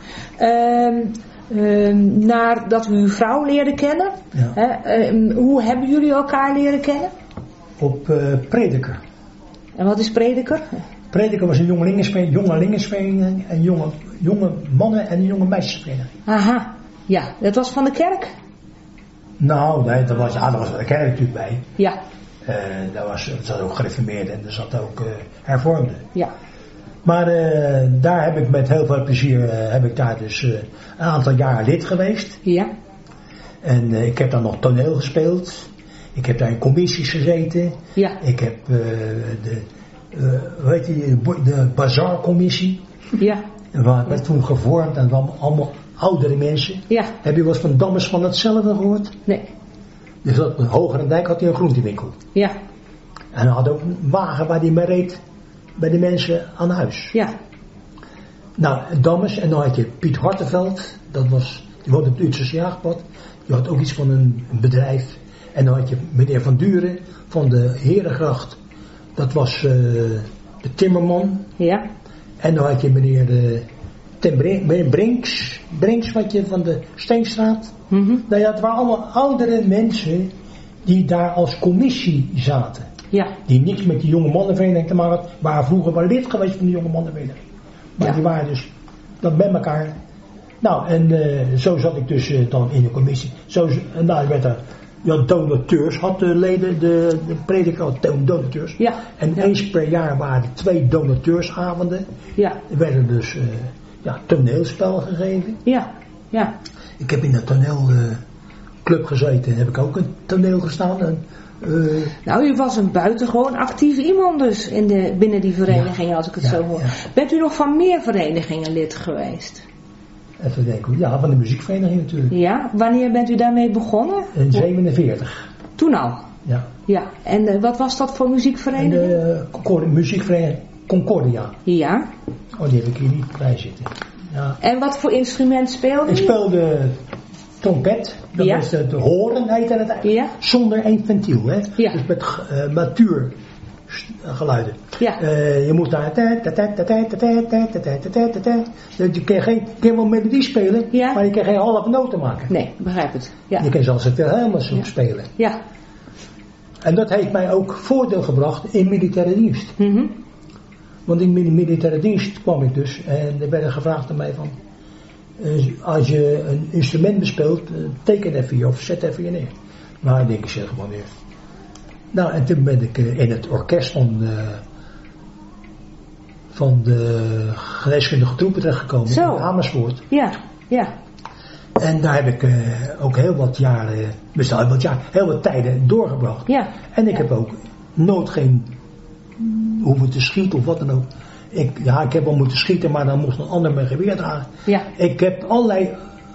naar dat u uw vrouw leerde kennen. Ja. Hoe hebben jullie elkaar leren kennen? Op Prediker. En wat is Prediker? Prediker was een jongelingenvereniging en jonge mannen en een jonge meisjesvereniging. Aha, ja. Dat was van de kerk? Nou, nee, daar was de kerk natuurlijk bij. Ja. Er zat ook gereformeerd en er zat ook hervormde. Ja. Maar daar heb ik met heel veel plezier een aantal jaar lid geweest. Ja. En ik heb daar nog toneel gespeeld. Ik heb daar in commissies gezeten. Ja. Ik heb de bazaarcommissie. Ja. Dat werd toen gevormd en dan allemaal oudere mensen. Ja. Heb je wel eens van Dammers van hetzelfde gehoord? Nee. Dus op Hogerendijk had hij een groentewinkel. Ja. En hij had ook een wagen waar hij mee reed bij de mensen aan huis. Ja. Nou, Dammers, en dan had je Piet Hartenveld, die woonde op het Utrechtse Jaagpad. Die had ook iets van een bedrijf. En dan had je meneer Van Duren van de Herengracht. Dat was de timmerman. Ja. En dan had je meneer Brinks, wat je van de Steenstraat. Mm-hmm. Nou ja, het waren allemaal oudere mensen die daar als commissie zaten. Ja. Die niks met die jonge mannenvereniging te maken had. Waren vroeger wel lid geweest van de jonge mannenvereniging. Maar die waren dus dat met elkaar. Nou, en zo zat ik dus dan in de commissie. Werd er donateurs, had de leden, de prediker had donateurs. Ja. En eens per jaar waren er 2 donateursavonden. Ja. Er werden dus toneelspel gegeven. Ja. Ja. Ik heb in de toneelclub gezeten, heb ik ook een toneel gestaan. Nou, u was een buitengewoon actief iemand dus binnen die vereniging, als ik het zo hoor. Ja. Bent u nog van meer verenigingen lid geweest? Even denken, ja, van de muziekvereniging natuurlijk. Ja, wanneer bent u daarmee begonnen? In 1947. Toen al? Ja. Ja, en wat was dat voor muziekvereniging? Muziekvereniging Concordia. Ja. Oh, die heb ik hier niet bij zitten. Ja. En wat voor instrument speelde u? Ik speelde trompet, dat is de horen heette het eigenlijk. Ja. Zonder één ventiel, hè? Ja. Dus met natuurgeluiden. Ja. Je moest daar je kan wel melodie spelen, maar je kan geen halve noten maken. Nee, begrijp het. Ja. Je kan zelfs het helemaal zo spelen. Ja. En dat heeft mij ook voordeel gebracht in militaire dienst. Mm-hmm. Want in militaire dienst kwam ik dus en er werd gevraagd aan mij van, als je een instrument bespeelt, teken even je of zet even je neer. Maar ik denk, ik zeg gewoon weer. Nou, en toen ben ik in het orkest van de geneeskundige troepen terechtgekomen in Amersfoort. Ja, ja. En daar heb ik ook heel wat tijden doorgebracht. Ja. En ik heb ook nooit geen hoeven te schieten of wat dan ook. Ik heb wel moeten schieten, maar dan moest een ander mijn geweer dragen. Ja. Ik heb allerlei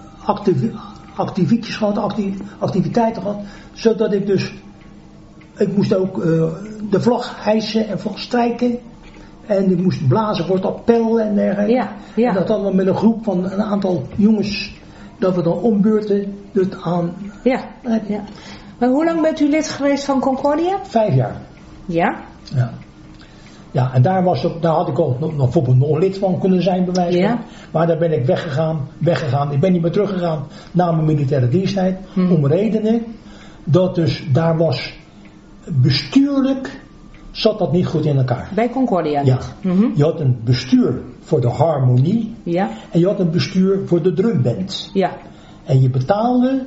activiteiten gehad, zodat ik dus, ik moest ook de vlag hijsen en vlag strijken. En ik moest blazen voor het appel en dergelijke. Ja, ja. En dat hadden we met een groep van een aantal jongens, dat we dan ombeurten dus aan. Ja, ja. Maar hoe lang bent u lid geweest van Concordia? 5 jaar. Ja? Ja. Ja, en daar had ik ook nog bijvoorbeeld nog lid van kunnen zijn, bij wijze van. Ja. Maar daar ben ik weggegaan. Ik ben niet meer teruggegaan na mijn militaire diensttijd. Om redenen dat dus daar was bestuurlijk zat dat niet goed in elkaar. Bij Concordia ja. niet? Mm-hmm. Je had een bestuur voor de harmonie. Ja. En je had een bestuur voor de drumband. Ja. En je betaalde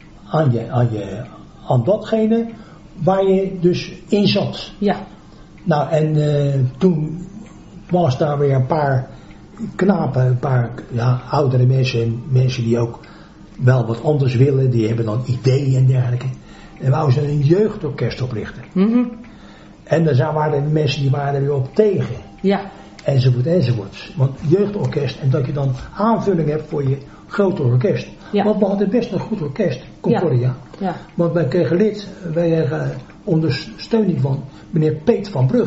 aan datgene waar je dus in zat. Ja. Nou, en toen was daar weer een paar knapen, een paar oudere mensen die ook wel wat anders willen, die hebben dan ideeën en dergelijke. En wouden ze een jeugdorkest oprichten. Mm-hmm. En dan waren de mensen die waren er weer op tegen. Ja. Enzovoort. Want jeugdorkest, en dat je dan aanvulling hebt voor je grote orkest. Ja. Want we hadden best een goed orkest, Concordia. Ja. Ja. Want wij kregen ondersteuning van meneer Peet van Brugge.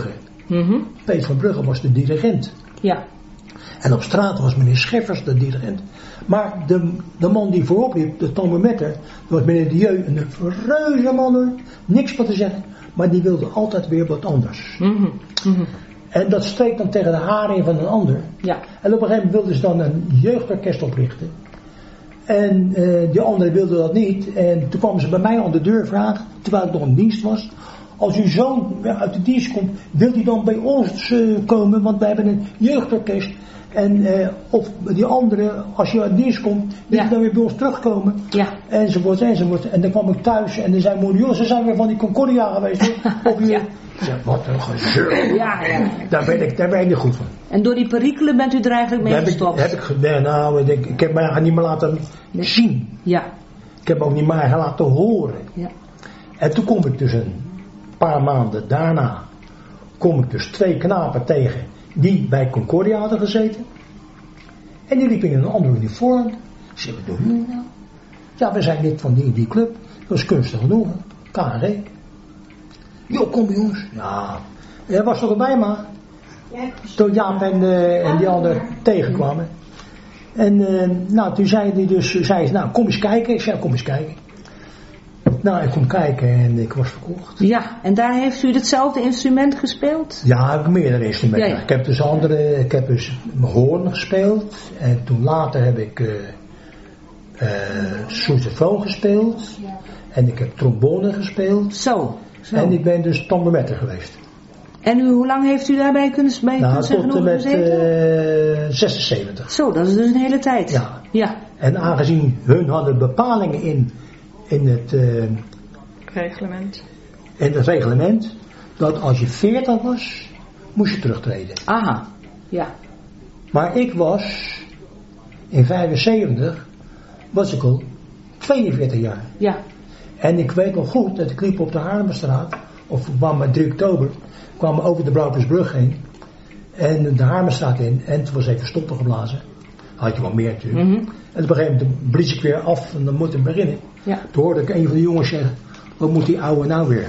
Peet van Brugge was de dirigent. Ja. En op straat was meneer Scheffers de dirigent. Maar de man die voorop liep, de tambourmetter, dat was meneer Dieu, een reuze man hoor, niks wat te zeggen. Maar die wilde altijd weer wat anders. En dat streek dan tegen de haren van een ander. Ja. En op een gegeven moment wilden ze dan een jeugdorkest oprichten. En die anderen wilden dat niet. En toen kwamen ze bij mij aan de deur vragen, terwijl ik nog in dienst was. Als uw zoon uit de dienst komt, wilt hij dan bij ons komen? Want wij hebben een jeugdorkest. En of die andere, als je uit dienst komt, wil je dan weer bij ons terugkomen. Ja. Enzovoort. En dan kwam ik thuis en dan zei moeder, joh, ze zijn weer van die Concordia geweest. Of je... Ja, wat een gezeur. Ja. Daar ben ik niet goed van. En door die perikelen bent u er eigenlijk mee gestopt? Ik heb mij niet meer laten zien. Ja. Ik heb ook niet meer laten horen. Ja. En toen kom ik dus een paar maanden daarna, kom ik dus 2 knapen tegen die bij Concordia hadden gezeten. En die liepen in een ander uniform. Ik zei, wat doen jullie nou? Ja, we zijn lid van die club. Dat is kunstig genoegen. KNG. Jo, kom jongens. Ja, jij was toch erbij, maar. Toen Jaap en die anderen tegenkwamen. En toen zei ze, nou kom eens kijken. Ik zei, kom eens kijken. Nou, ik kom kijken en ik was verkocht. Ja, en daar heeft u hetzelfde instrument gespeeld? Ja, ik heb meerdere instrumenten. Ja. Ik heb dus hoorn gespeeld. En toen later heb ik sousaphone gespeeld. Ja. En ik heb trombone gespeeld. Zo. En ik ben dus tambourmetter geweest. En hoe lang heeft u daarbij kunnen spelen? Tot en met 76. Zo, dat is dus een hele tijd. Ja. En aangezien hun hadden bepalingen in het reglement. In het reglement dat als je 40 was, moest je terugtreden. Aha, ja. Maar ik was in 75 was ik al 42 jaar. Ja. En ik weet nog goed dat ik liep op de Haarlemmerstraat, of we kwamen 3 oktober, kwamen over de Brouwersbrug heen en de Haarlemmerstraat in en het was even stoppen geblazen. Had je wel meer natuurlijk. En op een gegeven moment blies ik weer af en dan moet ik beginnen. Ja. Toen hoorde ik een van de jongens zeggen, wat moet die ouwe nou weer?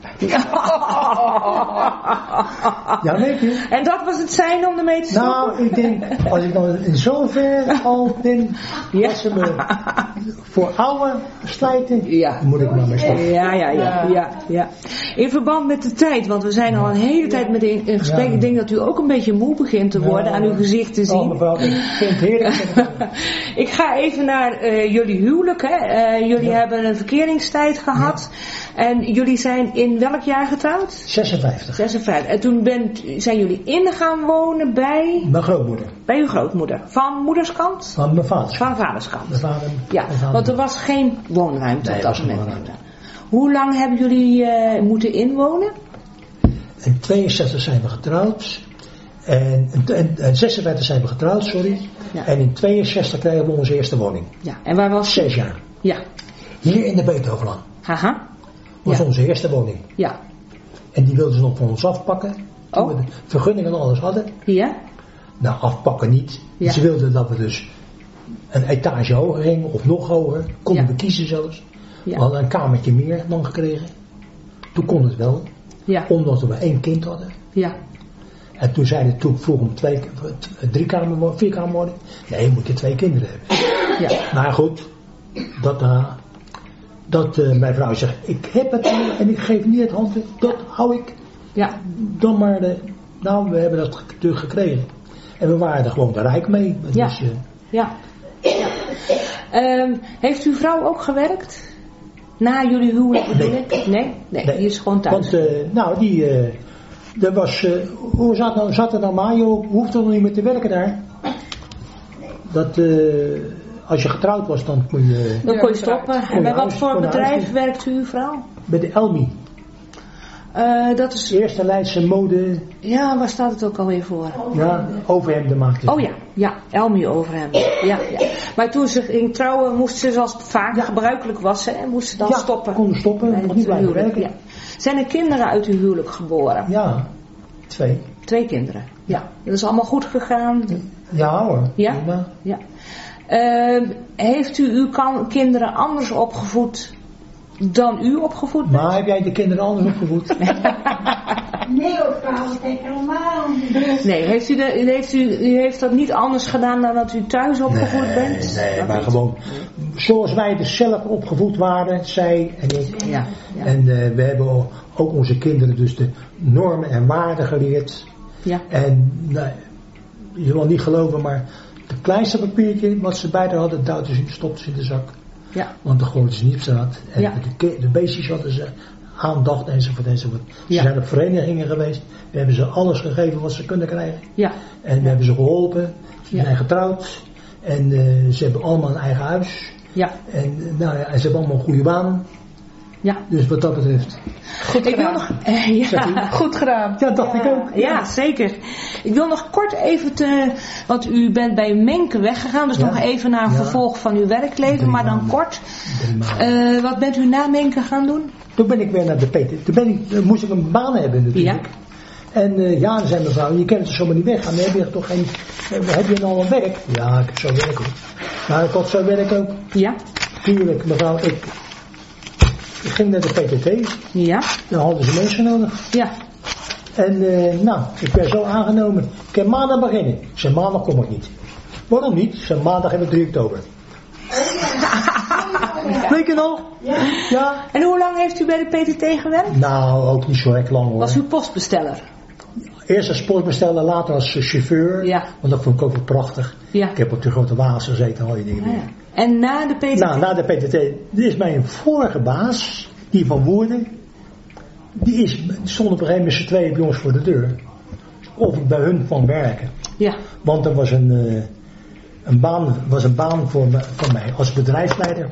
Ja, weet je. En dat was het zijn om ermee te stoppen? Nou, ik denk, als ik dan in zover al denk, dat ze me voor oude slijten, dan moet ik maar mee stoppen. Ja. In verband met de tijd, want we zijn al een hele tijd met in gesprek. Ik denk dat u ook een beetje moe begint te worden aan uw gezicht te zien. Mevrouw, ik vind het heerlijk. Ik ga even naar jullie huwelijk. Hè. Jullie hebben een verkeringstijd gehad. En jullie zijn in welk jaar getrouwd? 56. En toen zijn jullie in gaan wonen bij? Mijn grootmoeder. Bij uw grootmoeder. Van moederskant? Van mijn vaders. Van vaderskant. Mijn vader. Ja, want er was geen woonruimte op dat moment. Hoe lang hebben jullie moeten inwonen? In 62 zijn we getrouwd. En 56 zijn we getrouwd, sorry. Ja. En in 62 kregen we onze eerste woning. Ja, en waar was 6 jaar. Ja. Hier in de Beethovenlaan. Haha. Was onze eerste woning. Ja. En die wilden ze nog van ons afpakken. Toen we de vergunningen en alles hadden. Ja. Nou, afpakken niet. Ja. Ze wilden dat we dus een etage hoger gingen. Of nog hoger. Konden we kiezen zelfs. Ja. We hadden een kamertje meer dan gekregen. Toen kon het wel. Ja. Omdat we 1 kind hadden. Ja. En toen zeiden toen vroeg om 4 kamer worden. Nee, je moet je 2 kinderen hebben. Ja. Maar goed. Dat mijn vrouw zegt, ik heb het en ik geef niet het handen, dat hou ik. Ja. Dan maar, we hebben dat natuurlijk gekregen. En we waren er gewoon rijk mee. Ja. Dus, ja. Heeft uw vrouw ook gewerkt? Na jullie huwelijk bedoel ik? Nee, die is gewoon thuis. Want, er was, hoe zat het nou maar? Je hoeft er nog niet meer te werken daar. Dat... als je getrouwd was, dan kon je... Dan kon je stoppen. En bij wat voor bedrijf werkt uw vrouw? Bij de Elmi. Dat is... Eerste Leidse mode... Ja, waar staat het ook alweer voor? Ja, overhemden maakte. Oh ja, Elmi overhemden. Ja. Maar toen ze ging trouwen, moest ze zoals het vaak gebruikelijk was, en moest ze dan stoppen. Ja, konden stoppen, nog niet blijven werken. Ja. Zijn er kinderen uit uw huwelijk geboren? Ja, 2. 2 kinderen? Ja. Dat is allemaal goed gegaan? Ja hoor. Ja? Ja. Heeft u uw kinderen anders opgevoed dan u opgevoed bent? Maar heb jij de kinderen anders opgevoed? Nee, op trouwens, kijk helemaal niet. Nee, u heeft dat niet anders gedaan dan dat u thuis opgevoed bent? Nee, maar gewoon zoals wij dus zelf opgevoed waren, zij en ik. Ja. En we hebben ook onze kinderen dus de normen en waarden geleerd. Ja. En je wil niet geloven, maar het kleinste papiertje wat ze bij hadden, stopten ze in de zak. Ja. Want dan gooiden ze niet op straat. En de beestjes hadden ze aandacht enzovoort. Ze zijn op verenigingen geweest. We hebben ze alles gegeven wat ze kunnen krijgen. Ja. En we hebben ze geholpen. Ze zijn getrouwd. En ze hebben allemaal een eigen huis. Ja. En ze hebben allemaal een goede baan. Ja. Dus wat dat betreft. Goed gedaan. Goed gedaan. Ja, dacht ik ook. Ja, zeker. Ik wil nog kort even want u bent bij Menke weggegaan, dus nog even naar een vervolg van uw werkleven, maar dan kort. Wat bent u na Menke gaan doen? Toen ben ik weer naar de PT. Toen moest ik een baan hebben natuurlijk. Ja. En dan zei mevrouw, je kent het zomaar niet weggaan. Dan heb je toch geen, heb je al een werk? Ja, ik heb zo werk ook. Maar ik had zo werk ook. Ja. Tuurlijk, mevrouw, ik ging naar de PTT. Ja. Dan hadden ze mensen nodig. Ja. En ik werd zo aangenomen. Ik kan maandag beginnen. Ik zei, maandag kom ik niet. Waarom niet? Ik zei, maandag hebben we 3 oktober. Weet je nog? Ja. En hoe lang heeft u bij de PTT gewerkt? Nou, ook niet zo erg lang hoor. Was u postbesteller? Eerst als postbesteller, later als chauffeur. Ja. Want dat vond ik ook wel prachtig. Ja. Ik heb op de grote waas gezeten, al die dingen meer. Ja. En na de PTT? Nou, na de PTT, dit is mijn vorige baas, die van Woerden. Die stond op een gegeven moment z'n tweeën bij ons voor de deur. Of ik bij hun kwam werken. Ja. Want er was een baan voor mij als bedrijfsleider.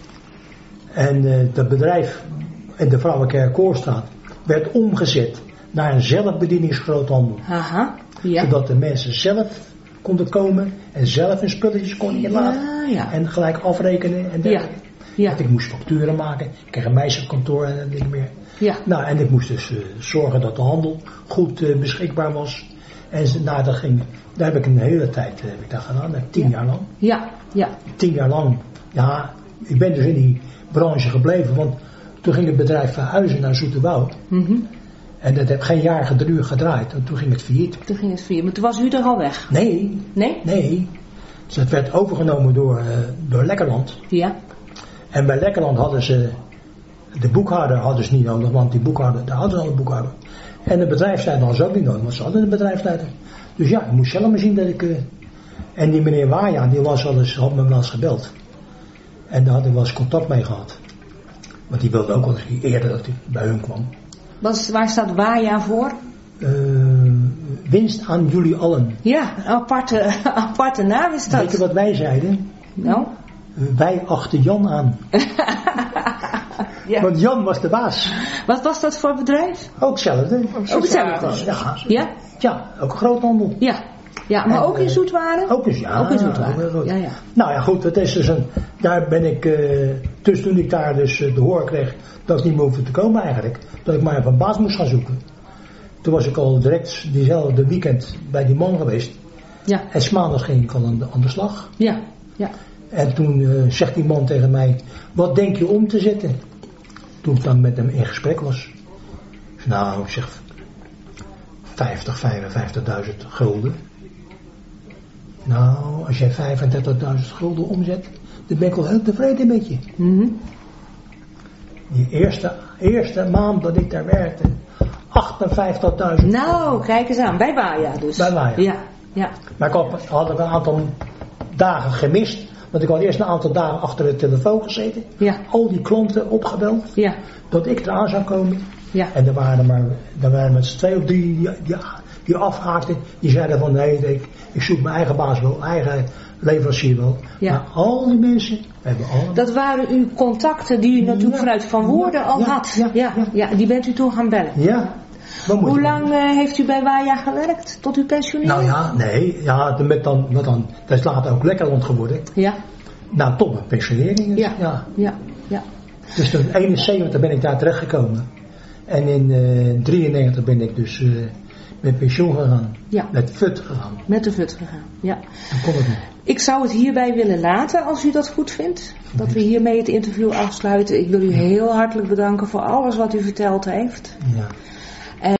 En dat bedrijf in de Vrouwenkerk Koorstraat werd omgezet naar een zelfbedieningsgroothandel. Aha, ja. Zodat de mensen zelf konden komen en zelf hun spulletjes konden inladen. Ja. En gelijk afrekenen en dergelijke. Ja. Want ik moest facturen maken. Ik kreeg een meisje op kantoor en dat ding meer. Ja. Nou, en ik moest dus zorgen dat de handel goed beschikbaar was. En daar heb ik een hele tijd gedaan, 10 jaar lang. Ja, ja. 10 jaar lang. Ja, ik ben dus in die branche gebleven, want toen ging het bedrijf verhuizen naar Zoeterwoude. Mm-hmm. En dat heb geen jaar gedraaid. En toen ging het failliet. Maar toen was u er al weg? Nee. Nee? Nee. Dus het werd overgenomen door Lekkerland. Ja. En bij Lekkerland hadden ze de boekhouder niet nodig, want daar hadden ze al een boekhouder. En de bedrijfsleider hadden ze ook niet nodig, want ze hadden een bedrijfsleider. Dus ja, ik moest zelf maar zien dat ik... En die meneer Waja, die had me wel eens gebeld. En daar had ik wel eens contact mee gehad. Want die wilde ook wel eens eerder dat hij bij hun kwam. Waar staat Waja voor? Winst aan jullie allen. Ja, een aparte naam is dat. Weet je wat wij zeiden? Nou? Wij achten Jan aan. Ja. Want Jan was de baas. Wat was dat voor bedrijf? Ook hetzelfde. Ook hetzelfde? Ja. Ja, ook groothandel. Ja. Ja, maar ook in Zoetwaren? Ook in Zoetwaren. Ja. Nou ja, goed, dat is dus daar ben ik, dus toen ik daar dus de hoor kreeg, dat ik niet meer hoefde te komen eigenlijk. Dat ik maar even een baas moest gaan zoeken. Toen was ik al direct diezelfde weekend bij die man geweest. Ja. En 's maandags ging ik al aan de slag. Ja, ja. En toen zegt die man tegen mij, wat denk je om te zetten? Toen ik dan met hem in gesprek was. Nou, ik zeg 55.000 gulden. Nou, als jij 35.000 gulden omzet, dan ben ik al heel tevreden met je. Mm-hmm. Die eerste maand dat ik daar werkte, 58.000. Nou, kijk eens aan, bij Waja dus. Bij Waja. Ja, ja. Maar ik had een aantal dagen gemist, want ik had eerst een aantal dagen achter de telefoon gezeten. Ja. Al die klanten opgebeld, ja. Dat ik eraan zou komen. Ja. En er waren met z'n 2 of 3 die afhaakten, die zeiden van nee, ik zoek mijn eigen baas wel, eigen leverancier wel. Ja. Maar al die mensen hebben allemaal... Dat waren uw contacten die u natuurlijk vanuit Van Woerden al had. Ja, die bent u toen gaan bellen. Ja. Hoe lang heeft u bij Waja gewerkt? Tot u pensioneerde? Nou ja, dat is later ook Lekkerland geworden. Ja. Nou, tot mijn pensionering. Dus, ja. Dus in 71 ben ik daar terechtgekomen. En in 93 ben ik dus met pensioen gegaan. Ja. Met FUT gegaan. Met de FUT gegaan, ja. Dan kon het niet. Ik zou het hierbij willen laten, als u dat goed vindt. Dat we hiermee het interview afsluiten. Ik wil u heel hartelijk bedanken voor alles wat u verteld heeft. Ja.